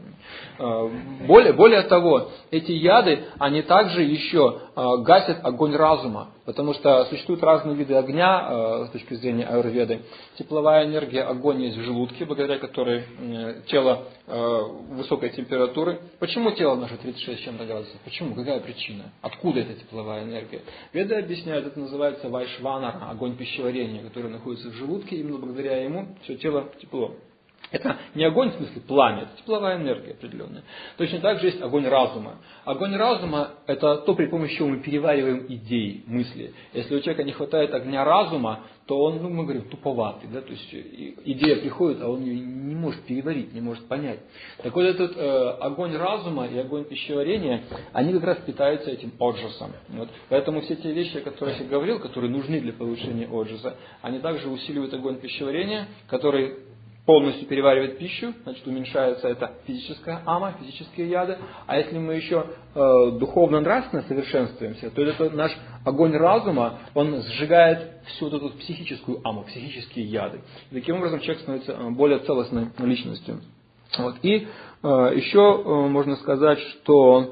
Более того, эти яды, они также еще гасят огонь разума, потому что существуют разные виды огня с точки зрения аюрведы. Тепловая энергия, огонь есть в желудке, благодаря которой тело высокой температуры. Почему тело наше 36 с чем-то градусов? Почему? Какая причина? Откуда эта тепловая энергия? Веды объясняют, это называется вайшванара, огонь пищеварения, который находится в желудке, именно благодаря ему все тело тепло. Это не огонь в смысле пламя, это тепловая энергия определенная. Точно так же есть огонь разума. Огонь разума – это то, при помощи чего мы перевариваем идеи, мысли. Если у человека не хватает огня разума, то он, мы говорим, туповатый. Да? То есть идея приходит, а он ее не может переварить, не может понять. Так вот этот огонь разума и огонь пищеварения, они как раз питаются этим оджасом. Вот. Поэтому все те вещи, о которых я говорил, которые нужны для повышения оджаса, они также усиливают огонь пищеварения, который полностью переваривает пищу, значит уменьшается это физическая ама, физические яды. А если мы еще духовно-нравственно совершенствуемся, то это наш огонь разума, он сжигает всю эту психическую аму, психические яды. И таким образом человек становится более целостной личностью. Вот. И еще можно сказать, что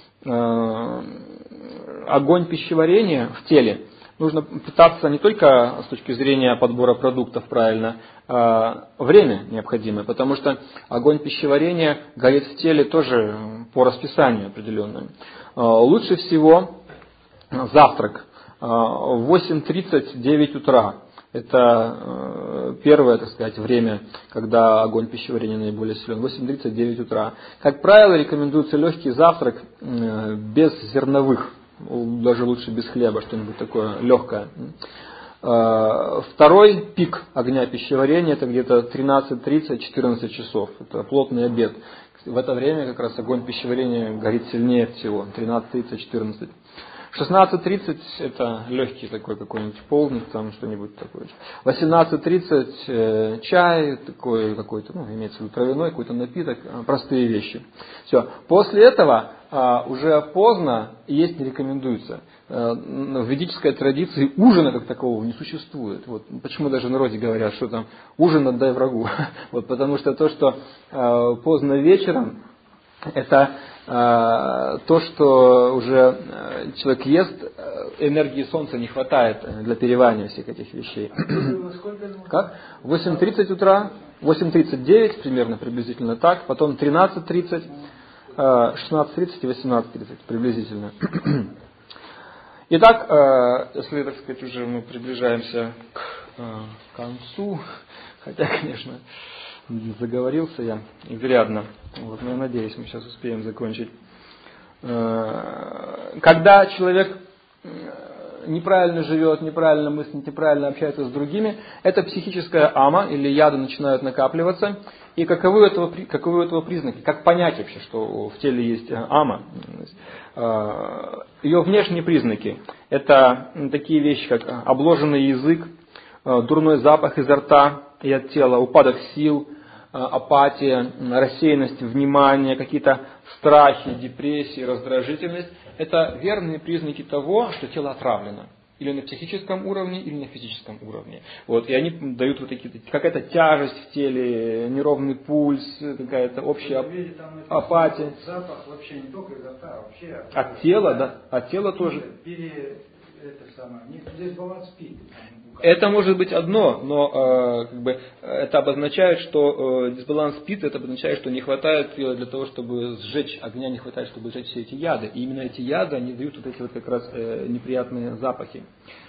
огонь пищеварения в теле нужно питаться не только с точки зрения подбора продуктов правильно, время необходимое, потому что огонь пищеварения горит в теле тоже по расписанию определенному. Лучше всего завтрак в 8:30-9 утра. Это первое, так сказать, время, когда огонь пищеварения наиболее силен. 8:30-9 утра. Как правило, рекомендуется легкий завтрак без зерновых. Даже лучше без хлеба, что-нибудь такое легкое. Второй пик огня пищеварения это где-то 13:30-14 часов. Это плотный обед. В это время как раз огонь пищеварения горит сильнее всего. 13:30-14. 16:30 это легкий такой какой-нибудь полдник, там что-нибудь такое. 18:30 чай такой какой-то, имеется в виду травяной какой-то напиток, простые вещи. Все. После этого уже поздно есть не рекомендуется. В ведической традиции ужина как такового не существует. Вот почему даже в народе говорят, что там ужин отдай врагу. Вот потому что то, что поздно вечером это то, что уже человек ест, энергии солнца не хватает для переваривания всех этих вещей. Как? 8:30 утра, 8:39 примерно, приблизительно так, потом 13:30, 16:30 и 18:30 приблизительно. Итак, если, так сказать, уже мы приближаемся к концу, хотя, конечно, заговорился я изрядно, вот, но я надеюсь, мы сейчас успеем закончить. Когда человек неправильно живет, неправильно мыслит, неправильно общается с другими, это психическая ама или яды начинают накапливаться. И каковы этого признаки? Как понять вообще, что в теле есть ама? Ее внешние признаки – это такие вещи, как обложенный язык, дурной запах изо рта и от тела, упадок сил, апатия, рассеянность внимания, какие-то страхи, депрессии, раздражительность. Это верные признаки того, что тело отравлено. Или на психическом уровне, или на физическом уровне. Вот, и они дают вот такие, какая-то тяжесть в теле, неровный пульс, какая-то общая апатия. Запах вообще не только изо рта, а вообще от тела, да? От тела тоже. Дисбаланс ПИ. Это может быть одно, но это обозначает, что дисбаланс ПИТ, это обозначает, что не хватает силы для того, чтобы сжечь огня, не хватает, чтобы сжечь все эти яды. И именно эти яды, они дают вот эти вот как раз неприятные запахи.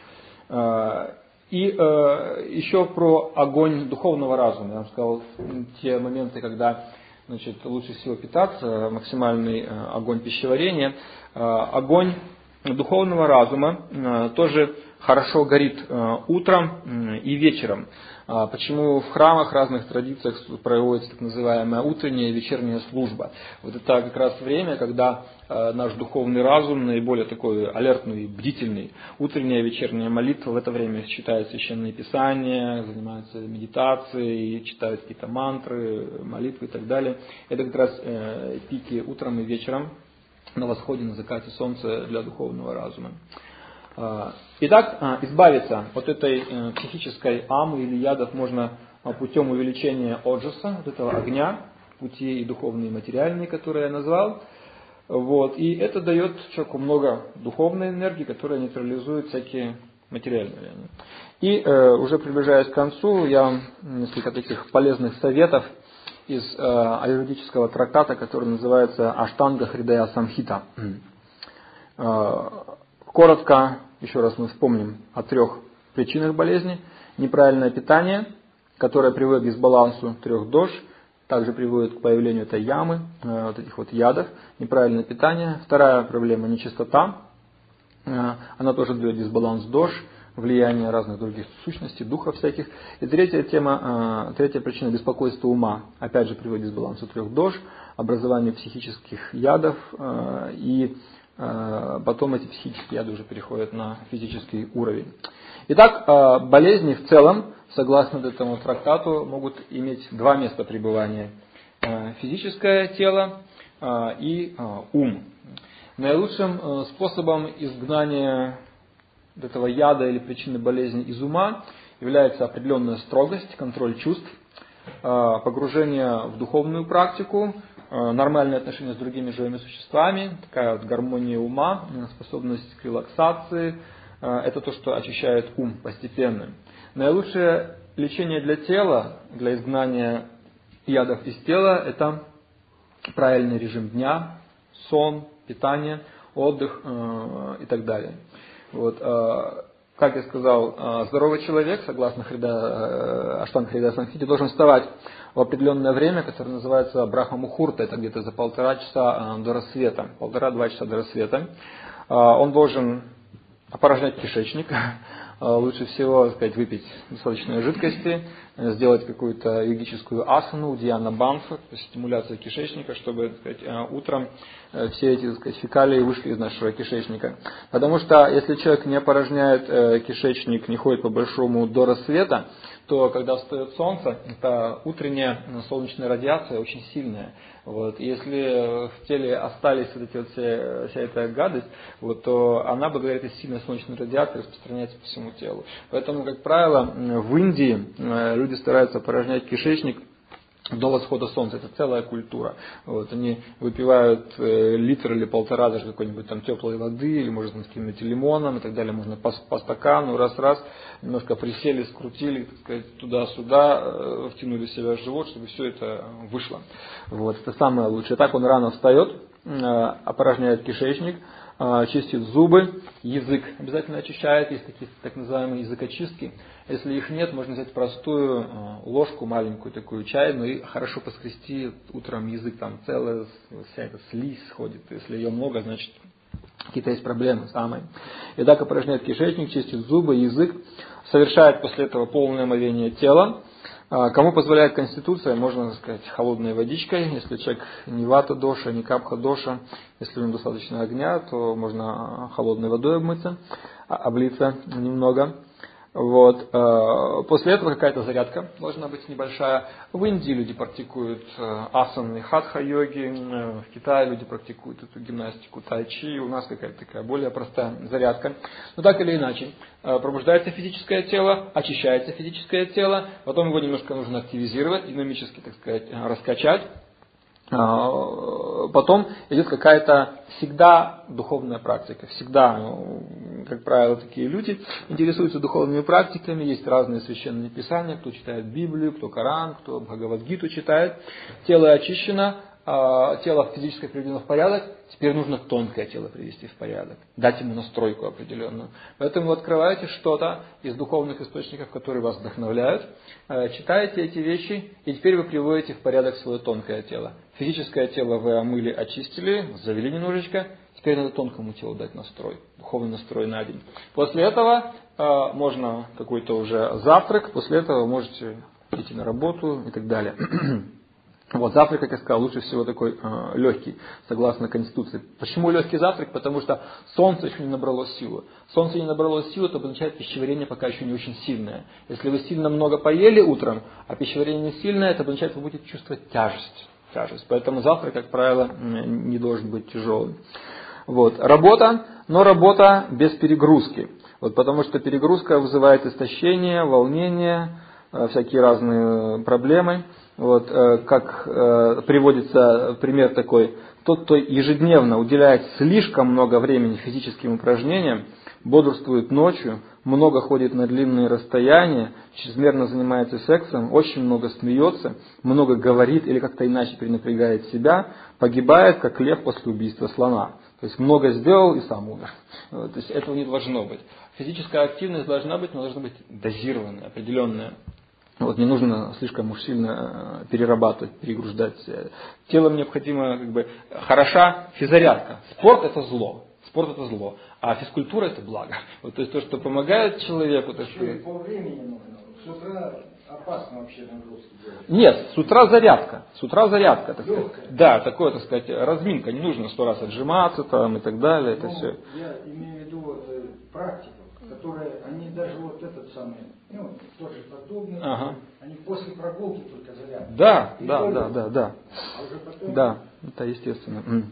И еще про огонь духовного разума. Я вам сказал, те моменты, когда лучше всего питаться, максимальный огонь пищеварения. Огонь духовного разума тоже хорошо горит утром и вечером. Почему в храмах, разных традициях проводится так называемая утренняя и вечерняя служба. Вот это как раз время, когда наш духовный разум наиболее такой алертный, бдительный. Утренняя и вечерняя молитва в это время читают священные писания, занимаются медитацией, читают какие-то мантры, молитвы и так далее. Это как раз пики утром и вечером на восходе, на закате солнца для духовного разума. Итак, избавиться от этой психической амы или ядов можно путем увеличения оджаса, вот этого огня, пути и духовные, и материальные, которые я назвал. Вот. И это дает человеку много духовной энергии, которая нейтрализует всякие материальные влияния. И уже приближаясь к концу, я вам несколько таких полезных советов из аюрведического трактата, который называется Аштанга Хридая Самхита. Коротко, еще раз мы вспомним о 3 причинах болезни. Неправильное питание, которое приводит к дисбалансу 3 дож, также приводит к появлению этой ямы, вот этих вот ядов. Неправильное питание. Вторая проблема – нечистота. Она тоже дает дисбаланс дож, влияние разных других сущностей, духов всяких. И третья причина – беспокойство ума. Опять же приводит к дисбалансу 3 дож, образованию психических ядов и потом эти психические яды уже переходят на физический уровень. Итак, болезни в целом, согласно этому трактату, могут иметь 2 места пребывания. Физическое тело и ум. Наилучшим способом изгнания этого яда или причины болезни из ума является определенная строгость, контроль чувств, погружение в духовную практику, нормальные отношения с другими живыми существами, такая вот гармония ума, способность к релаксации. Это то, что очищает ум постепенно. Наилучшее лечение для тела, для изгнания ядов из тела, это правильный режим дня, сон, питание, отдых и так далее. Вот. Как я сказал, здоровый человек, согласно Аштанга Хридая Самхите, должен вставать в определенное время, которое называется Брахма-мухурта, это где-то за 1,5 часа до рассвета, 1,5-2 часа до рассвета. Он должен опорожнять кишечник, лучше всего, выпить достаточно жидкости, сделать какую-то йогическую асану, удьяна бандха, то есть стимуляция кишечника, чтобы утром все эти фекалии вышли из нашего кишечника. Потому что если человек не опорожняет кишечник, не ходит по-большому до рассвета, то когда встает солнце, это утренняя солнечная радиация очень сильная. Вот. Если в теле остались вся эта гадость, то она благодаря этой сильной солнечной радиации распространяется по всему телу. Поэтому, как правило, в Индии люди стараются опорожнять кишечник до восхода солнца. Это целая культура. Вот, они выпивают литр или полтора даже какой-нибудь там теплой воды, или можно с каким-нибудь лимоном и так далее. Можно по стакану, раз, немножко присели, скрутили, так сказать, туда-сюда, втянули в себя в живот, чтобы все это вышло. Вот, это самое лучшее. Так он рано встает, опорожняет кишечник, чистит зубы, язык обязательно очищает, есть такие так называемые языкочистки. Если их нет, можно взять простую ложку, маленькую такую чайную, и хорошо поскрести утром язык, там целая вся эта слизь сходит. Если ее много, значит какие-то есть проблемы самые. И так опорожняет кишечник, чистит зубы, язык, совершает после этого полное омовение тела. Кому позволяет Конституция, можно, так сказать, холодной водичкой. Если человек не вата доша, не капха доша, если у него достаточно огня, то можно холодной водой обмыться, облиться немного. Вот. После этого какая-то зарядка должна быть небольшая. В Индии люди практикуют асаны, хатха-йоги, в Китае люди практикуют эту гимнастику тай-чи, у нас какая-то такая более простая зарядка. Но так или иначе, пробуждается физическое тело, очищается физическое тело, потом его немножко нужно активизировать, динамически, так сказать, раскачать. Потом идет какая-то всегда духовная практика. Всегда, как правило, такие люди интересуются духовными практиками. Есть разные священные писания, кто читает Библию, кто Коран, кто Бхагавад-гиту читает. Тело очищено, тело физически приведено в порядок. Теперь нужно тонкое тело привести в порядок, дать ему настройку определенную. Поэтому вы открываете что-то из духовных источников, которые вас вдохновляют, читаете эти вещи, и теперь вы приводите в порядок свое тонкое тело. Физическое тело вы омыли, очистили, завели немножечко, теперь надо тонкому телу дать настрой, духовный настрой на день. После этого можно какой-то уже завтрак, после этого можете идти на работу и так далее. Вот, завтрак, как я сказал, лучше всего такой легкий, согласно Конституции. Почему легкий завтрак? Потому что солнце еще не набрало силу. Солнце не набрало силу, это означает, пищеварение пока еще не очень сильное. Если вы сильно много поели утром, а пищеварение не сильное, это означает, что вы будете чувствовать тяжесть. Поэтому завтрак, как правило, не должен быть тяжелым. Вот. Работа, но работа без перегрузки. Вот, потому что перегрузка вызывает истощение, волнение, всякие разные проблемы. Вот, как приводится пример такой, тот, кто ежедневно уделяет слишком много времени физическим упражнениям, бодрствует ночью, много ходит на длинные расстояния, чрезмерно занимается сексом, очень много смеется, много говорит или как-то иначе перенапрягает себя, погибает, как лев после убийства слона. То есть много сделал и сам умер. То есть этого не должно быть. Физическая активность должна быть, но должна быть дозированная, определенная. Вот, не нужно слишком уж сильно перерабатывать, перегружать. Телом необходимо, хороша физзарядка. Спорт это зло. А физкультура это благо. Вот, то есть то, что помогает человеку. Еще и по времени нужно. С утра опасно вообще нагрузки делать. Нет, с утра зарядка. Так сказать. Легкая. Да, такое, так сказать, разминка. Не нужно 100 раз отжиматься там и так далее. Это все. Я имею в виду практику, которые, они даже вот этот самый, тоже подобный, они после прогулки только зарядка. Да. А уже потом... Да, это естественно.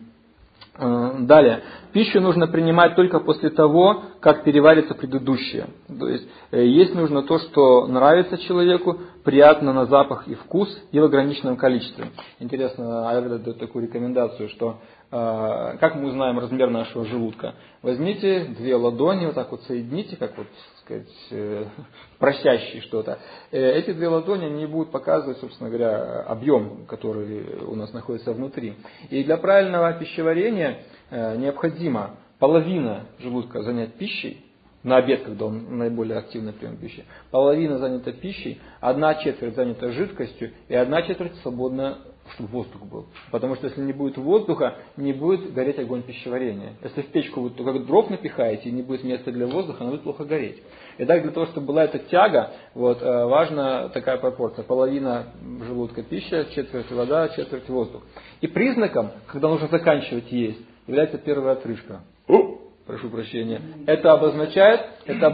Далее. Пищу нужно принимать только после того, как переварится предыдущее. То есть, есть нужно то, что нравится человеку, приятно на запах и вкус, и в ограниченном количестве. Интересно, Аюрведа дает такую рекомендацию, что как мы узнаем размер нашего желудка? Возьмите 2 ладони, вот так вот соедините, как вот, так сказать, просящие что-то. Эти 2 ладони не будут показывать, собственно говоря, объем, который у нас находится внутри. И для правильного пищеварения необходимо половина желудка занять пищей, на обед, когда он наиболее активный прием пищи, половина занята пищей, 1/4 занята жидкостью и 1/4 свободно, чтобы воздух был. Потому что если не будет воздуха, не будет гореть огонь пищеварения. Если в печку вы только дров напихаете и не будет места для воздуха, она будет плохо гореть. И так для того, чтобы была эта тяга, вот, важна такая пропорция. Половина желудка пища, 1/4 вода, 1/4 воздух. И признаком, когда нужно заканчивать есть, является первая отрыжка. Прошу прощения. Это обозначает,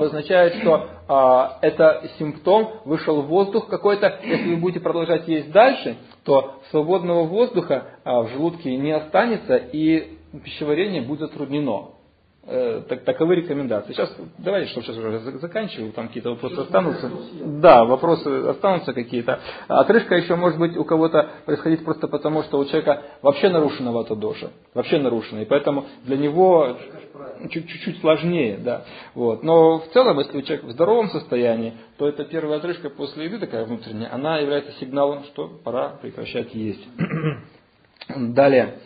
что это симптом, вышел воздух какой-то. Если вы будете продолжать есть дальше, то свободного воздуха в желудке не останется и пищеварение будет затруднено. таковы рекомендации. Сейчас, давайте, что сейчас уже заканчиваю, там какие-то вопросы останутся. Да, вопросы останутся какие-то. Отрыжка еще может быть у кого-то происходить просто потому, что у человека вообще нарушена вата-доша. Вообще нарушена. И поэтому для него чуть-чуть сложнее. Да. Вот. Но в целом, если у человека в здоровом состоянии, то эта первая отрыжка после еды, такая внутренняя, она является сигналом, что пора прекращать есть. Далее.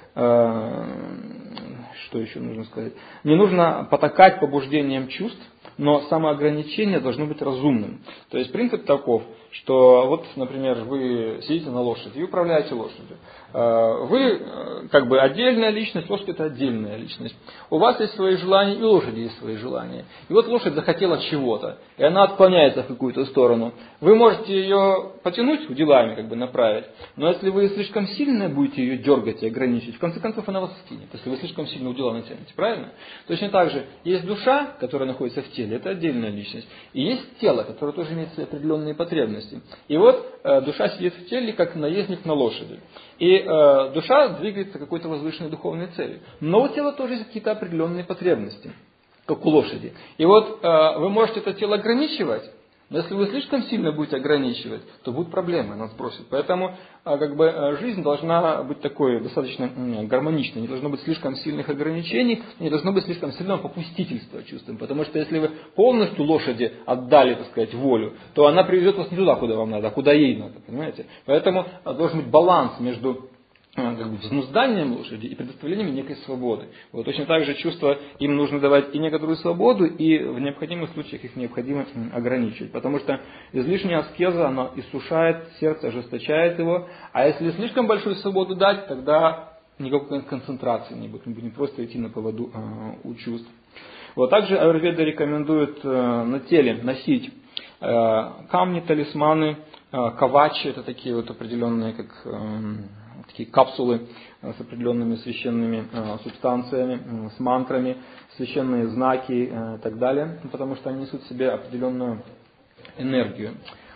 Что еще нужно сказать? Не нужно потакать побуждением чувств, но самоограничение должно быть разумным. То есть принцип таков, что вот, например, вы сидите на лошади и управляете лошадью. Вы как бы отдельная личность, лошадь это отдельная личность. У вас есть свои желания, и у лошади есть свои желания. И вот лошадь захотела чего-то, и она отклоняется в какую-то сторону. Вы можете ее потянуть, делами как бы направить, но если вы слишком сильно будете ее дергать и ограничить, в конце концов она вас скинет, если вы слишком сильно удила натянете, правильно? Точно так же, есть душа, которая находится в теле, это отдельная личность, и есть тело, которое тоже имеет свои определенные потребности. И вот душа сидит в теле, как наездник на лошади. И душа двигается к какой-то возвышенной духовной цели. Но у тела тоже есть какие-то определенные потребности, как у лошади. И вот вы можете это тело ограничивать, но если вы слишком сильно будете ограничивать, то будут проблемы, нас сбросит. Поэтому жизнь должна быть такой достаточно гармоничной. Не должно быть слишком сильных ограничений, не должно быть слишком сильного попустительства чувствам. Потому что если вы полностью лошади отдали, так сказать, волю, то она приведет вас не туда, куда вам надо, а куда ей надо. Понимаете? Поэтому должен быть баланс между взнузданием лошади и предоставлением некой свободы. Вот точно так же чувства им нужно давать и некоторую свободу, и в необходимых случаях их необходимо ограничивать. Потому что излишняя аскеза, она иссушает сердце, ожесточает его. А если слишком большую свободу дать, тогда никакой концентрации не будет. Мы будем просто идти на поводу у чувств. Вот также аюрведа рекомендует на теле носить камни, талисманы, кавачи, это такие вот определенные, как такие капсулы с определенными священными субстанциями, с мантрами, священные знаки и так далее, потому что они несут в себе определенную энергию.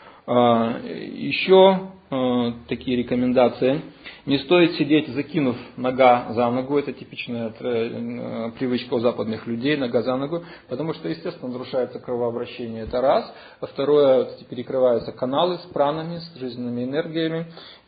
Еще такие рекомендации. Не стоит сидеть, закинув нога за ногу. Это типичная привычка у западных людей, нога за ногу. Потому что, естественно, нарушается кровообращение. Это раз. А второе, перекрываются каналы с пранами, с жизненными энергиями.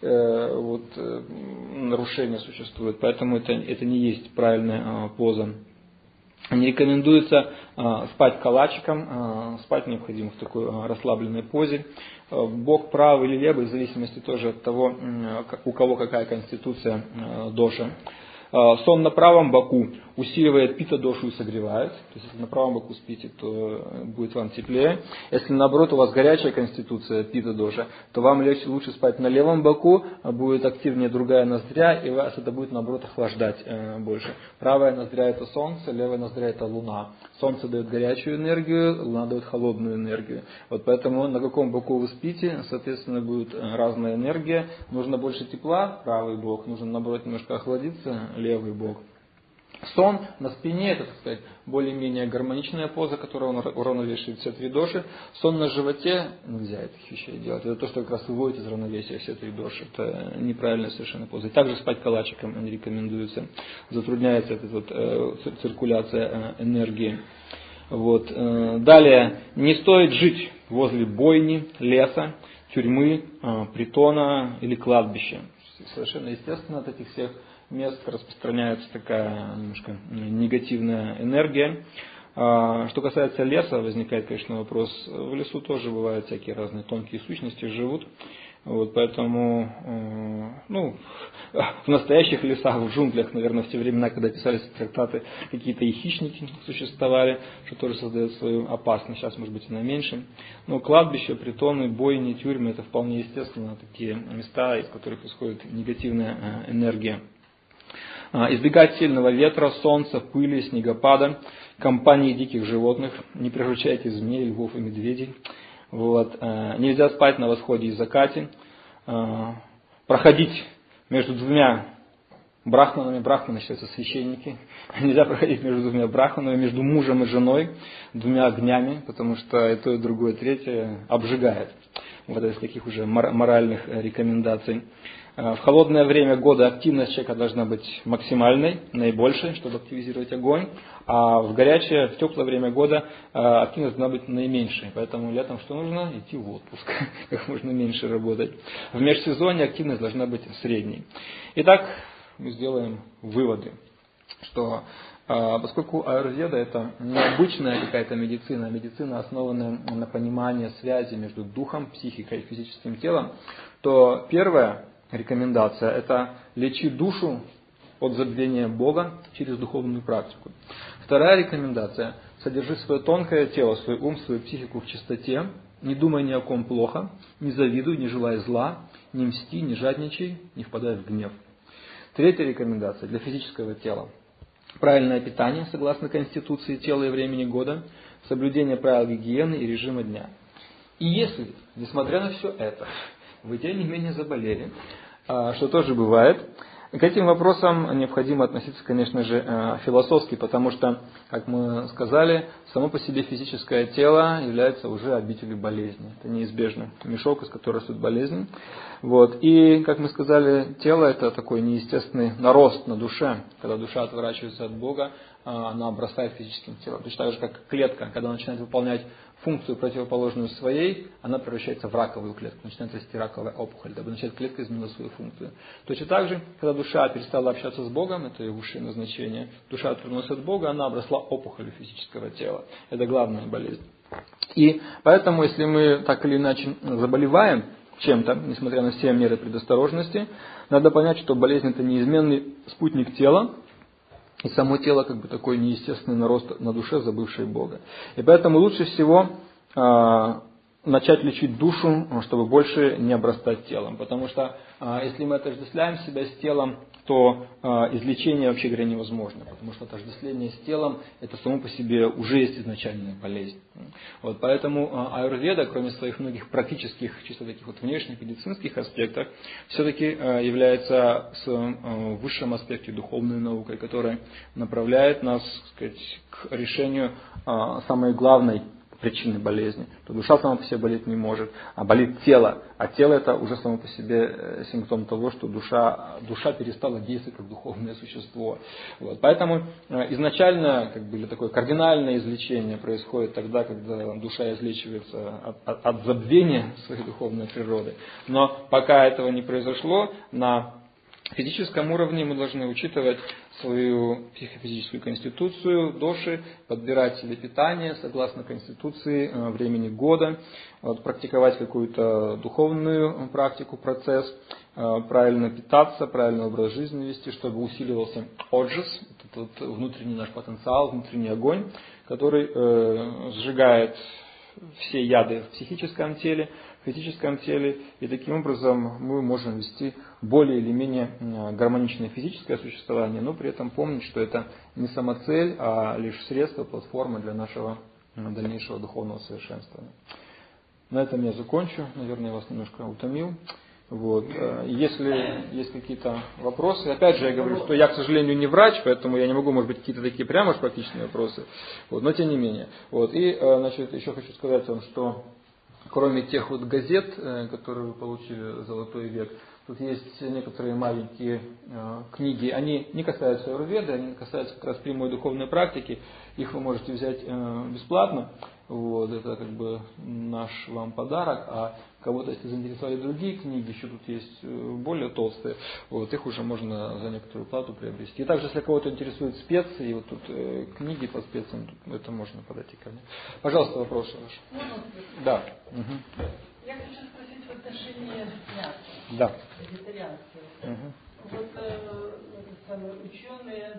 Нарушения существуют. Поэтому это не есть правильная поза. Не рекомендуется спать калачиком, спать необходимо в такой расслабленной позе. Бок правый или левый, в зависимости тоже от того, у кого какая конституция доша. Сон на правом боку усиливает пита-дошу и согревает. То есть, если на правом боку спите, то будет вам теплее. Если наоборот у вас горячая конституция пита-доша, то вам лучше спать на левом боку, будет активнее другая ноздря, и вас это будет наоборот охлаждать больше. Правая ноздря это солнце, левая ноздря это луна. Солнце дает горячую энергию, луна дает холодную энергию. Вот поэтому на каком боку вы спите, соответственно, будет разная энергия. Нужно больше тепла, правый бок, нужно наоборот немножко охладиться, левый бок. Сон на спине, это, так сказать, более-менее гармоничная поза, которая уравновешивает все три доши. Сон на животе, нельзя этих вещей делать. Это то, что как раз выводит из равновесия все три доши. Это неправильная совершенно поза. И также спать калачиком не рекомендуется. Затрудняется эта циркуляция энергии. Вот. Далее, не стоит жить возле бойни, леса, тюрьмы, притона или кладбища. Совершенно естественно от этих всех мест распространяется такая немножко негативная энергия. Что касается леса, возникает, конечно, вопрос. В лесу тоже бывают всякие разные тонкие сущности живут. Вот, поэтому в настоящих лесах, в джунглях, наверное, в те времена, когда писались трактаты, какие-то и хищники существовали, что тоже создает свою опасность. Сейчас, может быть, она меньше. Но кладбища, притоны, бойни, тюрьмы – это вполне естественно такие места, из которых исходит негативная энергия. Избегать сильного ветра, солнца, пыли, снегопада, компании диких животных. Не приручайте змей, львов и медведей. Вот. Нельзя спать на восходе и закате. Проходить между двумя брахманами. Брахманы считаются священники. Нельзя проходить между двумя брахманами, между мужем и женой, двумя огнями, потому что и то, и другое, и третье обжигает. Вот из таких уже моральных рекомендаций. В холодное время года активность человека должна быть максимальной, наибольшей, чтобы активизировать огонь. А в горячее, в теплое время года активность должна быть наименьшей. Поэтому летом что нужно? Идти в отпуск, как можно меньше работать. В межсезонье активность должна быть средней. Итак, мы сделаем выводы, что поскольку аюрведа это необычная какая-то медицина, медицина, основанная на понимании связи между духом, психикой и физическим телом, то первая рекомендация – это лечи душу от забвения Бога через духовную практику. Вторая рекомендация – содержи свое тонкое тело, свой ум, свою психику в чистоте, не думай ни о ком плохо, не завидуй, не желай зла, не мсти, не жадничай, не впадай в гнев. Третья рекомендация для физического тела. Правильное питание, согласно конституции тела и времени года, соблюдение правил гигиены и режима дня. И если, несмотря на все это, вы тем не менее заболели, что тоже бывает, к этим вопросам необходимо относиться, конечно же, философски, потому что, как мы сказали, само по себе физическое тело является уже обителью болезни. Это неизбежно. Мешок, из которого растут болезни. Вот. И, как мы сказали, тело – это такой неестественный нарост на душе. Когда душа отворачивается от Бога, она обрастает физическим телом. Точно так же, как клетка, когда она начинает выполнять функцию, противоположную своей, она превращается в раковую клетку, начинает расти раковая опухоль, дабы начать клетка изменила свою функцию. Точно так же, когда душа перестала общаться с Богом, это ее высшее назначение, душа отвернулась от Бога, она обросла опухолью физического тела. Это главная болезнь. И поэтому, если мы так или иначе заболеваем чем-то, несмотря на все меры предосторожности, надо понять, что болезнь – это неизменный спутник тела, и само тело как бы такой неестественный нарост на душе, забывшей Бога. И поэтому лучше всего начать лечить душу, чтобы больше не обрастать телом. Потому что если мы отождествляем себя с телом, то излечение, вообще говоря, невозможно. Потому что отождествление с телом – это само по себе уже есть изначальная болезнь. Вот, поэтому аюрведа, кроме своих многих практических, чисто таких вот внешних медицинских аспектов, все-таки является в высшем аспекте духовной наукой, которая направляет нас, так сказать, к решению самой главной причины болезни. То душа сама по себе болеть не может, а болит тело. А тело это уже само по себе симптом того, что душа перестала действовать как духовное существо. Вот. Поэтому изначально или такое кардинальное излечение происходит тогда, когда душа излечивается от забвения своей духовной природы. Но пока этого не произошло, на физическом уровне мы должны учитывать свою психофизическую конституцию, доши, подбирать себе питание согласно конституции, времени года, практиковать какую-то духовную практику, процесс, правильно питаться, правильный образ жизни вести, чтобы усиливался оджис, этот внутренний наш потенциал, внутренний огонь, который сжигает все яды в психическом теле, в физическом теле, и таким образом мы можем вести более или менее гармоничное физическое существование, но при этом помнить, что это не самоцель, а лишь средство, платформа для нашего дальнейшего духовного совершенствования. На этом я закончу. Наверное, я вас немножко утомил. Вот. Если есть какие-то вопросы, опять же я говорю, что я, к сожалению, не врач, поэтому я не могу, может быть, какие-то такие прямо уж практичные вопросы, вот, но тем не менее. Вот. И значит, еще хочу сказать вам, что кроме тех вот газет, которые вы получили «Золотой век», тут есть некоторые маленькие книги, они не касаются аюрведы, они касаются как раз прямой духовной практики, их вы можете взять бесплатно. Вот, это как бы наш вам подарок, а кого-то, если заинтересовали другие книги, еще тут есть более толстые, вот, их уже можно за некоторую плату приобрести. И также, если кого-то интересуют специи, вот тут книги по специям, тут, это можно подойти ко мне. Пожалуйста, вопросы ваши. Да. Угу. Я хочу спросить в отношении мяса, да. вегетарианства. Угу. Вот ученые,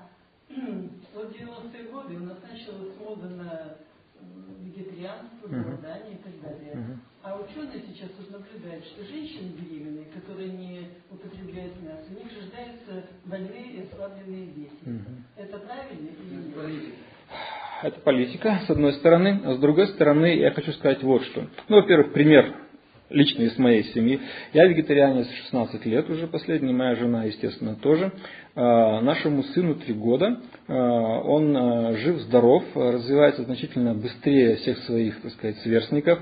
вот 90-е годы у нас началась мода на вегетарианство, голодание и так далее. А ученые сейчас вот наблюдают, что женщины беременные, которые не употребляют мясо, у них рождаются больные и ослабленные дети. Это правильно или нет? Это политика, с одной стороны. А с другой стороны, я хочу сказать вот что. Ну, во-первых, пример лично из моей семьи. Я вегетарианец 16 лет уже последний, моя жена, естественно, тоже. Нашему сыну 3 года, он жив-здоров, развивается значительно быстрее всех своих, так сказать, сверстников,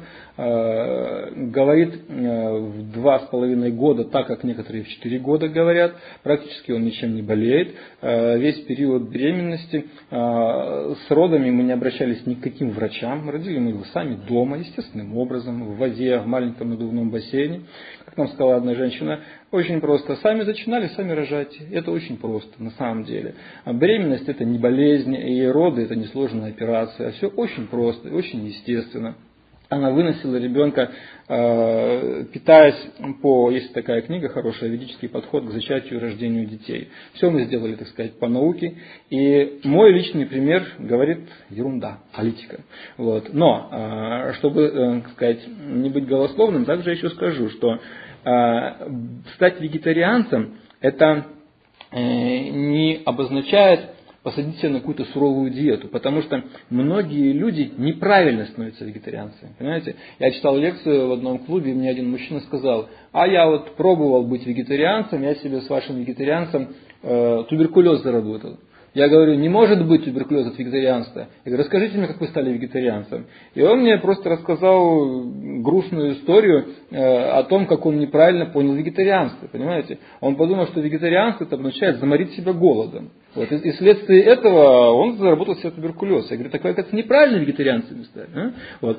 говорит в 2,5 года так, как некоторые в 4 года говорят, практически он ничем не болеет. Весь период беременности с родами мы не обращались ни к каким врачам, родили мы его сами дома, естественным образом, в воде, в маленьком надувном бассейне. Как нам сказала одна женщина, очень просто. Сами зачинали, сами рожайте. Это очень просто, на самом деле. Беременность это не болезнь, и роды это не сложная операция. Все очень просто, очень естественно. Она выносила ребенка, питаясь по, есть такая книга хорошая, ведический подход к зачатию и рождению детей. Все мы сделали, так сказать, по науке. И мой личный пример говорит ерунда, политика. Вот. Но, чтобы, так сказать, не быть голословным, также еще скажу, что стать вегетарианцем это не обозначает посадить себя на какую-то суровую диету, потому что многие люди неправильно становятся вегетарианцами. Понимаете? Я читал лекцию в одном клубе, и мне один мужчина сказал, а я вот пробовал быть вегетарианцем, я себе с вашим вегетарианцем туберкулез заработал. Я говорю, не может быть туберкулез от вегетарианства. Я говорю, расскажите мне, как вы стали вегетарианцем. И он мне просто рассказал грустную историю о том, как он неправильно понял вегетарианство. Понимаете? Он подумал, что вегетарианство это означает заморить себя голодом. Вот. И вследствие этого он заработал себе туберкулез. Я говорю, так вы, как неправильно вегетарианцами стали. А? Вот.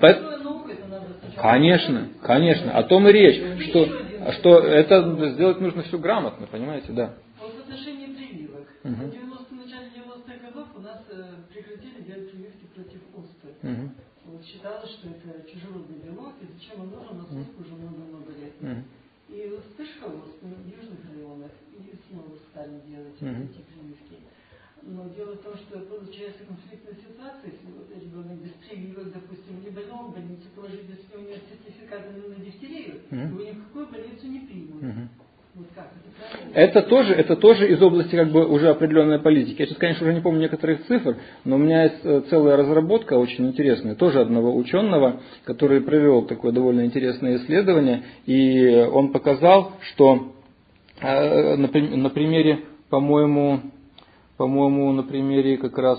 Конечно, конечно. О том и речь, что это сделать нужно все грамотно, понимаете, да. Вот в отношении прививок. В начале 90-х годов у нас прекратили делать прививки против оспы. Вот считалось, что это чужеродный белок, и зачем он нужен, у нас оспа уже много-много лет. И вспышка оспы в южных районах, и снова стали делать эти прививки. Но дело в том, что получается конфликтная ситуация, если вот ребенок без прививок, допустим, либо в больницу положить, если у него сертификат на дифтерию, его ни в какую больницу не примут. Вот как, это тоже из области как бы уже определенной политики. Я сейчас, конечно, уже не помню некоторых цифр, но у меня есть целая разработка очень интересная, тоже одного ученого, который провел такое довольно интересное исследование, и он показал, что на примере, по-моему, на примере как раз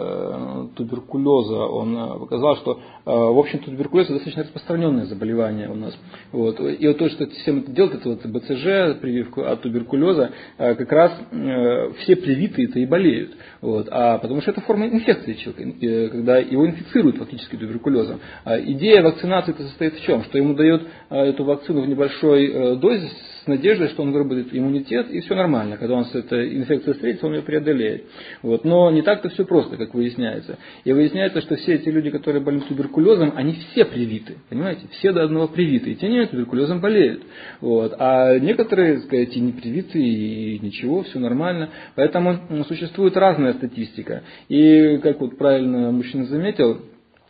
туберкулеза он показал, что, в общем, туберкулез это достаточно распространенное заболевание у нас. Вот. И вот то, что всем это делают, это вот БЦЖ, прививку от туберкулеза, как раз все привитые-то и болеют. Вот. Потому что это форма инфекции человека, когда его инфицируют фактически туберкулезом. Идея вакцинации состоит в чем? Что ему дают эту вакцину в небольшой дозе с надеждой, что он выработает иммунитет, и все нормально. Когда он с этой инфекцией встретится, он ее преодолеет. Вот. Но не так-то все просто, как выясняется. И выясняется, что все эти люди, которые болеют туберкулезом, они все привиты. Понимаете? Все до одного привиты. И те не туберкулезом болеют. Вот. А некоторые, так сказать, и не привиты, и ничего, все нормально. Поэтому существует разная статистика. И, как вот правильно мужчина заметил,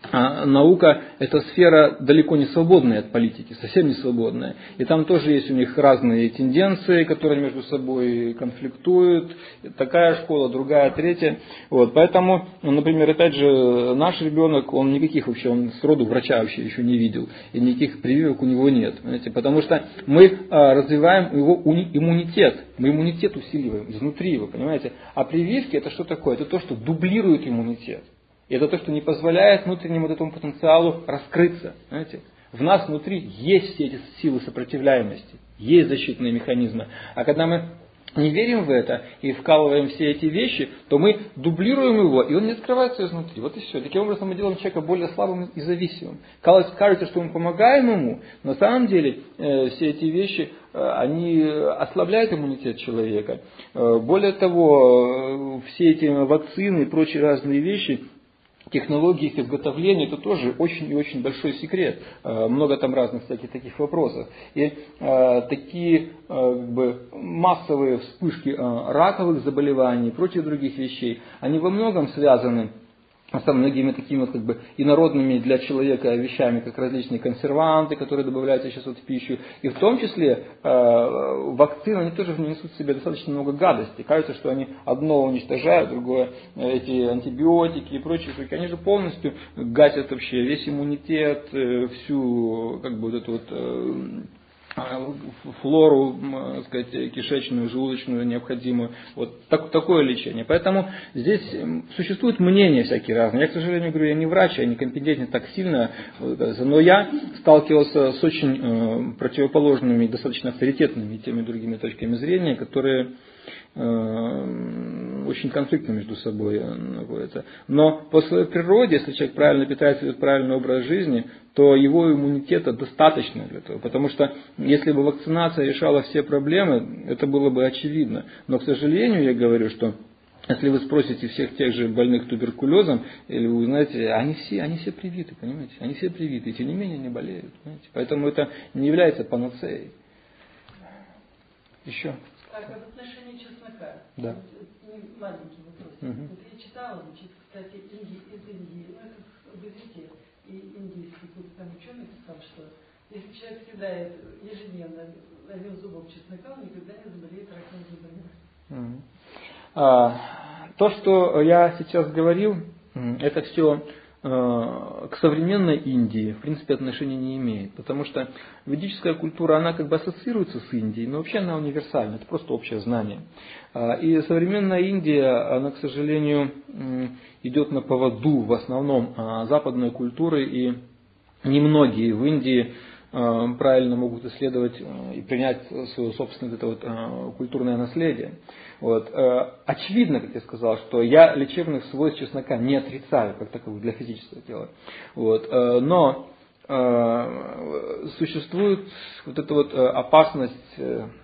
наука – это сфера далеко не свободная от политики, совсем не свободная. И там тоже есть у них разные тенденции, которые между собой конфликтуют. Такая школа, другая, третья. Вот. Поэтому, например, опять же, наш ребенок, он никаких вообще, он сроду врача вообще еще не видел. И никаких прививок у него нет. Понимаете? Потому что мы развиваем его иммунитет. Мы иммунитет усиливаем изнутри его, понимаете. А прививки – это что такое? Это то, что дублирует иммунитет. И это то, что не позволяет внутреннему вот этому потенциалу раскрыться. Знаете? В нас внутри есть все эти силы сопротивляемости, есть защитные механизмы. А когда мы не верим в это и вкалываем все эти вещи, то мы дублируем его, и он не открывается изнутри. Вот и все. Таким образом мы делаем человека более слабым и зависимым. Кажется, что мы помогаем ему, но на самом деле все эти вещи, они ослабляют иммунитет человека. Более того, все эти вакцины и прочие разные вещи, технологии их изготовления, это тоже очень и очень большой секрет. Много там разных всяких таких вопросов. И такие как бы массовые вспышки раковых заболеваний и прочих других вещей, они во многом связаны со многими такими вот как бы инородными для человека вещами, как различные консерванты, которые добавляются сейчас вот в пищу. И в том числе вакцины, они тоже несут в себе достаточно много гадости. Кажется, что они одно уничтожают, другое эти антибиотики и прочие штуки. Они же полностью гасят вообще весь иммунитет, всю как бы вот эту вот флору, так сказать, кишечную, желудочную необходимую. Вот такое лечение. Поэтому здесь существуют мнения всякие разные. Я, к сожалению, говорю, я не врач, я не компетентен так сильно, но я сталкивался с очень противоположными, достаточно авторитетными теми другими точками зрения, которые очень конфликтны между собой находятся. Но по своей природе, если человек правильно питается, ведет правильный образ жизни, то его иммунитета достаточно для этого. Потому что если бы вакцинация решала все проблемы, это было бы очевидно. Но, к сожалению, я говорю, что если вы спросите всех тех же больных туберкулезом, или вы узнаете, они все привиты, понимаете? Они все привиты, и тем не менее не болеют. Понимаете? Поэтому это не является панацеей. Еще? Так, в отношении чеснока. Да. Маленький вопрос. Вот я читала, значит, кстати, из Индии, ну это в языке, и индийский тут там ученый писал, что если человек съедает ежедневно один зубок чеснока, он никогда не заболеет раком зубами. То, что я сейчас говорил, это все к современной Индии, в принципе, отношения не имеет. Потому что ведическая культура, она как бы ассоциируется с Индией, но вообще она универсальна, это просто общее знание. И современная Индия, она, к сожалению, идет на поводу в основном западной культуры, и немногие в Индии правильно могут исследовать и принять свое собственное это вот, культурное наследие. Вот. Очевидно, как я сказал, что я лечебных свойств чеснока не отрицаю, как таковых для физического тела. Вот. Но существует вот эта вот опасность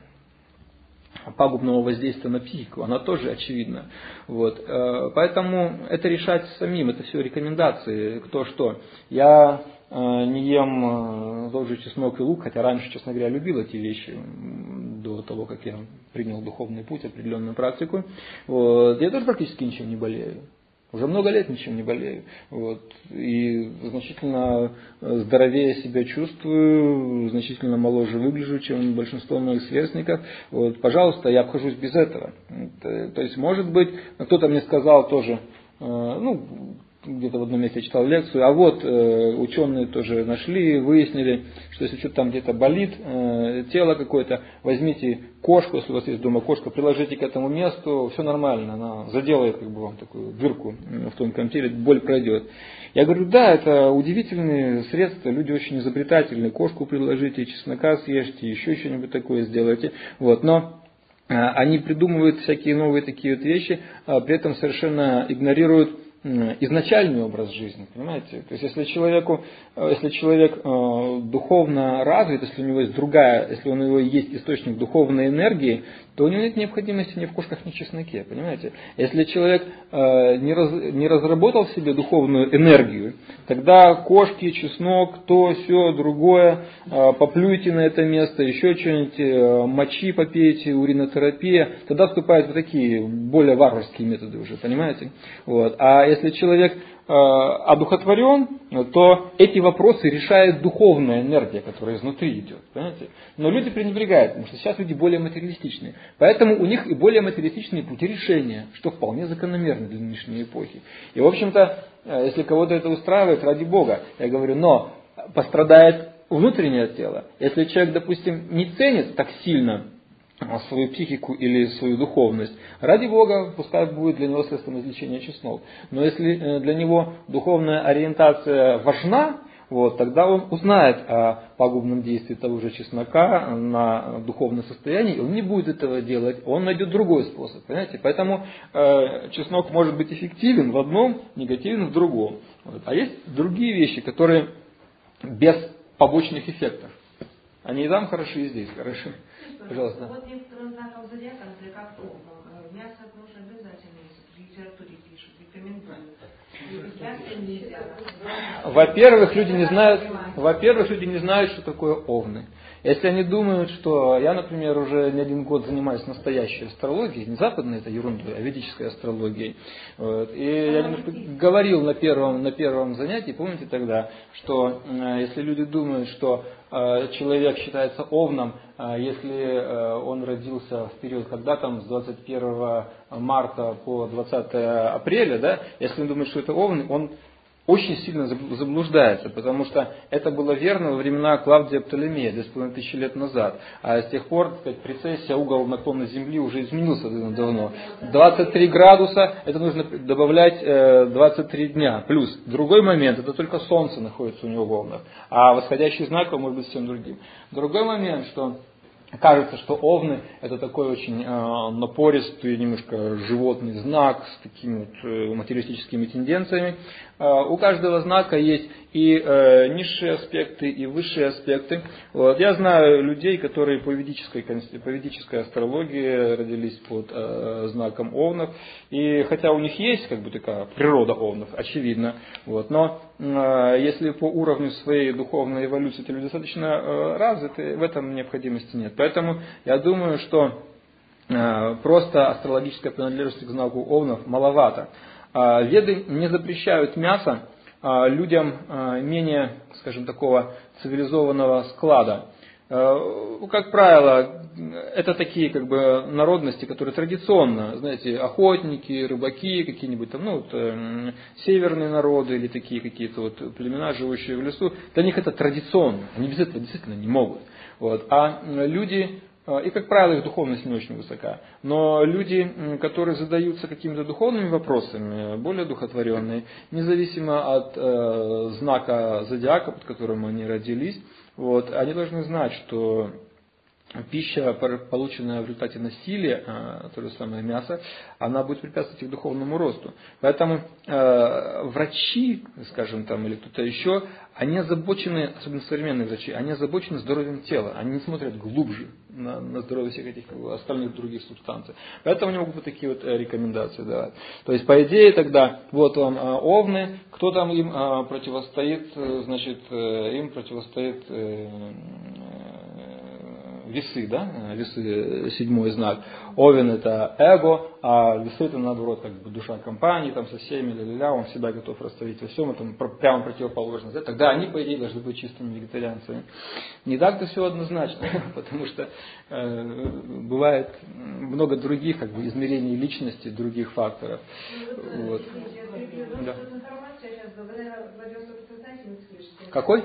пагубного воздействия на психику, она тоже очевидна. Вот. Поэтому это решать самим, это все рекомендации, кто что. Я не ем тот же чеснок и лук, хотя раньше, честно говоря, любил эти вещи, до того, как я принял духовный путь, определенную практику. Вот. Я тоже практически ничем не болею. Уже много лет ничем не болею. Вот. И значительно здоровее себя чувствую, значительно моложе выгляжу, чем большинство моих сверстников. Вот. Пожалуйста, я обхожусь без этого. То есть, может быть, кто-то мне сказал тоже, где-то в одном месте я читал лекцию, а вот ученые тоже нашли, выяснили, что если что-то там где-то болит, тело какое-то, возьмите кошку, если у вас есть дома кошка, приложите к этому месту, все нормально, она заделает как бы вам такую дырку в тонком теле, боль пройдет. Я говорю, да, это удивительные средства, люди очень изобретательные, кошку приложите, чеснока съешьте, еще что-нибудь такое сделайте, вот, но они придумывают всякие новые такие вот вещи, при этом совершенно игнорируют изначальный образ жизни, понимаете? То есть, если человек духовно развит, если у него есть если у него есть источник духовной энергии, то у него нет необходимости ни в кошках, ни в чесноке, понимаете? Если человек не разработал в себе духовную энергию, тогда кошки, чеснок, то, сё, другое, поплюйте на это место, еще что-нибудь, мочи попейте, уринотерапия, тогда вступают в такие более варварские методы уже, понимаете? Вот. А если человек одухотворен, то эти вопросы решает духовная энергия, которая изнутри идет. Понимаете? Но люди пренебрегают, потому что сейчас люди более материалистичные. Поэтому у них и более материалистичные пути решения, что вполне закономерно для нынешней эпохи. И, в общем-то, если кого-то это устраивает, ради Бога, я говорю, но пострадает внутреннее тело. Если человек, допустим, не ценит так сильно свою психику или свою духовность, ради Бога, пускай будет для него средством излечения чеснок. Но если для него духовная ориентация важна, вот, тогда он узнает о пагубном действии того же чеснока на духовное состояние, и он не будет этого делать, он найдет другой способ. Понимаете? Поэтому чеснок может быть эффективен в одном, негативен в другом. Вот. А есть другие вещи, которые без побочных эффектов. Они и там хороши, и здесь хороши. Пожалуйста. Вот некоторым знаком зодиака, например, как мясо нужно обязательно, если в литературе пишут, рекомендуют. Во-первых, люди не знают, что такое овны. Если они думают, что я, например, уже не один год занимаюсь настоящей астрологией, не западной это ерундой, а ведической астрологией, вот, и я немножко говорил на первом занятии, помните тогда, что если люди думают, что человек считается овном, если он родился в период, когда там с 21 марта по 20 апреля, да, если он думает, что это овн, он очень сильно заблуждается, потому что это было верно во времена Клавдия Птолемея, 2500 лет назад. А с тех пор, так сказать, прецессия, угол наклона Земли уже изменился давно. 23 градуса, это нужно добавлять 23 дня. Плюс другой момент, это только Солнце находится у него в волнах, а восходящий знак может быть всем другим. Другой момент, что кажется, что овны это такой очень напористый, немножко животный знак с такими вот материалистическими тенденциями. У каждого знака есть и низшие аспекты, и высшие аспекты. Вот. Я знаю людей, которые по ведической астрологии родились под знаком овнов. И хотя у них есть как бы такая природа овнов, очевидно, вот, но если по уровню своей духовной эволюции эти люди достаточно развиты, в этом необходимости нет. Поэтому я думаю, что просто астрологическая принадлежность к знаку овнов маловато. Веды не запрещают мясо людям менее, скажем, такого цивилизованного склада. Как правило, это такие как бы народности, которые традиционно, знаете, охотники, рыбаки, какие-нибудь там, ну, вот, северные народы или такие какие-то вот племена, живущие в лесу, для них это традиционно, они без этого действительно не могут. Вот. А люди, и как правило их духовность не очень высока, но люди, которые задаются какими-то духовными вопросами, более духотворенные, независимо от знака зодиака, под которым они родились, вот, они должны знать, что пища, полученная в результате насилия, то же самое мясо, она будет препятствовать их духовному росту. Поэтому врачи, скажем там, или кто-то еще, они озабочены, особенно современные врачи, они озабочены здоровьем тела, они не смотрят глубже на здоровье всех этих остальных других субстанций. Поэтому они могут вот такие вот рекомендации давать. То есть, по идее, тогда, вот вам овны, кто там им противостоит, значит, им противостоит весы, да, весы, седьмой знак. Овен это эго, а весы это наоборот как бы душа компании, там со всеми, ля-ля-ля, он всегда готов расставить во всем, это прямо противоположно. Да? Тогда они, по идее, должны быть чистыми вегетарианцами. Не так-то все однозначно, потому что бывает много других как бы измерений личности, других факторов. Вот. Да. Какой?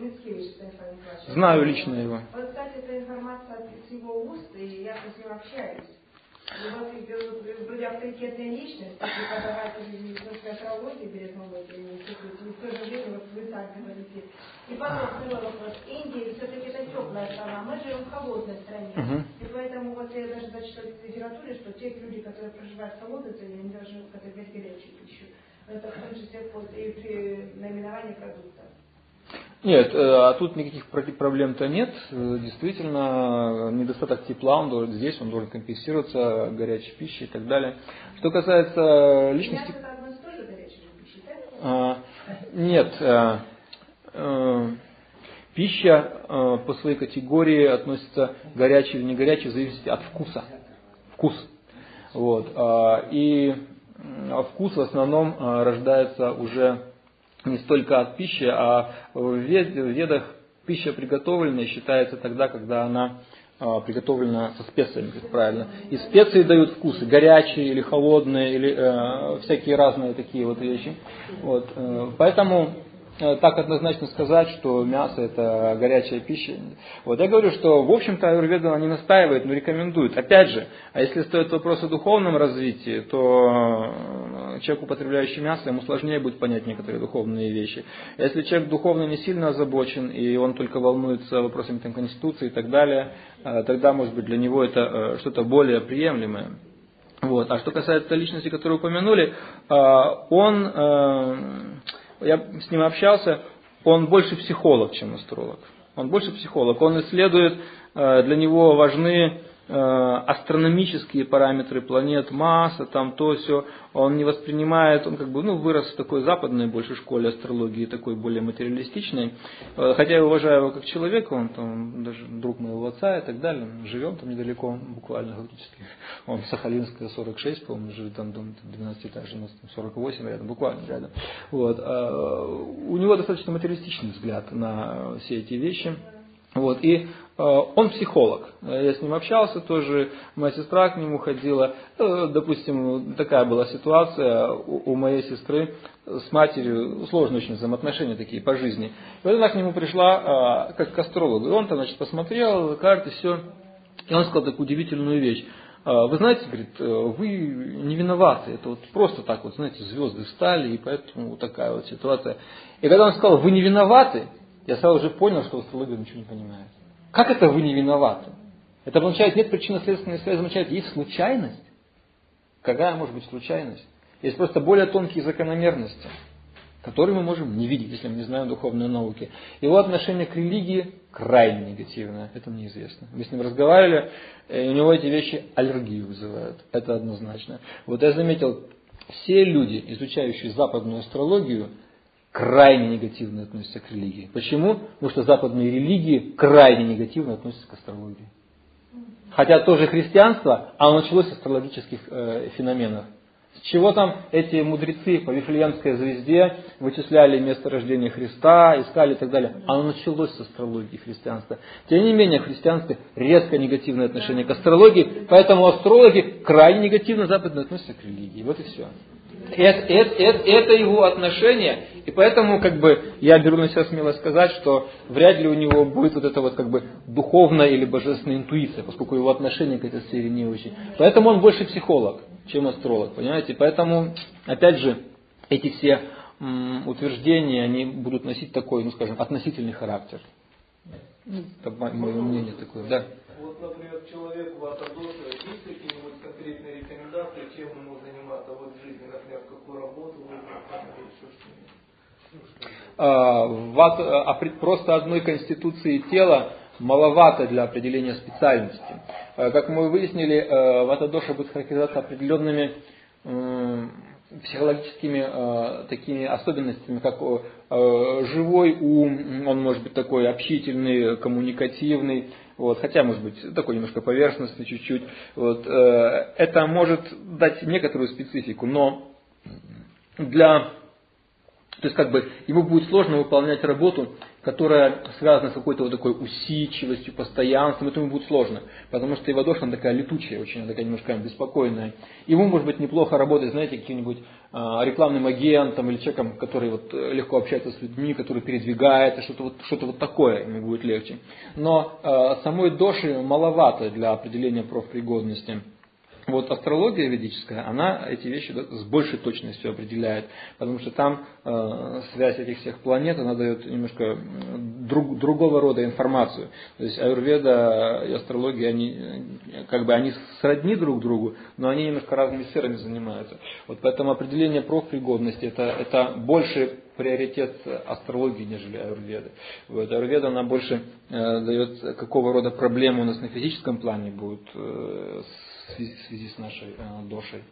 Знаю лично его. Вот, кстати, эта информация с его уст, и я с ним общаюсь. И вот вроде авторитетная личность, преподаватель медицинской астрологии, березновой институте, и в то же время вот вы так говорите. И потом второй вопрос. Индия все-таки это теплая страна, мы живем в холодной стране. И поэтому вот я даже зачитала в литературе, что те люди, которые проживают в холодной стране, они должны употреблять горячую пищу. Это в том числе и при наименовании продуктов. Нет, а тут никаких проблем-то нет. Действительно, недостаток тепла, здесь он должен компенсироваться горячей пищей и так далее. Что касается личности... Мясо это одно и то же горячей пищи, да? Нет. Пища по своей категории относится горячей или не горячей в зависимости от вкуса. Вкус. Вот. И вкус в основном рождается уже не столько от пищи, а в ведах пища приготовленная считается тогда, когда она приготовлена со специями, как правильно. И специи дают вкусы, горячие или холодные, или всякие разные такие вот вещи. Вот. Поэтому так однозначно сказать, что мясо это горячая пища. Вот я говорю, что в общем-то аюрведа не настаивает, но рекомендует. Опять же, а если стоит вопрос о духовном развитии, то человек, употребляющий мясо, ему сложнее будет понять некоторые духовные вещи. Если человек духовно не сильно озабочен, и он только волнуется вопросами там, конституции и так далее, тогда, может быть, для него это что-то более приемлемое. Вот. А что касается личности, которую упомянули, я с ним общался, он больше психолог, чем астролог. Он больше психолог. Он исследует, для него важны астрономические параметры планет, масса, там то все, он не воспринимает, он как бы вырос в такой западной больше школе астрологии, такой более материалистичной. Хотя я уважаю его как человека, он там даже друг моего отца и так далее, живем там недалеко, буквально фактически. Он в Сахалинская 46, по-моему, живет там дом 12-этажный, у нас там 48 рядом, буквально рядом. Вот. У него достаточно материалистичный взгляд на все эти вещи. Вот, и он психолог. Я с ним общался тоже, моя сестра к нему ходила. Допустим, такая была ситуация у моей сестры с матерью, сложные очень взаимоотношения такие по жизни. И вот она к нему пришла как к астрологу. И он там, значит, посмотрел карты, все. И он сказал такую удивительную вещь. Вы знаете, говорит, вы не виноваты. Это вот просто так вот, знаете, звезды встали, и поэтому вот такая вот ситуация. И когда он сказал, вы не виноваты, я сразу же понял, что астрология ничего не понимает. Как это вы не виноваты? Это означает, нет причинно-следственной связи, означает, есть случайность. Какая может быть случайность? Есть просто более тонкие закономерности, которые мы можем не видеть, если мы не знаем духовной науки. Его отношение к религии крайне негативное, это мне известно. Мы с ним разговаривали, и у него эти вещи аллергию вызывают, это однозначно. Вот я заметил, все люди, изучающие западную астрологию, крайне негативно относятся к религии. Почему? Потому что западные религии крайне негативно относятся к астрологии. Хотя тоже христианство, оно началось с астрологических феноменов. С чего там эти мудрецы по Вифлеемской звезде вычисляли место рождения Христа, искали и так далее. Оно началось с астрологии христианства. Тем не менее, в христианстве резко негативное отношение к астрологии, поэтому астрологи крайне негативно западно относятся к религии. Вот и все. Это его отношение, и поэтому как бы я беру на себя смело сказать, что вряд ли у него будет вот эта вот как бы духовная или божественная интуиция, поскольку его отношение к этой сфере не очень. Поэтому он больше психолог, чем астролог, понимаете? Поэтому, опять же, эти все утверждения, они будут носить такой, скажем, относительный характер. Это мое мнение такое, да. Вот, например, человек в ортодоксе, есть какие-нибудь конкретные рекомендации, чем ему заниматься вот в жизни, например, какую работу выбрать, или еще что-нибудь? Просто одной конституции тела маловато для определения специальности. Как мы выяснили, вата-доша будет характеризоваться определенными психологическими такими особенностями, как живой ум, он может быть такой общительный, коммуникативный, вот, хотя может быть такой немножко поверхностный чуть-чуть. Вот, это может дать некоторую специфику, но то есть как бы ему будет сложно выполнять работу, которая связана с какой-то вот такой усидчивостью, постоянством, это ему будет сложно, потому что его душа такая летучая, очень такая немножко беспокойная. Ему может быть неплохо работать, знаете, каким-нибудь рекламным агентом или человеком, который вот легко общается с людьми, который передвигается, что-то вот такое ему будет легче. Но самой доши маловато для определения профпригодности. Вот астрология ведическая, она эти вещи с большей точностью определяет, потому что там связь этих всех планет, она дает немножко другого рода информацию. То есть аюрведа и астрология, они сродни друг другу, но они немножко разными сферами занимаются. Вот поэтому определение профпригодности это больше приоритет астрологии, нежели аюрведы. Вот, аюрведа, она больше дает, какого рода проблемы у нас на физическом плане будут в связи с нашей дошей.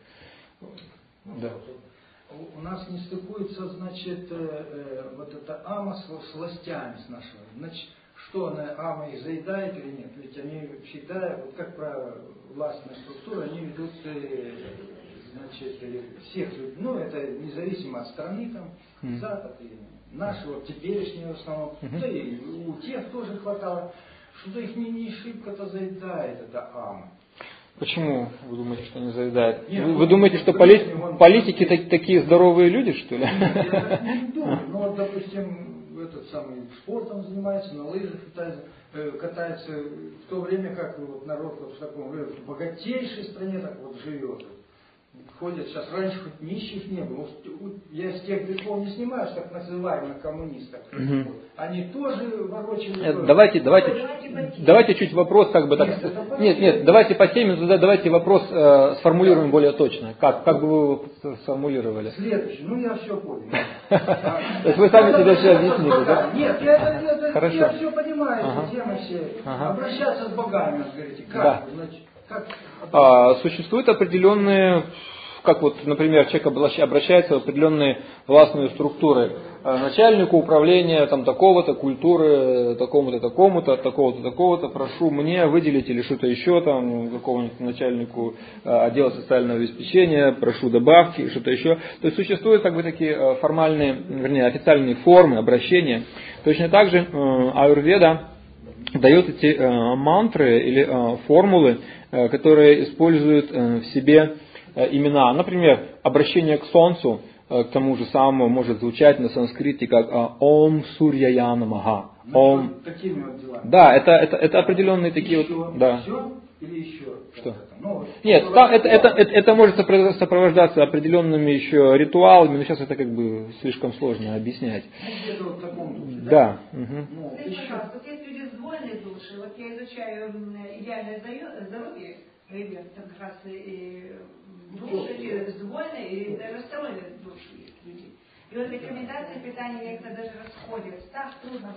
Да. У нас не стыкуется, значит, вот эта ама с властями с нашего. Значит, что она, ама их заедает или нет? Ведь они всегда, вот как правило, властные структуры, они ведут, значит, всех людей, ну, это независимо от страны, там, Запад и наши, вот теперешние в основном, да и у тех тоже хватало, что-то их не шибко-то заедает, это ама. Почему вы думаете, что не заедает? Вы думаете, что политики такие здоровые люди, что ли? Я не думаю. Ну вот, допустим, этот самый спортом занимается, на лыжах катается, в то время как вот народ вот в таком в богатейшей стране так вот живет. Ходят сейчас, раньше хоть нищих не было. Я с тех веков не снимаю, что так называемых коммунистов. Они тоже ворочали. Давайте чуть вопрос как бы так. Нет, давайте по теме, давайте вопрос сформулируем более точно. Как бы вы его сформулировали? Следующий, я все понял. То есть вы сами себе все объяснили, да? Нет, я все понимаю, эти темы все. Обращаться с богами, говорите, как? Значит, Существуют определенные, как вот, например, человек обращается в определенные властные структуры. Начальнику управления там такого-то, культуры, такому-то, такому-то, такого-то, такого-то, прошу мне выделить или что-то еще, там, какому-нибудь начальнику отдела социального обеспечения, прошу добавки, что-то еще. То есть существуют как бы такие формальные, вернее, официальные формы обращения. Точно так же аюрведа дает эти мантры или формулы, которые используют в себе имена. Например, обращение к солнцу, к тому же самому может звучать на санскрите как Ом Сурьяя Намаха. Ом. Такими вот делами. Да, это определенные такие еще, вот. Да. Все или еще? Что? Ну, Нет, это может сопровождаться определенными еще ритуалами, но сейчас это как бы слишком сложно объяснять. Где-то вот в таком духе, Да. Ну, Скажите, еще. пожалуйста, вот есть люди с двойной души, вот я изучаю идеальное здоровье, ребят, как раз и души с двойной и расстроенной души есть люди. И вот рекомендации питания некоторые даже расходятся. Так трудно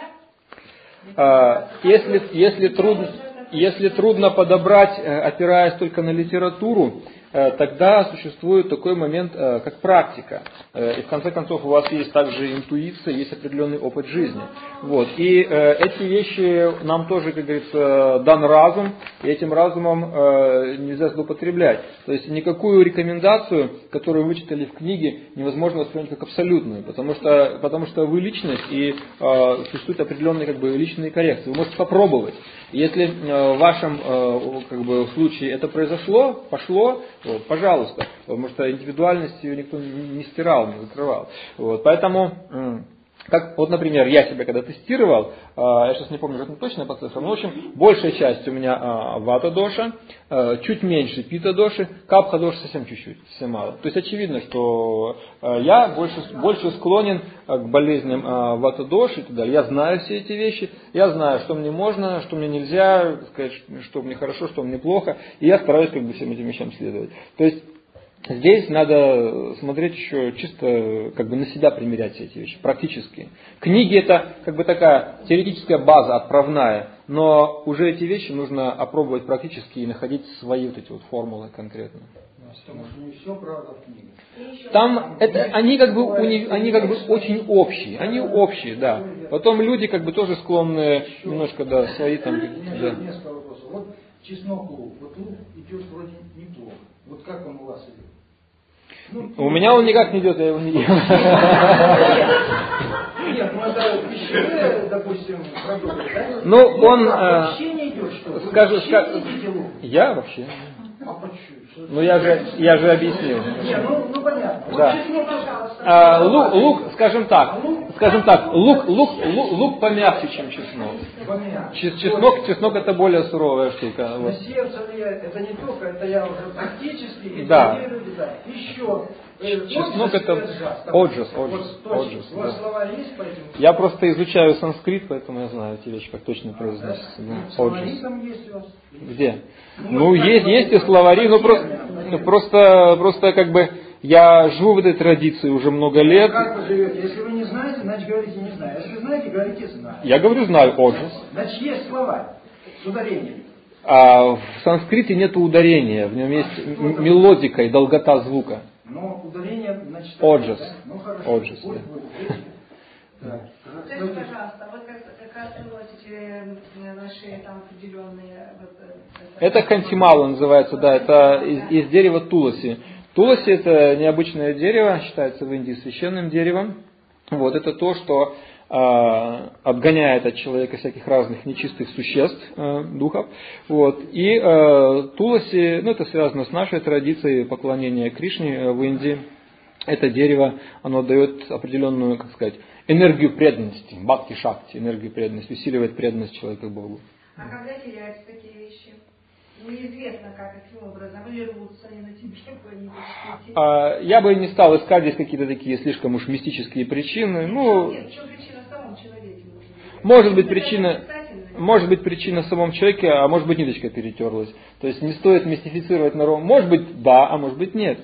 подобрать. Если трудно подобрать, опираясь только на литературу, тогда существует такой момент, как практика. И в конце концов у вас есть также интуиция, есть определенный опыт жизни. Вот. И эти вещи нам тоже, как говорится, дан разум, и этим разумом нельзя злоупотреблять. То есть никакую рекомендацию, которую вы читали в книге, невозможно воспринять как абсолютную, потому что вы личность, и существуют определенные как бы личные коррекции. Вы можете попробовать. Если в вашем как бы, случае это произошло, пошло, вот, пожалуйста, потому что индивидуальность ее никто не стирал, не закрывал. Вот, поэтому, как, вот, например, я себя когда тестировал, я сейчас не помню точно по цифрам, но в общем, большая часть у меня вата-доша, чуть меньше пита-доши, капха-доша совсем чуть-чуть, совсем мало. То есть очевидно, что я больше склонен к болезням вата-доши и так далее. Я знаю все эти вещи, я знаю, что мне можно, что мне нельзя, сказать, что мне хорошо, что мне плохо, и я стараюсь как бы всем этим вещам следовать. То есть здесь надо смотреть еще чисто как бы на себя примерять все эти вещи, практически. Книги это как бы такая теоретическая база отправная, но уже эти вещи нужно опробовать практически и находить свои вот эти вот формулы конкретно. Потому что не все правда в книге. Там они как бы очень общие, они общие, да. Потом люди как бы тоже склонны немножко, да, свои там. У меня Да. есть несколько вопросов. Вот чеснок лук. Вот лук идет вроде неплохо. Вот как он у вас идет? У меня он никак не идет, я его не ем. Нет, ну это пищевые, допустим, продукты, да? Ну, он, вообще не идет, что? скажу, Вообще не едите лук? Я вообще. А почему? Ну я же объяснил. Не, ну понятно. Да. Вот чеснок, пожалуйста. Лук, скажем так, лук помягче, чем чеснок. Помягче. Чеснок это более суровая штука. На Вот. сердце это не только, это я уже практически. Да. Еще. Чеснок это оджас. У вас слова есть по этим? Я просто изучаю санскрит, поэтому я знаю эти вещи, как точно произносятся. Словари там есть у вас? Где? Ну, есть и словари, но просто как бы я живу в этой традиции уже много лет. Как вы живете? Если вы не знаете, значит говорите не знаю. Если знаете, говорите знаю. Я говорю знаю оджас. Значит, есть слова с ударением. А в санскрите нет ударения, в нем есть мелодика и долгота звука. Но ударение, значит... Оджас. Да? Ну хорошо. Оджас, да. Скажите, пожалуйста, вот как раз вы носите на шее там определенные... Это кантимала называется, да, это из дерева туласи. Туласи это необычное дерево, считается в Индии священным деревом. Вот, это то, что отгоняет от человека всяких разных нечистых существ, духов. Вот. И туласи, ну это связано с нашей традицией поклонения Кришне в Индии. Это дерево, оно дает определенную, как сказать, энергию преданности, бхакти-шакти, энергию преданности, усиливает преданность человека к Богу. А когда теряются такие вещи? Неизвестно, каким образом, или рвутся они на тебе какой-нибудь. Я бы не стал искать здесь какие-то такие слишком уж мистические причины. Ну, нет, что причина в самом человеке? Может быть причина в самом человеке, а может быть ниточка перетерлась. То есть не стоит мистифицировать народ. Может быть да, а может быть нет.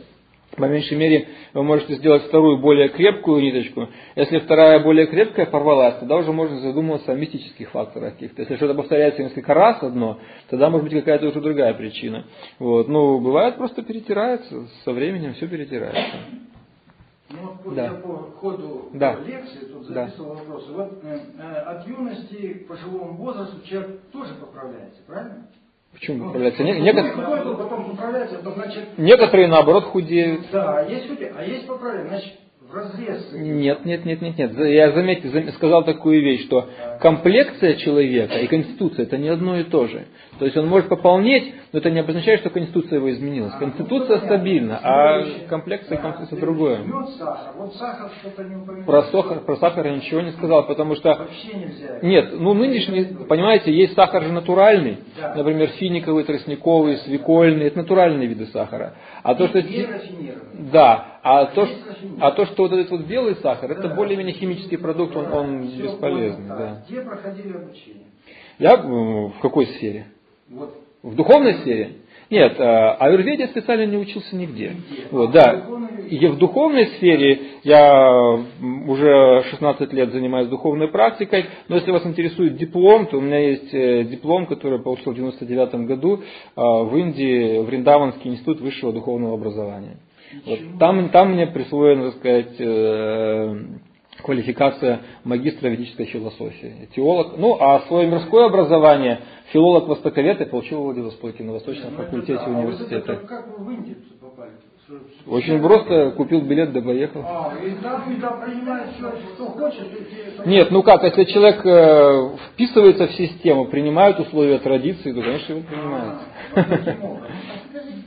По меньшей мере, вы можете сделать вторую более крепкую ниточку. Если вторая более крепкая порвалась, тогда уже можно задумываться о мистических факторах каких-то. Если что-то повторяется несколько раз одно, тогда может быть какая-то уже другая причина. Вот. Ну, бывает, просто перетирается, со временем все перетирается. Ну, вот Да. я по ходу Да. лекции тут записывал вопросы. Вот от юности к пожилому возрасту человек тоже поправляется, правильно? Почему Ну, поправляется? худой был, потом поправляется, это значит... Некоторые, наоборот, худеют. Да, есть поправление, значит, в разрез. Нет. Я, заметьте, сказал такую вещь, что комплекция человека и конституция это не одно и то же. То есть он может пополнеть, но это не обозначает, что конституция его изменилась. Конституция стабильна, а комплекция и конституция другое. Мед, сахар. Вот сахар что-то не упомянул. Про сахар я ничего не сказал, потому что... Вообще нельзя. Нет, ну нынешний, понимаете, есть сахар же натуральный, Да. например, финиковый, тростниковый, свекольный, это натуральные виды сахара. А то, что... Не рафинированный. Да, а то, что вот этот вот белый сахар, это более-менее химический продукт, он Всё бесполезный. понял, Да. Где проходили обучение? Я в какой сфере? Вот. В духовной сфере? Нет, аюрведе я специально не учился нигде. Вот, да. И в духовной сфере я уже 16 лет занимаюсь духовной практикой, но если вас интересует диплом, то у меня есть диплом, который я получил в 1999 году в Индии, в Вриндаванский институт высшего духовного образования. Вот. Там мне присвоена, так сказать, квалификация магистра ведической философии, теолог. Ну, а свое мирское образование, филолог-востоковед я получил в Владивостоке, на Восточном факультете университета. Как вы в Индию попали? Очень просто, купил билет, да поехал. И там принимают все, что хочешь. Нет, ну как, если человек вписывается в систему, принимает условия традиции, то, конечно, его принимают. Таким образом.